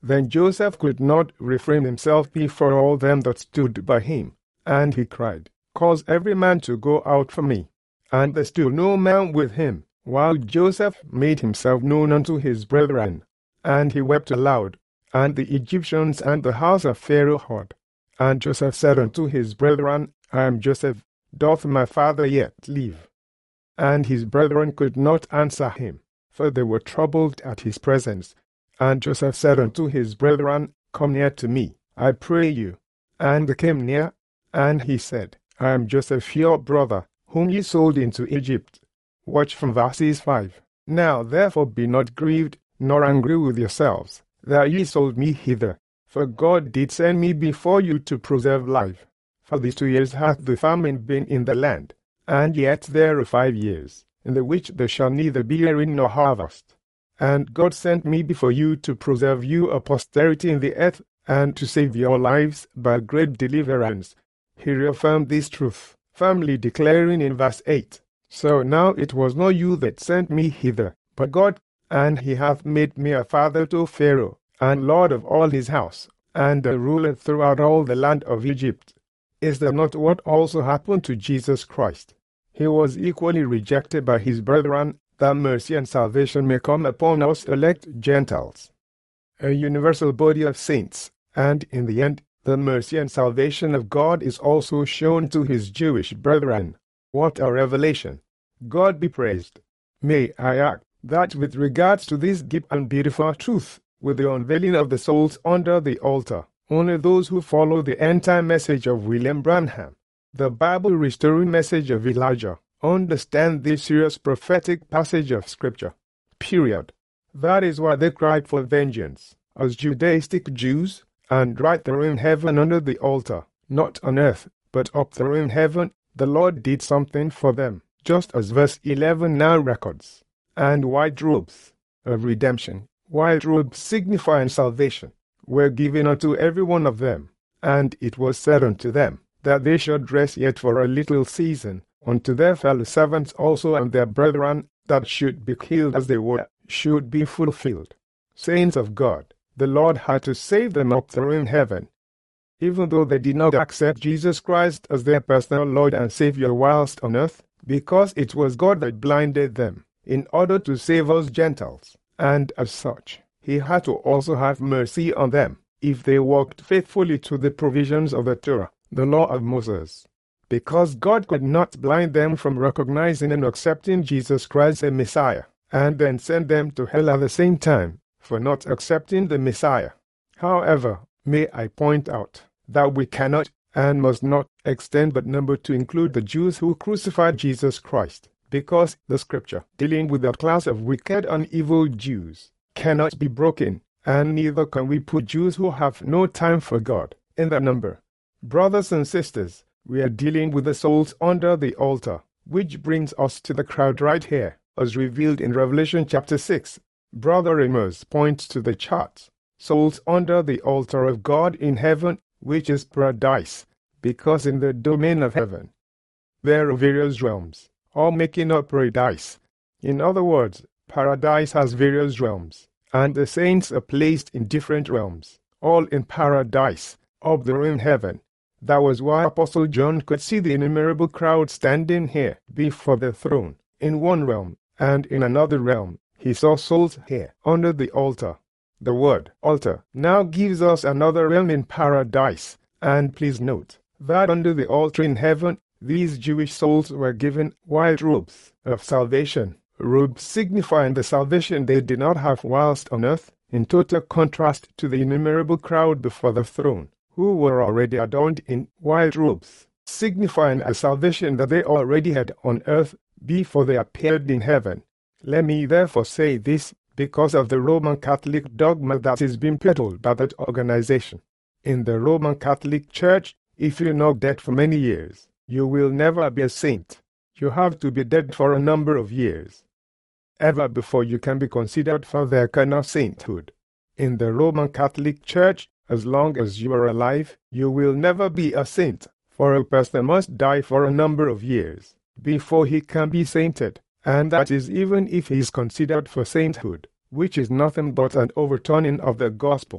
Then Joseph could not refrain himself before all them that stood by him, and he cried, Cause every man to go out from me. And there stood no man with him, while Joseph made himself known unto his brethren. And he wept aloud, and the Egyptians and the house of Pharaoh heard. And Joseph said unto his brethren, I am Joseph, doth my father yet live? And his brethren could not answer him, for they were troubled at his presence. And Joseph said unto his brethren, Come near to me, I pray you. And they came near, and he said, I am Joseph your brother, whom ye sold into Egypt. Watch from verses 5. Now therefore be not grieved, nor angry with yourselves, that ye sold me hither. For God did send me before you to preserve life. For these 2 years hath the famine been in the land, and yet there are 5 years, in the which there shall neither be rain nor harvest. And God sent me before you to preserve you a posterity in the earth, and to save your lives by great deliverance. He reaffirmed this truth, firmly declaring in verse 8, So now it was not you that sent me hither, but God, and he hath made me a father to Pharaoh, and lord of all his house, and a ruler throughout all the land of Egypt. Is that not what also happened to Jesus Christ? He was equally rejected by his brethren, that mercy and salvation may come upon us elect Gentiles. A universal body of saints, and in the end, the mercy and salvation of God is also shown to his Jewish brethren. What a revelation! God be praised. May I add that with regards to this deep and beautiful truth, with the unveiling of the souls under the altar, only those who follow the end-time message of William Branham, the Bible-restoring message of Elijah, understand this serious prophetic passage of Scripture. Period. That is why they cried for vengeance, as Judaistic Jews, and right there in heaven under the altar, not on earth, but up there in heaven, the Lord did something for them, just as verse 11 now records. And white robes of redemption, white robes signifying salvation, were given unto every one of them. And it was said unto them, that they should dress yet for a little season, unto their fellow servants also and their brethren, that should be killed as they were, should be fulfilled. Saints of God, the Lord had to save them up there in heaven. Even though they did not accept Jesus Christ as their personal Lord and Savior whilst on earth, because it was God that blinded them, in order to save us Gentiles, and as such, he had to also have mercy on them, if they walked faithfully to the provisions of the Torah, the law of Moses. Because God could not blind them from recognizing and accepting Jesus Christ as Messiah, and then send them to hell at the same time, for not accepting the Messiah. However, may I point out that we cannot and must not extend that number to include the Jews who crucified Jesus Christ, because the Scripture, dealing with that class of wicked and evil Jews, cannot be broken, and neither can we put Jews who have no time for God in that number. Brothers and sisters, we are dealing with the souls under the altar, which brings us to the crowd right here, as revealed in Revelation chapter 6. Brother Amos points to the chart. Souls under the altar of God in heaven, which is paradise, because in the domain of heaven there are various realms, all making up paradise. In other words, paradise has various realms, and the saints are placed in different realms, all in paradise, up there in heaven. That was why Apostle John could see the innumerable crowd standing here before the throne, in one realm, and in another realm he saw souls here under the altar. The word altar now gives us another realm in paradise, and please note that under the altar in heaven, these Jewish souls were given white robes of salvation, robes signifying the salvation they did not have whilst on earth, in total contrast to the innumerable crowd before the throne, who were already adorned in white robes, signifying a salvation that they already had on earth before they appeared in heaven. Let me therefore say this, because of the Roman Catholic dogma that is being peddled by that organization. In the Roman Catholic Church, if you're not dead for many years, you will never be a saint. You have to be dead for a number of years, ever before you can be considered for the kind of sainthood. In the Roman Catholic Church, as long as you are alive, you will never be a saint, for a person must die for a number of years before he can be sainted, and that is even if he is considered for sainthood, which is nothing but an overturning of the gospel.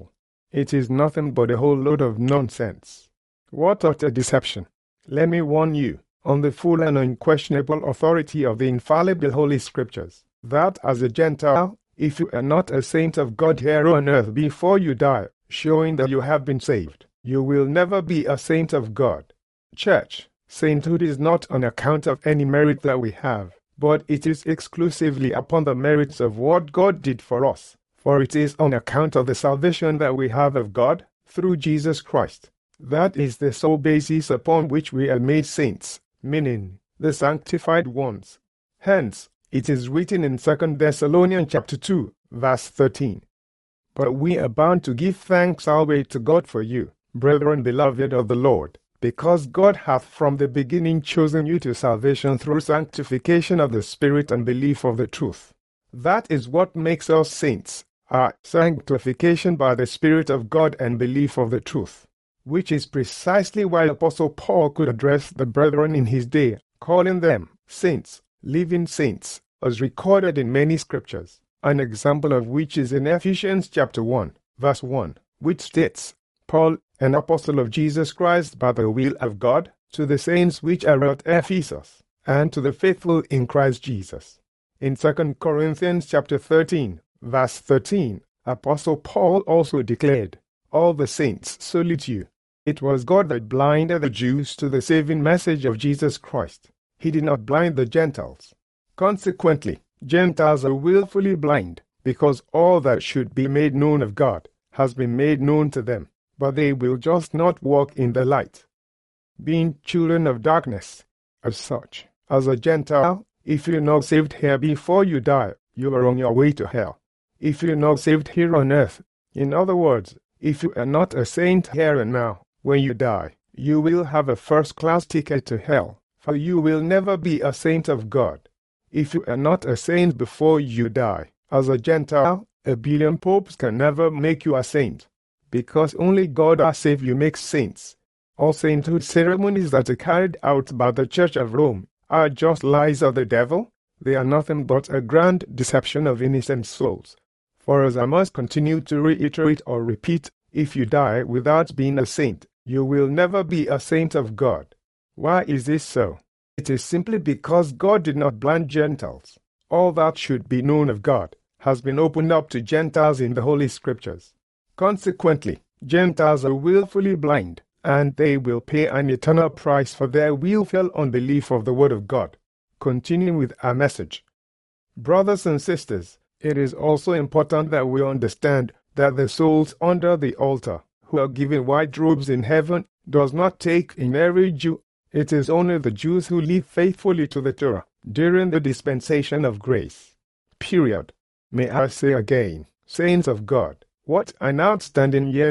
It is nothing but a whole load of nonsense. What utter deception! Let me warn you, on the full and unquestionable authority of the infallible Holy Scriptures, that as a Gentile, if you are not a saint of God here on earth before you die, showing that you have been saved, you will never be a saint of God. Church, sainthood is not on account of any merit that we have, but it is exclusively upon the merits of what God did for us, for it is on account of the salvation that we have of God, through Jesus Christ. That is the sole basis upon which we are made saints, meaning, the sanctified ones. Hence, it is written in 2 Thessalonians chapter 2, verse 13. But we are bound to give thanks always to God for you, brethren beloved of the Lord, because God hath from the beginning chosen you to salvation through sanctification of the Spirit and belief of the truth. That is what makes us saints, our sanctification by the Spirit of God and belief of the truth, which is precisely why Apostle Paul could address the brethren in his day, calling them saints, living saints, as recorded in many scriptures, an example of which is in Ephesians chapter 1, verse 1, which states, Paul, an apostle of Jesus Christ by the will of God, to the saints which are at Ephesus, and to the faithful in Christ Jesus. In 2 Corinthians chapter 13, verse 13, Apostle Paul also declared, all the saints salute you. It was God that blinded the Jews to the saving message of Jesus Christ. He did not blind the Gentiles. Consequently, Gentiles are willfully blind, because all that should be made known of God has been made known to them, but they will just not walk in the light, being children of darkness. As such, as a Gentile, if you're not saved here before you die, you are on your way to hell. If you're not saved here on earth, in other words, if you are not a saint here and now, when you die, you will have a first-class ticket to hell, for you will never be a saint of God. If you are not a saint before you die, as a Gentile, a billion popes can never make you a saint, because only God our Savior makes saints. All sainthood ceremonies that are carried out by the Church of Rome are just lies of the devil. They are nothing but a grand deception of innocent souls. For as I must continue to reiterate or repeat, if you die without being a saint, you will never be a saint of God. Why is this so? It is simply because God did not blind Gentiles. All that should be known of God has been opened up to Gentiles in the Holy Scriptures. Consequently, Gentiles are willfully blind, and they will pay an eternal price for their willful unbelief of the Word of God. Continuing with our message. Brothers and sisters, it is also important that we understand that the souls under the altar, who are given white robes in heaven, does not take in every Jew. It is only the Jews who live faithfully to the Torah during the dispensation of grace. Period. May I say again, saints of God, what an outstanding year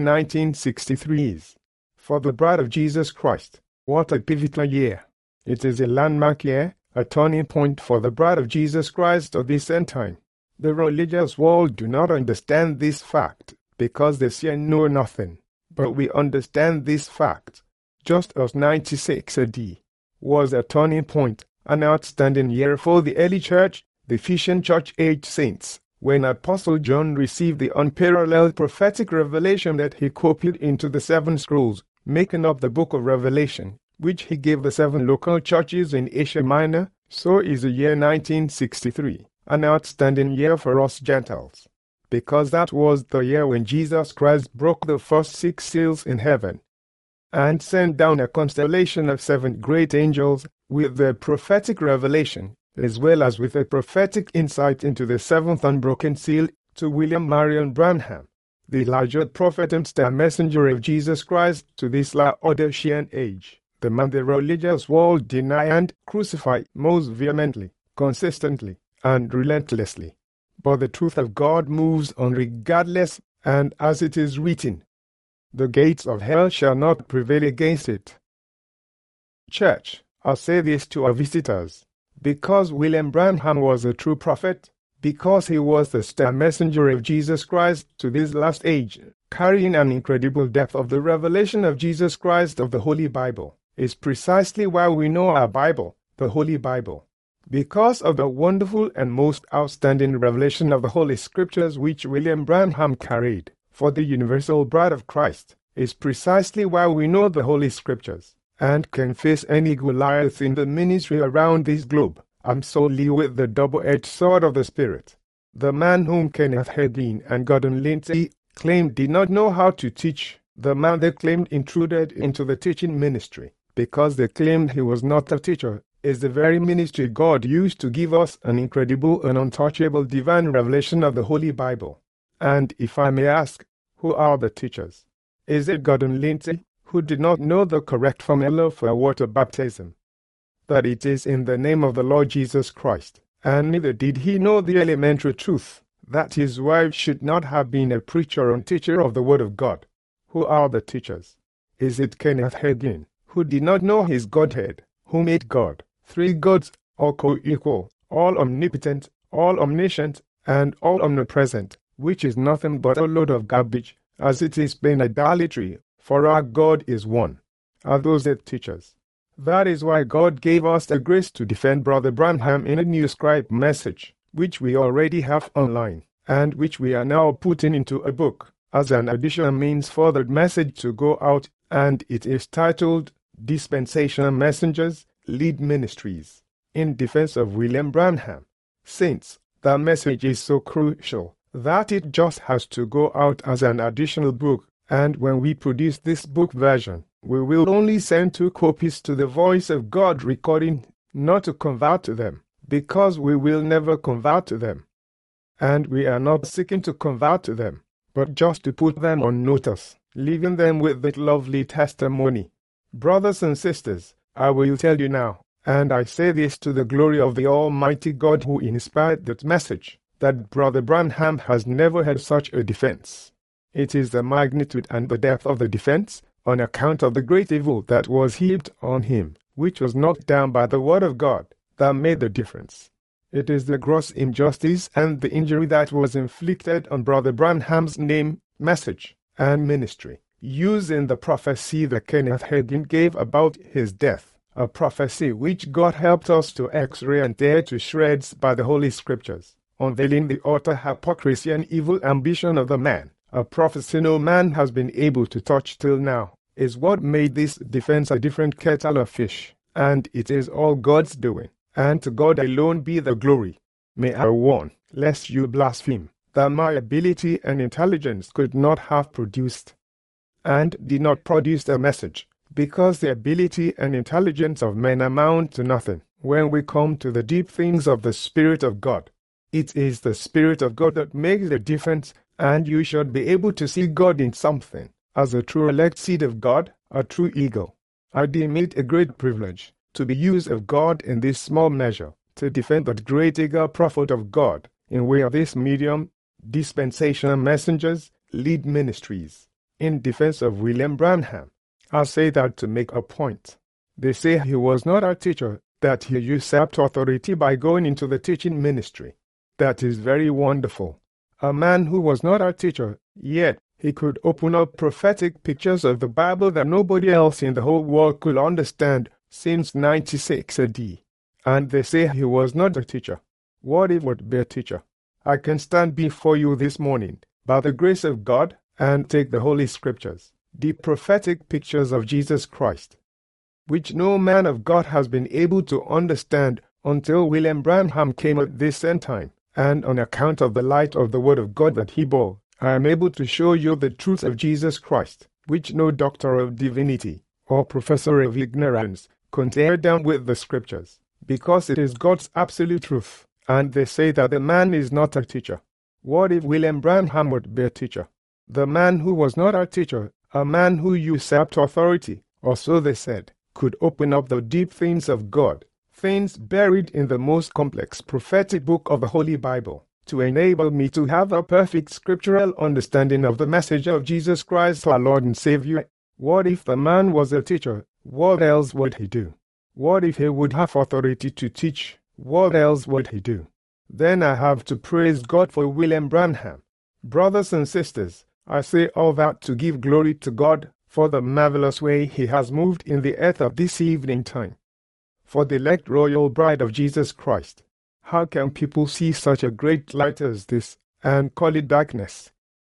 1963 is. For the bride of Jesus Christ, what a pivotal year. It is a landmark year, a turning point for the bride of Jesus Christ of this end time. The religious world do not understand this fact, because they say know nothing. But we understand this fact, just as 96 AD was a turning point, an outstanding year for the early church, the Ephesian church age saints, when Apostle John received the unparalleled prophetic revelation that he copied into the 7 scrolls, making up the book of Revelation, which he gave the 7 local churches in Asia Minor. So is the year 1963, an outstanding year for us Gentiles, because that was the year when Jesus Christ broke the first 6 seals in heaven, and sent down a constellation of 7 great angels with the prophetic revelation, as well as with a prophetic insight into the 7th unbroken seal, to William Marion Branham, the larger prophet and star messenger of Jesus Christ to this Laodicean age, the man the religious world deny and crucify most vehemently, consistently, and relentlessly. But the truth of God moves on regardless, and as it is written, the gates of hell shall not prevail against it. Church, I say this to our visitors, because William Branham was a true prophet, because he was the star messenger of Jesus Christ to this last age, carrying an incredible depth of the revelation of Jesus Christ of the Holy Bible, is precisely why we know our Bible, the Holy Bible. Because of the wonderful and most outstanding revelation of the Holy Scriptures which William Branham carried, for the universal bride of Christ, is precisely why we know the Holy Scriptures, and can face any Goliath in the ministry around this globe, armed solely with the double-edged sword of the Spirit. The man whom Kenneth Hagin and Gordon Lindsay claimed did not know how to teach, the man they claimed intruded into the teaching ministry, because they claimed he was not a teacher, is the very ministry God used to give us an incredible and untouchable divine revelation of the Holy Bible. And if I may ask, who are the teachers? Is it Gordon Lindsay, who did not know the correct formula for water baptism? That it is in the name of the Lord Jesus Christ, and neither did he know the elementary truth, that his wife should not have been a preacher and teacher of the Word of God. Who are the teachers? Is it Kenneth Hagin, who did not know his Godhead, who made God, three gods, all co-equal, all omnipotent, all omniscient, and all omnipresent, which is nothing but a load of garbage, as it is plain idolatry, for our God is one? Are those the teachers? That is why God gave us the grace to defend Brother Branham in a new scribe message, which we already have online, and which we are now putting into a book, as an additional means for the message to go out, and it is titled Dispensational Messengers, Lead Ministries, in Defense of William Branham. Since the message is so crucial that it just has to go out as an additional book, and when we produce this book version, we will only send 2 copies to the Voice of God recording, not to convert to them, because we will never convert to them. And we are not seeking to convert to them, but just to put them on notice, leaving them with that lovely testimony. Brothers and sisters, I will tell you now, and I say this to the glory of the Almighty God who inspired that message, that Brother Branham has never had such a defense. It is the magnitude and the depth of the defense, on account of the great evil that was heaped on him, which was knocked down by the Word of God, that made the difference. It is the gross injustice and the injury that was inflicted on Brother Branham's name, message, and ministry, used in the prophecy that Kenneth Hagin gave about his death, a prophecy which God helped us to X-ray and tear to shreds by the Holy Scriptures, unveiling the utter hypocrisy and evil ambition of the man, a prophecy no man has been able to touch till now, is what made this defense a different kettle of fish, and it is all God's doing, and to God alone be the glory. May I warn, lest you blaspheme, that my ability and intelligence could not have produced, and did not produce the message, because the ability and intelligence of men amount to nothing when we come to the deep things of the Spirit of God. It is the Spirit of God that makes the difference, and you should be able to see God in something. As a true elect seed of God, a true eagle, I deem it a great privilege to be used of God in this small measure, to defend that great eager prophet of God, in way of this medium, dispensational messengers, lead ministries, in defense of William Branham. I say that to make a point. They say he was not a teacher, that he usurped authority by going into the teaching ministry. That is very wonderful. A man who was not a teacher, yet he could open up prophetic pictures of the Bible that nobody else in the whole world could understand since 96 AD. And they say he was not a teacher. What if he would be a teacher? I can stand before you this morning, by the grace of God, and take the Holy Scriptures, the prophetic pictures of Jesus Christ, which no man of God has been able to understand until William Branham came at this end time, and on account of the light of the Word of God that he bore, I am able to show you the truth of Jesus Christ, which no doctor of divinity or professor of ignorance can tear down with the Scriptures, because it is God's absolute truth, and they say that the man is not a teacher. What if William Branham would be a teacher? The man who was not a teacher, a man who usurped authority, or so they said, could open up the deep things of God, things buried in the most complex prophetic book of the Holy Bible, to enable me to have a perfect scriptural understanding of the message of Jesus Christ our Lord and Savior. What if the man was a teacher? What else would he do? What if he would have authority to teach? What else would he do? Then I have to praise God for William Branham. Brothers and sisters, I say all that to give glory to God for the marvelous way he has moved in the earth of this evening time. For the elect royal bride of Jesus Christ. How can people see such a great light as this, and call it darkness?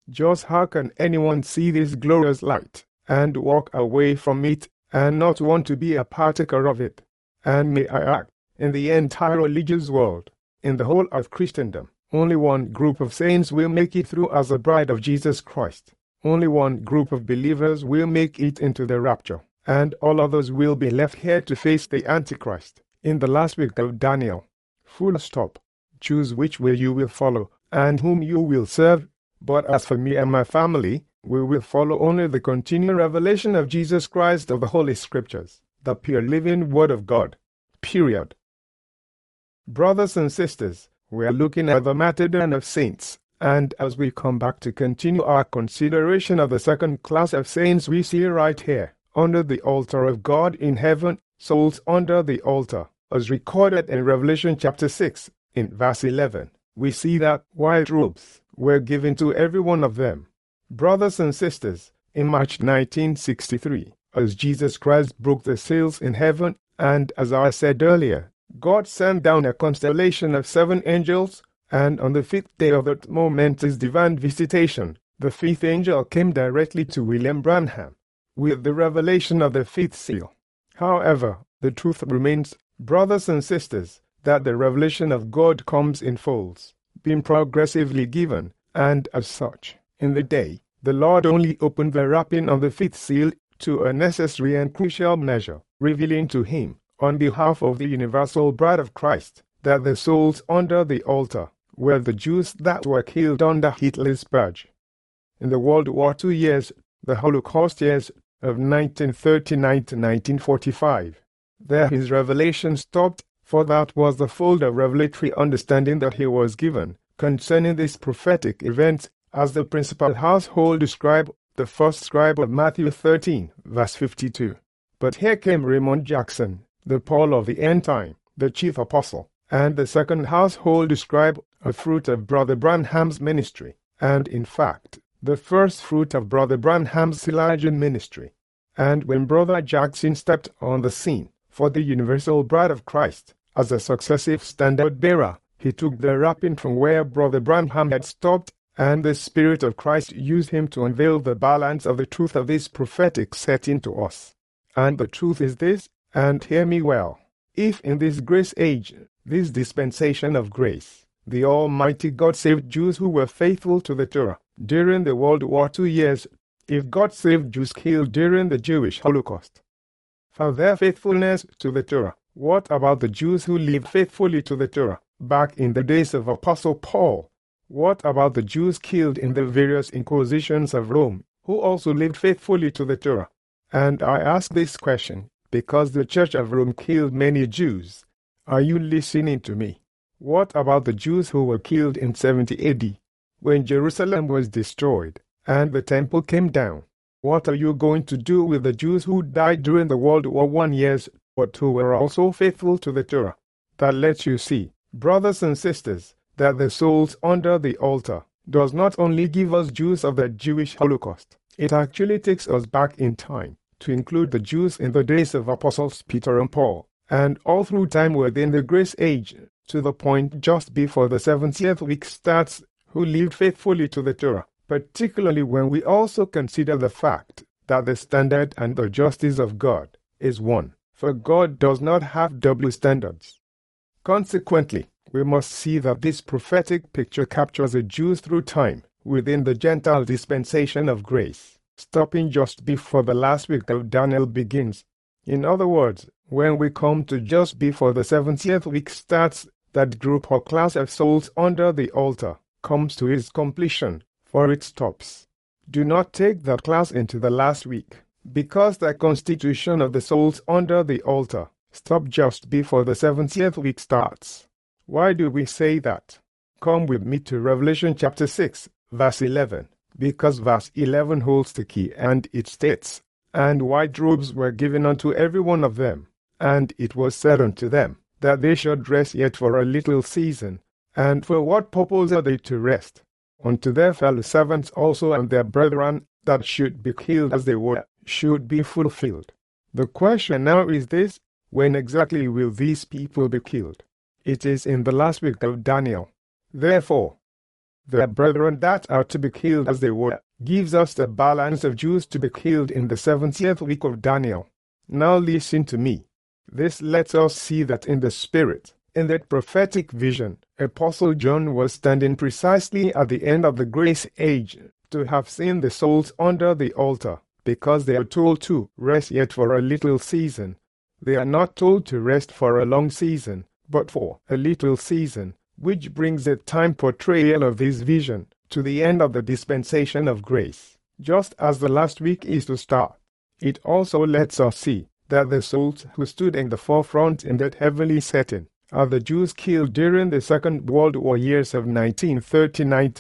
Just how can anyone see this glorious light and walk away from it and not want to be a partaker of it? And may I add, in the entire religious world, in the whole of Christendom, only one group of saints will make it through as a bride of Jesus Christ. Only one group of believers will make it into the rapture, and all others will be left here to face the Antichrist in the last week of Daniel. Full stop. Choose which way you will follow and whom you will serve. But as for me and my family, we will follow only the continual revelation of Jesus Christ of the Holy Scriptures, the pure living Word of God. Period. Brothers and sisters, we are looking at the martyrdom of saints, and as we come back to continue our consideration of the second class of saints we see right here, under the altar of God in heaven, souls under the altar, as recorded in Revelation chapter 6, in verse 11, we see that white robes were given to every one of them. Brothers and sisters, in March 1963, as Jesus Christ broke the seals in heaven, and as I said earlier, God sent down a constellation of 7 angels, and on the 5th day of that momentous divine visitation, the 5th angel came directly to William Branham with the revelation of the 5th seal. However, the truth remains, brothers and sisters, that the revelation of God comes in folds, being progressively given, and as such, in the day, the Lord only opened the wrapping of the 5th seal to a necessary and crucial measure, revealing to him, on behalf of the universal bride of Christ, that the souls under the altar were the Jews that were killed under Hitler's purge. In the World War II years, the Holocaust years of 1939 to 1945, there his revelation stopped, for that was the fold of revelatory understanding that he was given concerning these prophetic events as the principal household scribe, the first scribe of Matthew 13, verse 52. But here came Raymond Jackson, the Paul of the end time, the chief apostle, and the second household scribe, a fruit of Brother Branham's ministry, and in fact, the first fruit of Brother Branham's Elijah ministry. And when Brother Jackson stepped on the scene for the universal bride of Christ as a successive standard bearer, he took the wrapping from where Brother Branham had stopped, and the Spirit of Christ used him to unveil the balance of the truth of this prophetic setting to us. And the truth is this, and hear me well, if in this grace age, this dispensation of grace, the Almighty God saved Jews who were faithful to the Torah during the World War II years, if God saved Jews killed during the Jewish Holocaust for their faithfulness to the Torah, what about the Jews who lived faithfully to the Torah back in the days of Apostle Paul? What about the Jews killed in the various inquisitions of Rome, who also lived faithfully to the Torah? And I ask this question because the Church of Rome killed many Jews. Are you listening to me? What about the Jews who were killed in 70 AD, when Jerusalem was destroyed and the temple came down? What are you going to do with the Jews who died during the World War I years, but who were also faithful to the Torah? That lets you see, brothers and sisters, that the souls under the altar does not only give us Jews of the Jewish Holocaust, it actually takes us back in time to include the Jews in the days of Apostles Peter and Paul, and all through time within the grace age, to the point just before the 70th week starts, who lived faithfully to the Torah, particularly when we also consider the fact that the standard and the justice of God is one, for God does not have double standards. Consequently, we must see that this prophetic picture captures the Jews through time within the Gentile dispensation of grace, stopping just before the last week of Daniel begins. In other words, when we come to just before the 70th week starts, that group or class of souls under the altar comes to its completion, for it stops. Do not take that class into the last week, because the constitution of the souls under the altar stops just before the 70th week starts. Why do we say that? Come with me to Revelation chapter 6, verse 11, because verse 11 holds the key, and it states, "And white robes were given unto every one of them, and it was said unto them, that they should rest yet for a little season. And for what purpose are they to rest? Unto their fellow servants also and their brethren that should be killed as they were, should be fulfilled." The question now is this, when exactly will these people be killed? It is in the last week of Daniel. Therefore, their brethren that are to be killed as they were, gives us the balance of Jews to be killed in the 70th week of Daniel. Now listen to me. This lets us see that in the Spirit, in that prophetic vision, Apostle John was standing precisely at the end of the grace age, to have seen the souls under the altar, because they are told to rest yet for a little season. They are not told to rest for a long season, but for a little season, which brings a time portrayal of this vision to the end of the dispensation of grace, just as the last week is to start. It also lets us see that the souls who stood in the forefront in that heavenly setting are the Jews killed during the Second World War years of 1939 to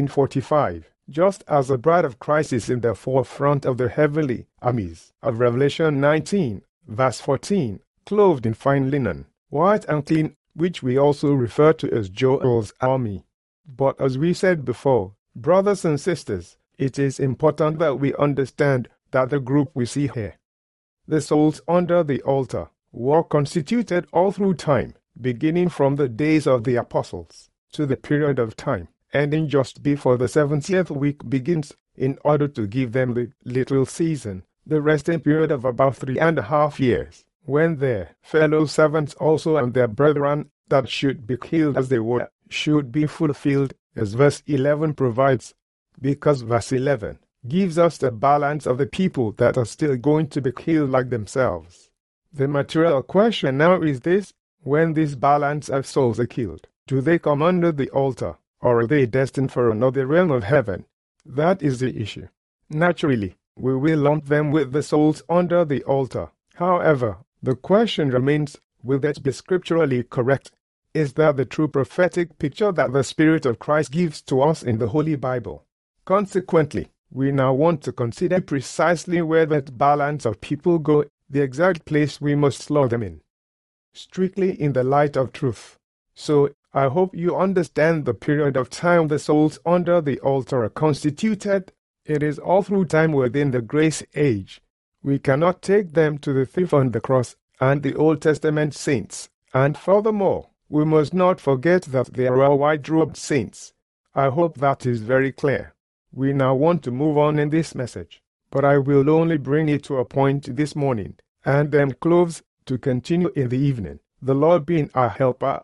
1945, just as the bride of Christ is in the forefront of the heavenly armies of Revelation 19, verse 14, clothed in fine linen, white and clean, which we also refer to as Joel's army. But as we said before, brothers and sisters, it is important that we understand that the group we see here, the souls under the altar, were constituted all through time, beginning from the days of the apostles to the period of time ending just before the 70th week begins, in order to give them the little season, the resting period of about 3.5 years, when their fellow servants also and their brethren that should be killed as they were should be fulfilled, as verse 11 provides, because verse 11 gives us the balance of the people that are still going to be killed like themselves. The material question now is this: when this balance of souls are killed, do they come under the altar, or are they destined for another realm of heaven? That is the issue. Naturally, we will lump them with the souls under the altar. However, the question remains, will that be scripturally correct? Is that the true prophetic picture that the Spirit of Christ gives to us in the Holy Bible? Consequently, we now want to consider precisely where that balance of people go, the exact place we must slot them in, strictly in the light of truth. So, I hope you understand the period of time the souls under the altar are constituted. It is all through time within the grace age. We cannot take them to the thief on the cross and the Old Testament saints, and furthermore, we must not forget that they are all white-robed saints. I hope that is very clear. We now want to move on in this message, but I will only bring it to a point this morning, and then close to continue in the evening, the Lord being our helper.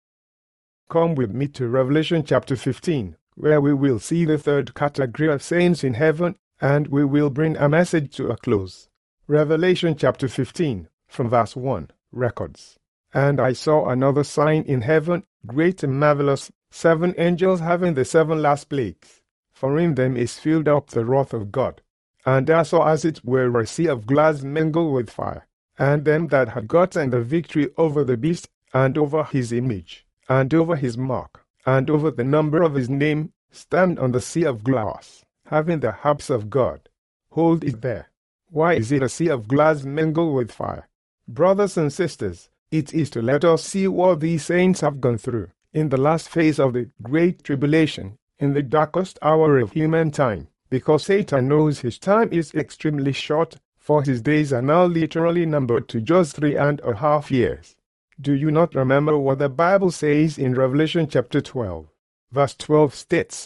Come with me to Revelation chapter 15, where we will see the third category of saints in heaven, and we will bring a message to a close. Revelation chapter 15, from verse 1, records. And I saw another sign in heaven, great and marvelous, 7 angels having the 7 last plagues. For in them is filled up the wrath of God. And I saw as it were a sea of glass mingled with fire. And them that had gotten the victory over the beast, and over his image, and over his mark, and over the number of his name, stand on the sea of glass, having the harps of God. Hold it there. Why is it a sea of glass mingled with fire? Brothers and sisters, it is to let us see what these saints have gone through in the last phase of the Great Tribulation, in the darkest hour of human time, because Satan knows his time is extremely short, for his days are now literally numbered to just 3.5 years. Do you not remember what the Bible says in Revelation chapter 12? Verse 12 states,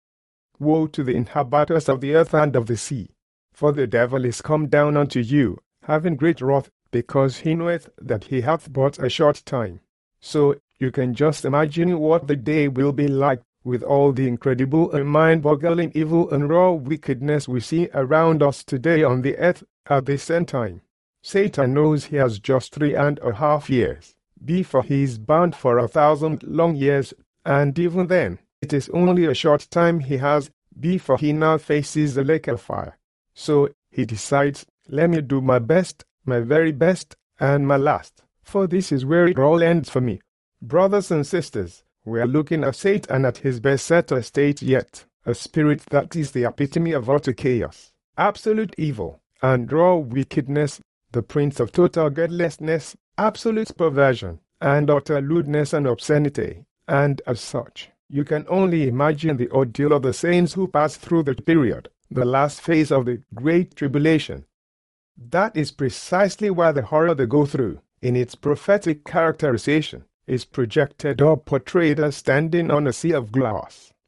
Woe to the inhabitants of the earth and of the sea, for the devil is come down unto you, having great wrath, because he knoweth that he hath but a short time. So, you can just imagine what the day will be like, with all the incredible and mind-boggling evil and raw wickedness we see around us today on the earth at this end time. Satan knows he has just 3.5 years, before he is bound for 1,000 long years, and even then, it is only a short time he has, before he now faces the lake of fire. So, he decides, let me do my best, my very best, and my last, for this is where it all ends for me. Brothers and sisters, we are looking at Satan at his best set state yet, a spirit that is the epitome of utter chaos, absolute evil, and raw wickedness, the prince of total godlessness, absolute perversion, and utter lewdness and obscenity, and as such, you can only imagine the ordeal of the saints who pass through that period, the last phase of the Great Tribulation. That is precisely why the horror they go through, in its prophetic characterization, is projected or portrayed as standing on a sea of glass,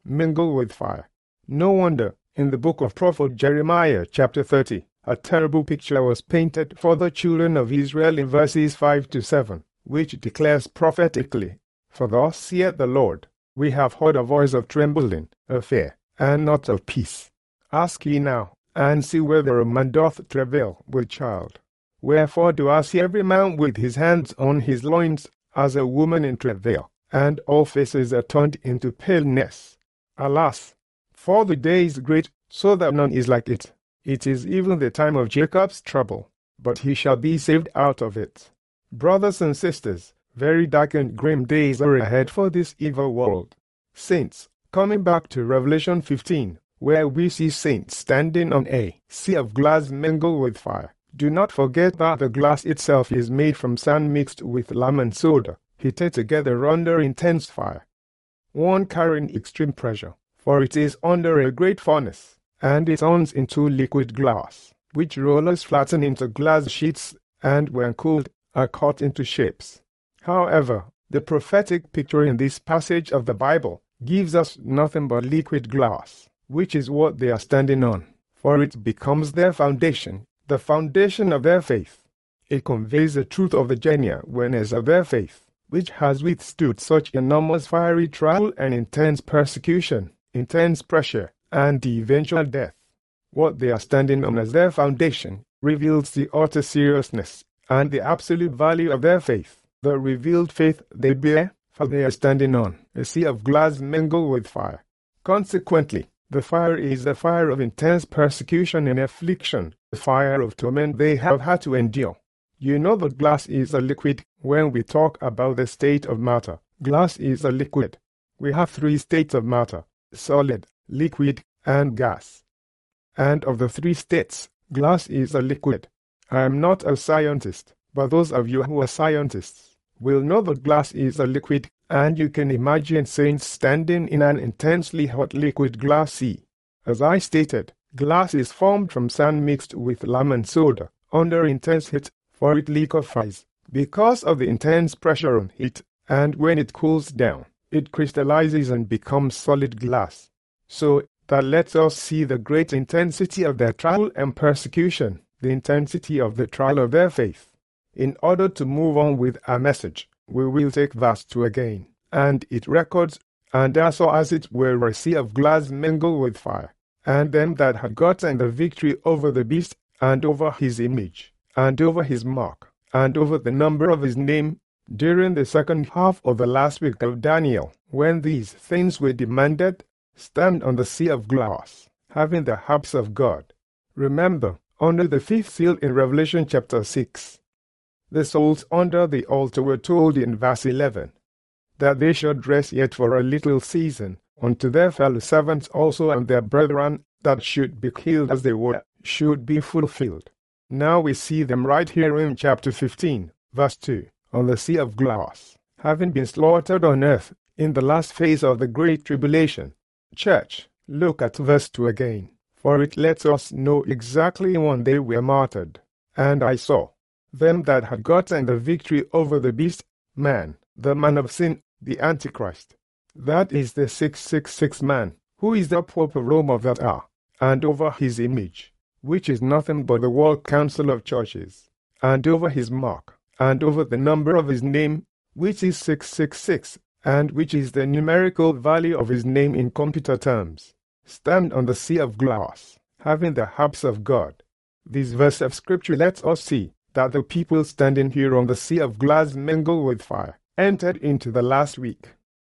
mingled with fire. No wonder, in the book of prophet Jeremiah chapter 30, a terrible picture was painted for the children of Israel in verses 5 to 7, which declares prophetically, "For thus saith the Lord, we have heard a voice of trembling, of fear, and not of peace. Ask ye now, and see whether a man doth travail with child. Wherefore do I see every man with his hands on his loins, as a woman in travail, and all faces are turned into paleness. Alas, for the day is great, so that none is like it. It is even the time of Jacob's trouble, but he shall be saved out of it." Brothers and sisters, very dark and grim days are ahead for this evil world. Saints, coming back to Revelation 15, where we see saints standing on a sea of glass mingled with fire, do not forget that the glass itself is made from sand mixed with lime and soda, heated together under intense fire. One carrying extreme pressure, for it is under a great furnace, and it turns into liquid glass, which rollers flatten into glass sheets, and when cooled, are cut into shapes. However, the prophetic picture in this passage of the Bible gives us nothing but liquid glass, which is what they are standing on, for it becomes their foundation, the foundation of their faith. It conveys the truth of the genuineness of their faith, which has withstood such enormous fiery trial and intense persecution, intense pressure, and the eventual death. What they are standing on as their foundation reveals the utter seriousness and the absolute value of their faith, the revealed faith they bear, for they are standing on a sea of glass mingled with fire. Consequently, the fire is the fire of intense persecution and affliction, the fire of torment they have had to endure. You know that glass is a liquid. When we talk about the state of matter, glass is a liquid. We have three states of matter: solid, liquid, and gas. And of the three states, glass is a liquid. I am not a scientist, but those of you who are scientists will know that glass is a liquid, and you can imagine saints standing in an intensely hot liquid glass sea. As I stated, glass is formed from sand mixed with lime and soda under intense heat, for it liquefies because of the intense pressure and heat, and when it cools down, it crystallizes and becomes solid glass. So that lets us see the great intensity of their trial and persecution, the intensity of the trial of their faith. In order to move on with our message, we will take verse 2 again, and it records, "And I saw as it were a sea of glass mingled with fire, and them that had gotten the victory over the beast, and over his image, and over his mark, and over the number of his name." During the second half of the last week of Daniel, when these things were demanded, stand on the sea of glass, having the harps of God. Remember, under the fifth seal in Revelation chapter 6, the souls under the altar were told in verse 11 that they should rest yet for a little season unto their fellow servants also, and their brethren that should be killed as they were should be fulfilled. Now we see them right here in chapter 15, verse 2, on the sea of glass, having been slaughtered on earth in the last phase of the Great Tribulation. Church, look at verse 2 again, for it lets us know exactly when they were martyred. "And I saw them that had gotten the victory over the beast, man, the man of sin, the Antichrist." That is the 666 man, who is the Pope of Rome of that hour, and over his image, which is nothing but the World Council of Churches, and over his mark, and over the number of his name, which is 666, and which is the numerical value of his name in computer terms, stand on the sea of glass, having the harps of God. This verse of scripture lets us see that the people standing here on the sea of glass mingled with fire entered into the last week.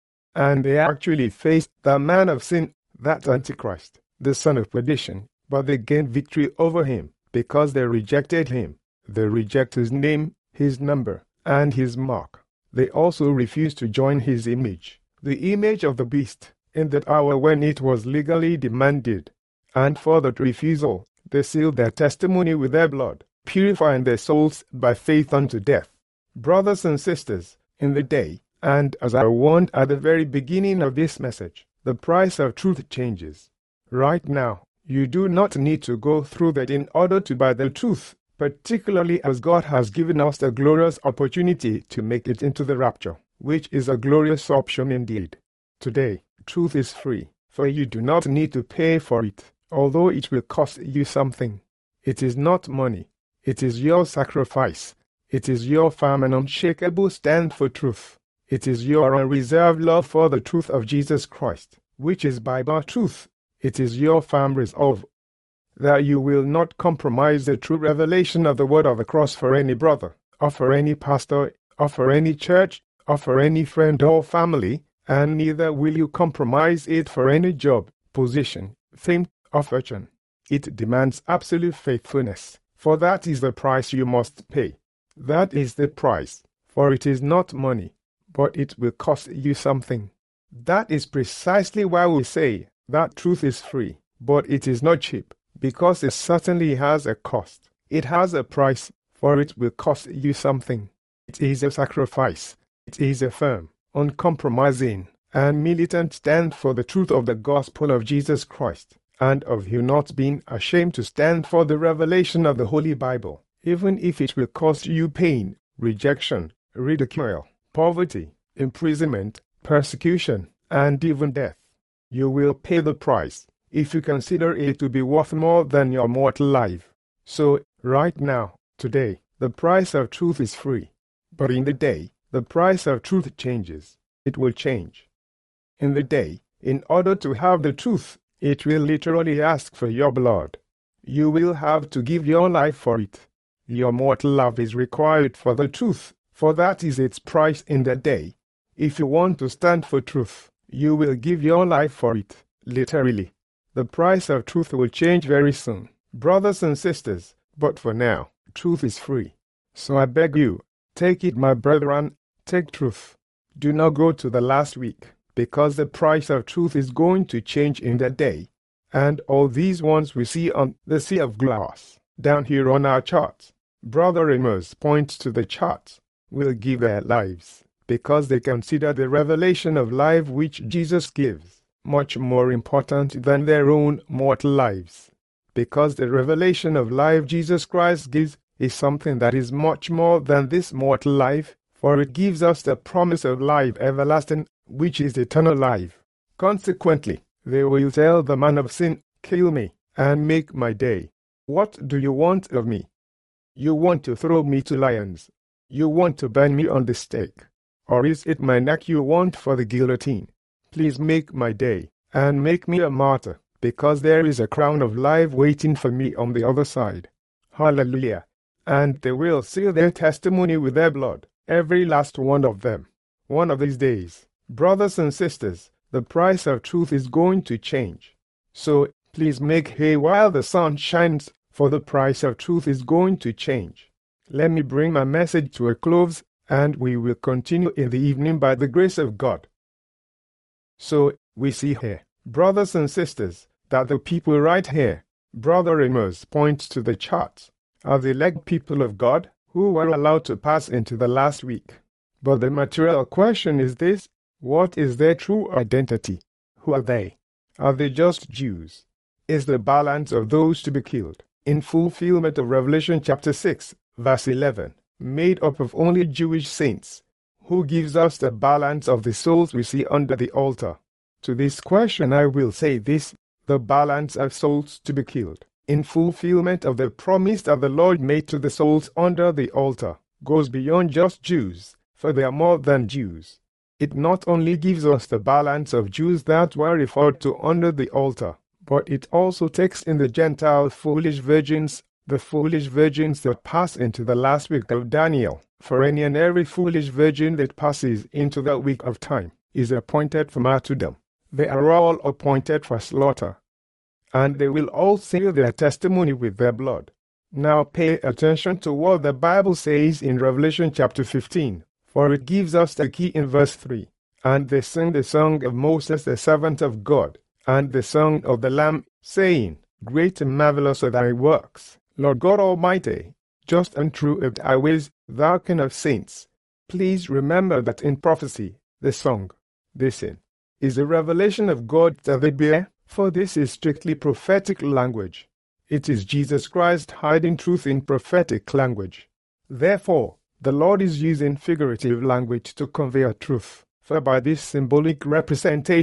And they actually faced the man of sin, that Antichrist, the son of perdition, but they gained victory over him because they rejected him. They reject his name, his number, and his mark. They also refused to join his image, the image of the beast, in that hour when it was legally demanded. And for that refusal, they sealed their testimony with their blood, purifying their souls by faith unto death. Brothers and sisters, in the day, and as I warned at the very beginning of this message, the price of truth changes. Right now, you do not need to go through that in order to buy the truth, particularly as God has given us the glorious opportunity to make it into the rapture, which is a glorious option indeed. Today, truth is free. for you do not need to pay for it, although it will cost you something. It is not money. It is your sacrifice. It is your firm and unshakable stand for truth. It is your unreserved love for the truth of Jesus Christ, which is Bible truth. It is your firm resolve that you will not compromise the true revelation of the word of the cross for any brother, or for any pastor, or for any church, or for any friend or family, and neither will you compromise it for any job, position, fame, or fortune. It demands absolute faithfulness, for that is the price you must pay. That is the price, for it is not money, but it will cost you something. That is precisely why we say that truth is free, but it is not cheap, because it certainly has a cost. It has a price, for it will cost you something. It is a sacrifice. It is a firm, uncompromising, and militant stand for the truth of the gospel of Jesus Christ, and of you not being ashamed to stand for the revelation of the Holy Bible, even if it will cost you pain, rejection, ridicule, poverty, imprisonment, persecution, and even death. You will pay the price, if you consider it to be worth more than your mortal life. So, right now, today, the price of truth is free. But in the day, the price of truth changes. It will change. In the day, in order to have the truth, it will literally ask for your blood. You will have to give your life for it. Your mortal life is required for the truth, for that is its price in the day. If you want to stand for truth, you will give your life for it, literally. The price of truth will change very soon, brothers and sisters, but for now, truth is free. So I beg you, take it, my brethren, take truth. Do not go to the last week, because the price of truth is going to change in that day. And all these ones we see on the sea of glass, down here on our charts, Brother Amos points to the charts, will give their lives, because they consider the revelation of life which Jesus gives much more important than their own mortal lives. Because the revelation of life Jesus Christ gives is something that is much more than this mortal life, for it gives us the promise of life everlasting, which is eternal life. Consequently, they will tell the man of sin, kill me, and make my day. What do you want of me? You want to throw me to lions. You want to burn me on the stake. Or is it my neck you want for the guillotine? Please make my day, and make me a martyr, because there is a crown of life waiting for me on the other side. Hallelujah. And they will seal their testimony with their blood, every last one of them. One of these days, brothers and sisters, the price of truth is going to change. So, please make hay while the sun shines, for the price of truth is going to change. Let me bring my message to a close, and we will continue in the evening by the grace of God. So, we see here, brothers and sisters, that the people right here, Brother Amos points to the charts, are the elect people of God who were allowed to pass into the last week. But the material question is this: what is their true identity? Who are they? Are they just Jews? Is the balance of those to be killed, in fulfillment of Revelation chapter 6, verse 11, made up of only Jewish saints? Who gives us the balance of the souls we see under the altar? To this question I will say this: the balance of souls to be killed, in fulfillment of the promise that the Lord made to the souls under the altar, goes beyond just Jews, for they are more than Jews. It not only gives us the balance of Jews that were referred to under the altar, but it also takes in the Gentile foolish virgins, the foolish virgins that pass into the last week of Daniel. For any and every foolish virgin that passes into that week of time is appointed for martyrdom. They are all appointed for slaughter, and they will all seal their testimony with their blood. Now pay attention to what the Bible says in Revelation chapter 15, for it gives us the key in verse 3. And they sing the song of Moses the servant of God, and the song of the Lamb, saying, Great and marvelous are thy works, Lord God Almighty. Just and true are thy ways, thou King of saints. Please remember that in prophecy, the song, they sing, is a revelation of God that they bear, for this is strictly prophetic language. It is Jesus Christ hiding truth in prophetic language. Therefore, the Lord is using figurative language to convey a truth, for by this symbolic representation,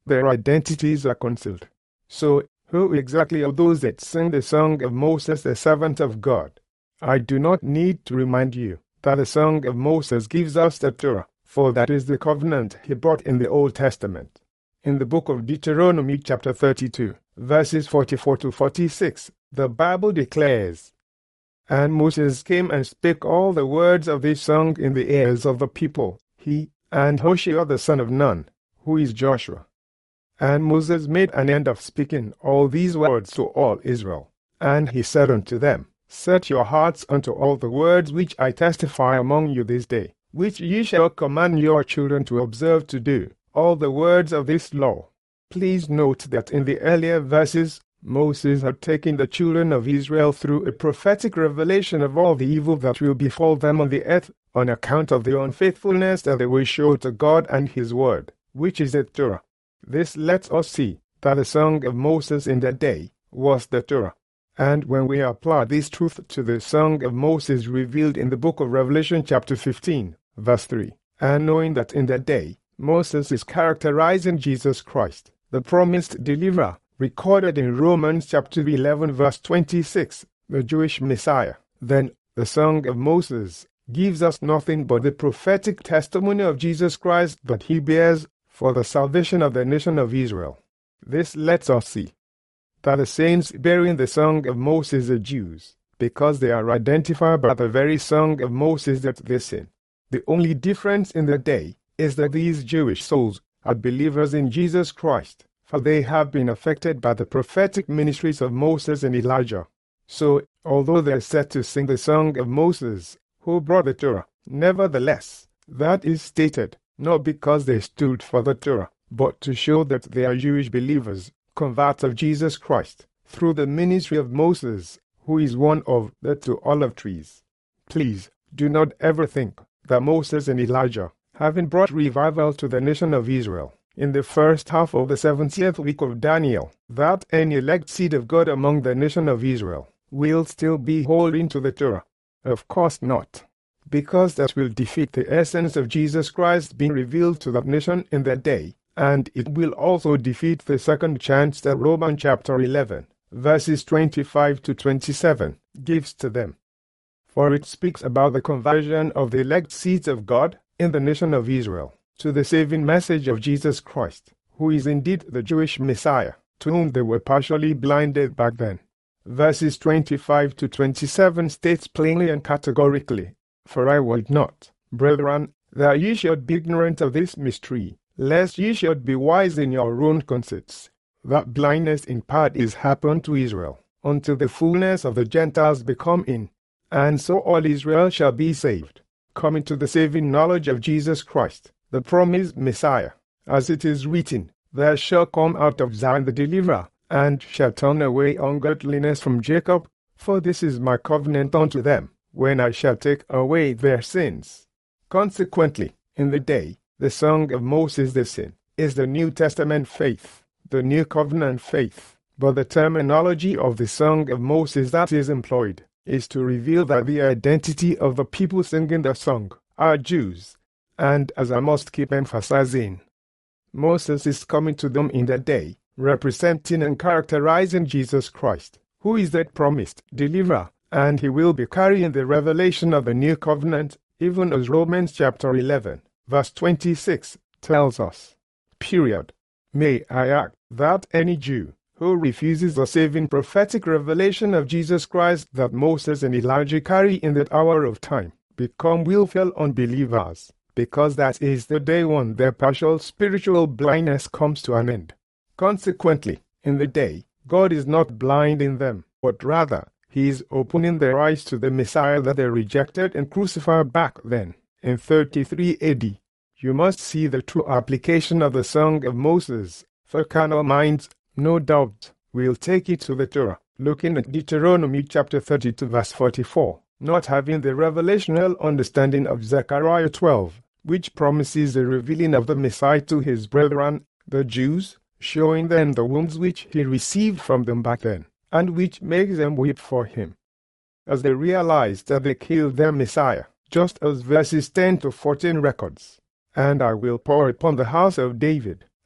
their identities are concealed. So, who exactly are those that sing the song of Moses, the servant of God? I do not need to remind you that the song of Moses gives us the Torah, for that is the covenant he brought in the Old Testament. In the book of Deuteronomy chapter 32, verses 44 to 46, the Bible declares, "And Moses came and spake all the words of this song in the ears of the people, he, and Hoshea the son of Nun, who is Joshua. And Moses made an end of speaking all these words to all Israel. And he said unto them, Set your hearts unto all the words which I testify among you this day, which ye shall command your children to observe to do, all the words of this law." Please note that in the earlier verses, Moses had taken the children of Israel through a prophetic revelation of all the evil that will befall them on the earth, on account of the unfaithfulness that they will show to God and his word, which is the Torah. This lets us see that the song of Moses in that day was the Torah. And when we apply this truth to the song of Moses revealed in the book of Revelation chapter 15, verse 3, and knowing that in that day Moses is characterizing Jesus Christ, the promised deliverer, recorded in Romans chapter 11 verse 26, the Jewish Messiah, then the song of Moses gives us nothing but the prophetic testimony of Jesus Christ that he bears for the salvation of the nation of Israel. This lets us see that the saints bearing the song of Moses are Jews, because they are identified by the very song of Moses that they sing. The only difference in the day is that these Jewish souls are believers in Jesus Christ, for they have been affected by the prophetic ministries of Moses and Elijah. So, although they are set to sing the song of Moses, who brought the Torah, nevertheless, that is stated not because they stood for the Torah, but to show that they are Jewish believers, converts of Jesus Christ, through the ministry of Moses, who is one of the two olive trees. Please, do not ever think that Moses and Elijah, having brought revival to the nation of Israel, in the first half of the 70th week of Daniel, that any elect seed of God among the nation of Israel will still be holding to the Torah. Of course not, because that will defeat the essence of Jesus Christ being revealed to that nation in that day, and it will also defeat the second chance that Romans chapter 11, verses 25 to 27, gives to them. For it speaks about the conversion of the elect seeds of God in the nation of Israel to the saving message of Jesus Christ, who is indeed the Jewish Messiah, to whom they were partially blinded back then. Verses 25 to 27 states plainly and categorically, "For I would not, brethren, that ye should be ignorant of this mystery, lest ye should be wise in your own conceits, that blindness in part is happened to Israel, until the fullness of the Gentiles be come in, and so all Israel shall be saved, coming to the saving knowledge of Jesus Christ, the promised Messiah. As it is written, There shall come out of Zion the deliverer, and shall turn away ungodliness from Jacob, for this is my covenant unto them, when I shall take away their sins." Consequently, in the day, the song of Moses the sin is the New Testament faith, the New Covenant faith, but the terminology of the song of Moses that is employed is to reveal that the identity of the people singing the song are Jews, and as I must keep emphasizing, Moses is coming to them in that day, representing and characterizing Jesus Christ, who is that promised deliverer, and he will be carrying the revelation of the new covenant, even as Romans chapter 11, verse 26 tells us. Period. May I add that any Jew who refuses the saving prophetic revelation of Jesus Christ that Moses and Elijah carry in that hour of time become willful unbelievers, because that is the day when their partial spiritual blindness comes to an end. Consequently, in the day, God is not blinding them, but rather, he is opening their eyes to the Messiah that they rejected and crucified back then, in 33 AD. You must see the true application of the song of Moses, for carnal minds, no doubt, will take it to the Torah, looking at Deuteronomy chapter 32 verse 44, not having the revelational understanding of Zechariah 12, which promises the revealing of the Messiah to his brethren, the Jews, showing them the wounds which he received from them back then, and which makes them weep for him. As they realized that they killed their Messiah, just as verses 10 to 14 records, "And I will pour upon the house of David,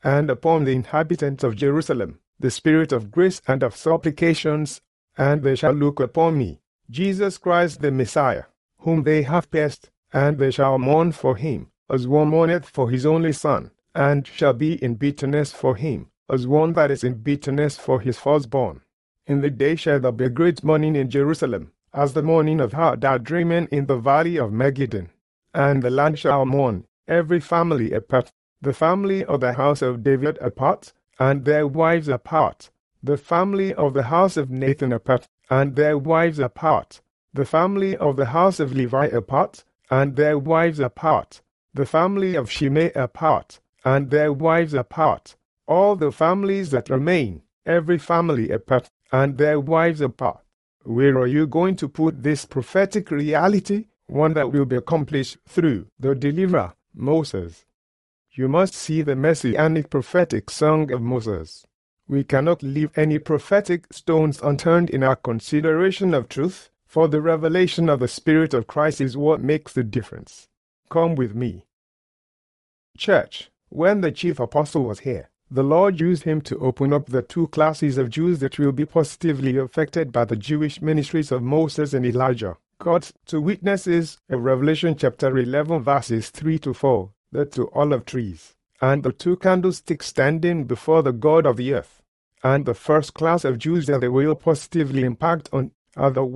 and upon the inhabitants of Jerusalem the spirit of grace and of supplications, and they shall look upon me, Jesus Christ the Messiah, whom they have pierced, and they shall mourn for him, as one mourneth for his only son, and shall be in bitterness for him, as one that is in bitterness for his firstborn. In the day shall there be great mourning in Jerusalem, as the mourning of her that dreameth in the valley of Megiddon. And the land shall mourn, every family apart, the family of the house of David apart, and their wives apart, the family of the house of Nathan apart, and their wives apart, the family of the house of Levi apart, and their wives apart, the family of Shimei apart, and their wives apart, all the families that remain, every family apart, and their wives apart. Where are you going to put this prophetic reality, one that will be accomplished through the deliverer, Moses? You must see the messianic prophetic song of Moses. We cannot leave any prophetic stones unturned in our consideration of truth, for the revelation of the Spirit of Christ is what makes the difference. Come with me. Church, when the chief apostle was here, the Lord used him to open up the two classes of Jews that will be positively affected by the Jewish ministries of Moses and Elijah. God's two witnesses of Revelation chapter 11 verses 3 to 4, the two olive trees, and the two candlesticks standing before the God of the earth. And the first class of Jews that they will positively impact on are the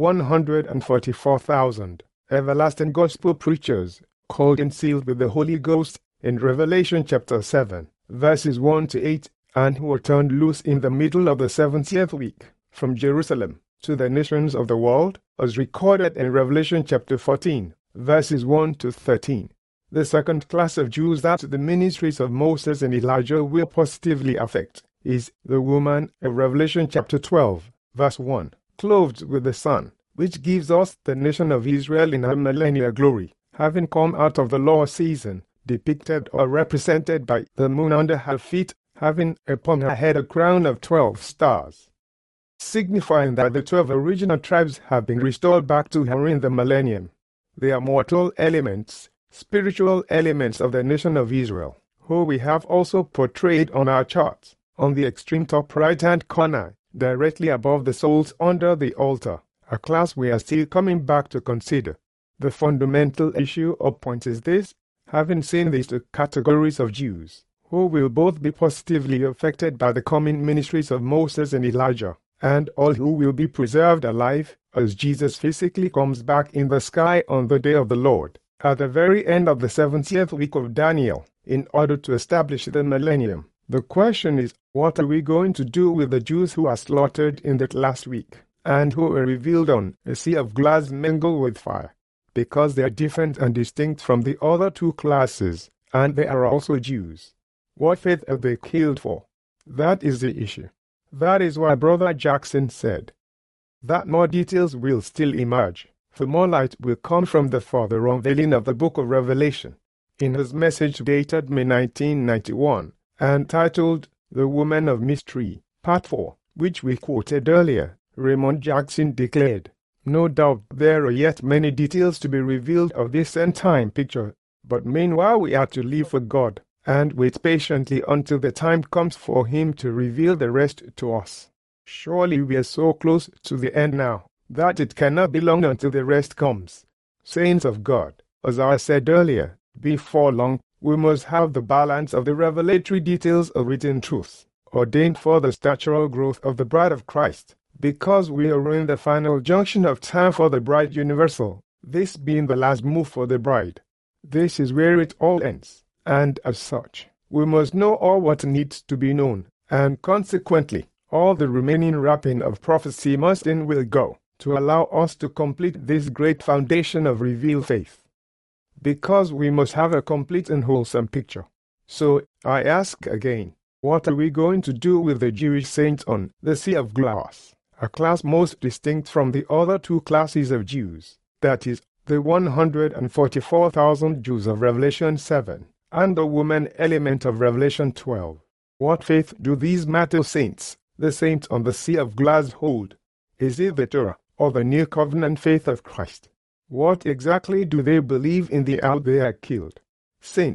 144,000 everlasting gospel preachers, called and sealed with the Holy Ghost in Revelation chapter 7, verses 1 to 8, and who were turned loose in the middle of the 70th week, from Jerusalem to the nations of the world, as recorded in Revelation chapter 14, verses 1 to 13. The second class of Jews that the ministries of Moses and Elijah will positively affect is the woman of Revelation chapter 12, verse 1, clothed with the sun, which gives us the nation of Israel in her millennial glory, having come out of the lower season, depicted or represented by the moon under her feet, having upon her head a crown of 12 stars, signifying that the 12 original tribes have been restored back to her in the millennium. They are mortal elements, spiritual elements of the nation of Israel, who we have also portrayed on our charts, on the extreme top right-hand corner, directly above the souls under the altar, a class we are still coming back to consider. The fundamental issue of points is this: having seen these two categories of Jews, who will both be positively affected by the coming ministries of Moses and Elijah, and all who will be preserved alive as Jesus physically comes back in the sky on the day of the Lord, at the very end of the 70th week of Daniel, in order to establish the millennium. The question is, what are we going to do with the Jews who are slaughtered in that last week, and who are revealed on a sea of glass mingled with fire? Because they are different and distinct from the other two classes, and they are also Jews. What faith are they killed for? That is the issue. That is why Brother Jackson said that more details will still emerge, for more light will come from the further unveiling of the book of Revelation. In his message dated May 1991, and titled The Woman of Mystery, Part 4, which we quoted earlier, Raymond Jackson declared, "No doubt there are yet many details to be revealed of this end-time picture, but meanwhile we are to live for God, and wait patiently until the time comes for Him to reveal the rest to us. Surely we are so close to the end now, that it cannot be long until the rest comes. Saints of God, as I said earlier, before long, we must have the balance of the revelatory details of written truths, ordained for the statural growth of the bride of Christ, because we are in the final junction of time for the bride universal, this being the last move for the bride. This is where it all ends, and as such, we must know all what needs to be known, and consequently, all the remaining wrapping of prophecy must and will go, to allow us to complete this great foundation of revealed faith. Because we must have a complete and wholesome picture. So, I ask again, what are we going to do with the Jewish saints on the Sea of Glass, a class most distinct from the other two classes of Jews, that is, the 144,000 Jews of Revelation 7, and the woman element of Revelation 12? What faith do these martyr saints, the saints on the Sea of Glass, hold? Is it the Torah, or the New Covenant faith of Christ? What exactly do they believe in the hour they are killed? Saints,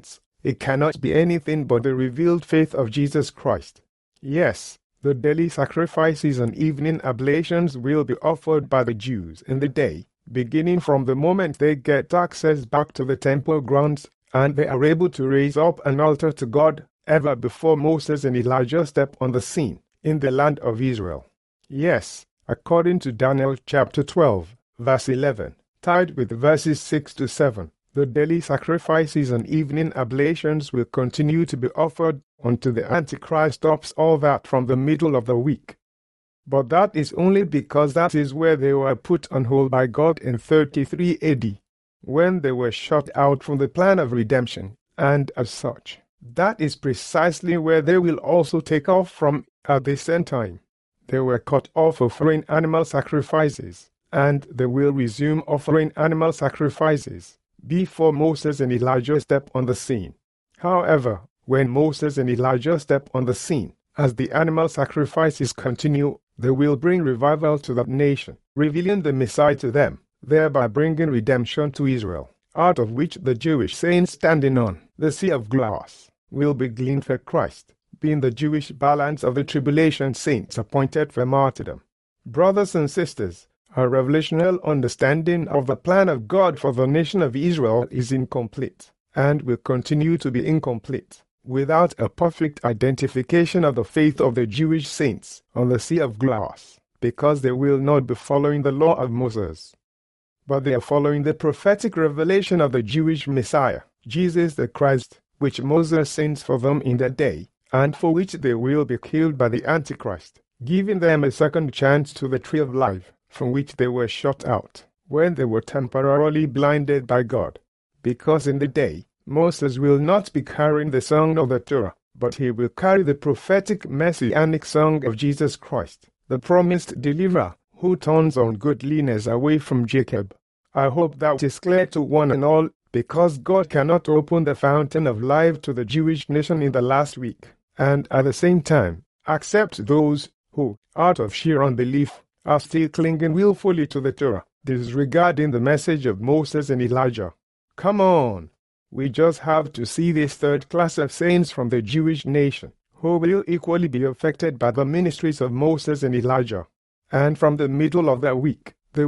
it cannot be anything but the revealed faith of Jesus Christ. Yes, the daily sacrifices and evening oblations will be offered by the Jews in the day, beginning from the moment they get access back to the temple grounds, and they are able to raise up an altar to God, ever before Moses and Elijah step on the scene in the land of Israel. Yes, according to Daniel chapter 12, verse 11, tied with verses 6 to 7, the daily sacrifices and evening oblations will continue to be offered until the Antichrist stops all that from the middle of the week. But that is only because that is where they were put on hold by God in 33 AD, when they were shut out from the plan of redemption, and as such, that is precisely where they will also take off from at the same time. They were cut off offering animal sacrifices, and they will resume offering animal sacrifices before Moses and Elijah step on the scene. However, when Moses and Elijah step on the scene, as the animal sacrifices continue, they will bring revival to that nation, revealing the Messiah to them, thereby bringing redemption to Israel, out of which the Jewish saints standing on the sea of glass will be gleaned for Christ, being the Jewish balance of the tribulation saints appointed for martyrdom. Brothers and sisters, our revelational understanding of the plan of God for the nation of Israel is incomplete, and will continue to be incomplete, without a perfect identification of the faith of the Jewish saints on the sea of glass, because they will not be following the law of Moses, but they are following the prophetic revelation of the Jewish Messiah, Jesus the Christ, which Moses sends for them in that day, and for which they will be killed by the Antichrist, giving them a second chance to the tree of life, from which they were shut out, when they were temporarily blinded by God. Because in the day, Moses will not be carrying the song of the Torah, but he will carry the prophetic messianic song of Jesus Christ, the promised deliverer, who turns ungodliness away from Jacob. I hope that is clear to one and all, because God cannot open the fountain of life to the Jewish nation in the last week, and at the same time accept those who, out of sheer unbelief, are still clinging willfully to the Torah, disregarding the message of Moses and Elijah. Come on! We just have to see this third class of saints from the Jewish nation, who will equally be affected by the ministries of Moses and Elijah. And from the middle of that week, the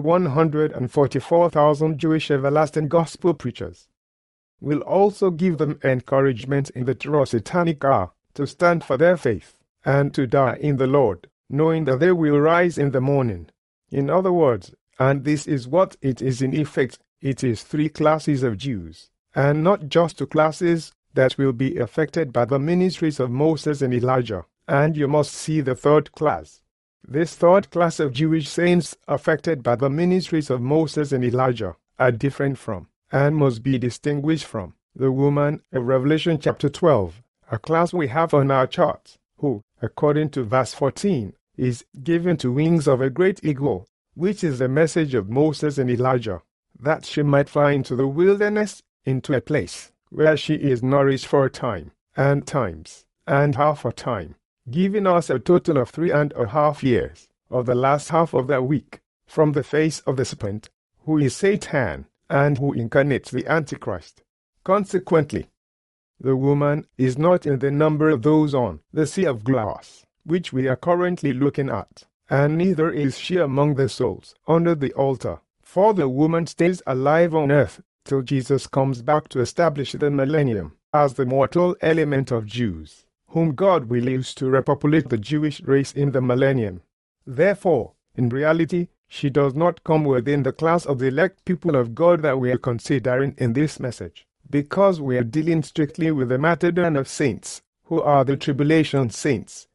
144,000 Jewish everlasting gospel preachers will also give them encouragement in the Torah satanic hour to stand for their faith and to die in the Lord, knowing that they will rise in the morning. In other words, and this is what it is in effect, it is three classes of Jews, and not just two classes that will be affected by the ministries of Moses and Elijah, and you must see the third class. This third class of Jewish saints affected by the ministries of Moses and Elijah are different from, and must be distinguished from, the woman of Revelation chapter 12, a class we have on our chart, who, according to verse 14, is given to wings of a great eagle, which is the message of Moses and Elijah, that she might fly into the wilderness, into a place where she is nourished for a time, and times, and half a time, giving us a total of 3.5 years of the last half of that week, from the face of the serpent, who is Satan, and who incarnates the Antichrist. Consequently, the woman is not in the number of those on the sea of glass, which we are currently looking at, and neither is she among the souls under the altar, for the woman stays alive on earth till Jesus comes back to establish the millennium as the mortal element of Jews, whom God will use to repopulate the Jewish race in the millennium. Therefore, in reality, she does not come within the class of the elect people of God that we are considering in this message, because we are dealing strictly with the martyrdom of saints, who are the tribulation saints.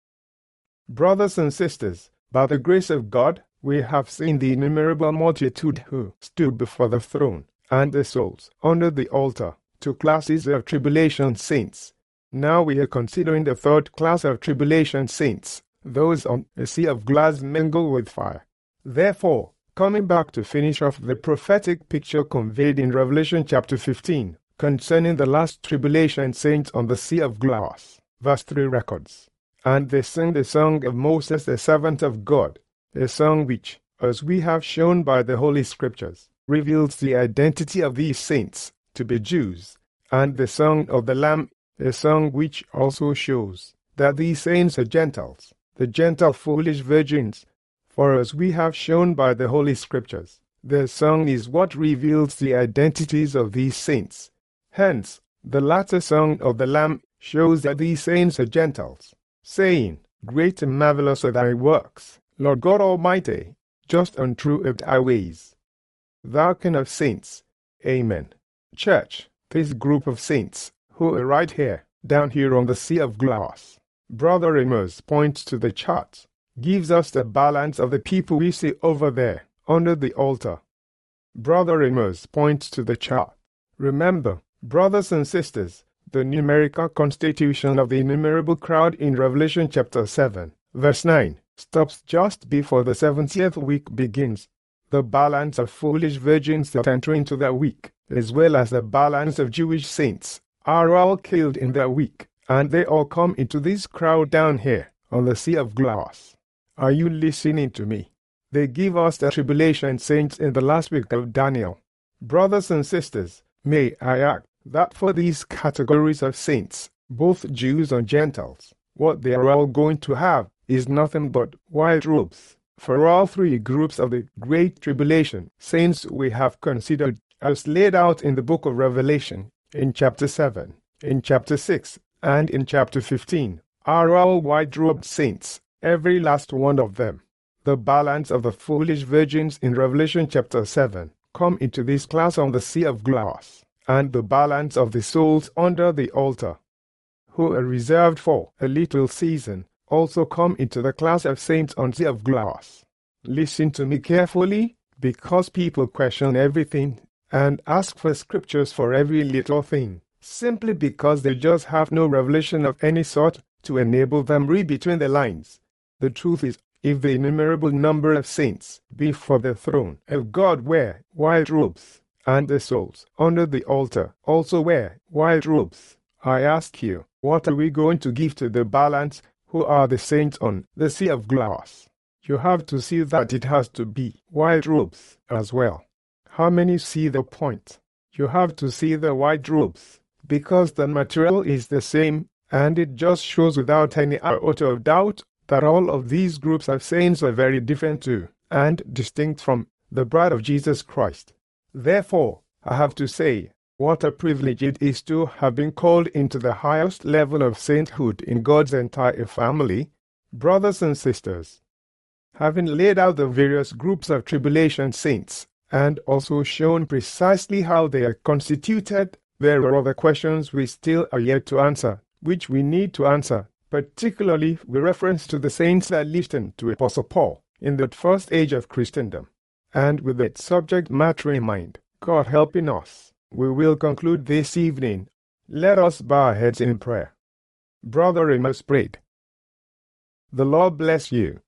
Brothers and sisters, by the grace of God, we have seen the innumerable multitude who stood before the throne, and the souls under the altar, two classes of tribulation saints. Now we are considering the third class of tribulation saints, those on a sea of glass mingled with fire. Therefore, coming back to finish off the prophetic picture conveyed in Revelation chapter 15, concerning the last tribulation saints on the sea of glass, verse 3 records, "And they sang the song of Moses the servant of God, a song which, as we have shown by the Holy Scriptures, reveals the identity of these saints to be Jews, and the song of the Lamb, a song which also shows that these saints are Gentiles, the Gentile foolish virgins. For as we have shown by the Holy Scriptures, their song is what reveals the identities of these saints. Hence, the latter song of the Lamb shows that these saints are Gentiles, saying, Great and marvelous are thy works, Lord God Almighty, just and true are thy ways, thou King of saints. Amen. Church, this group of saints, who are right here, down here on the sea of glass, Brother Amos points to the chart, gives us the balance of the people we see over there, under the altar. Brother Amos points to the chart. Remember, brothers and sisters, the numerical constitution of the innumerable crowd in Revelation chapter 7, verse 9, stops just before the 70th week begins. The balance of foolish virgins that enter into that week, as well as the balance of Jewish saints, are all killed in that week, and they all come into this crowd down here, on the sea of glass. Are you listening to me? They give us the tribulation saints in the last week of Daniel. Brothers and sisters, may I add that for these categories of saints, both Jews and Gentiles, what they are all going to have is nothing but white robes. For all three groups of the Great Tribulation saints we have considered as laid out in the book of Revelation, in chapter 7, in chapter 6, and in chapter 15, are all white-robed saints, every last one of them. The balance of the foolish virgins in Revelation chapter 7 come into this class on the sea of glass, and the balance of the souls under the altar, who are reserved for a little season, also come into the class of saints on the sea of glass. Listen to me carefully, because people question everything and ask for scriptures for every little thing, simply because they just have no revelation of any sort to enable them read between the lines. The truth is, if the innumerable number of saints before the throne of God wear white robes, and the souls under the altar also wear white robes, I ask you, what are we going to give to the balance who are the saints on the sea of glass? You have to see that it has to be white robes as well. How many see the point? You have to see the white robes, because the material is the same, and it just shows without any iota of doubt that all of these groups of saints are very different too, and distinct from the bride of Jesus Christ. Therefore, I have to say, what a privilege it is to have been called into the highest level of sainthood in God's entire family. Brothers and sisters, having laid out the various groups of tribulation saints, and also shown precisely how they are constituted, there are other questions we still are yet to answer, which we need to answer, particularly with reference to the saints that listened to Apostle Paul in that first age of Christendom. And with that subject matter in mind, God helping us, we will conclude this evening. Let us bow our heads in prayer. Brother Amos prayed. The Lord bless you.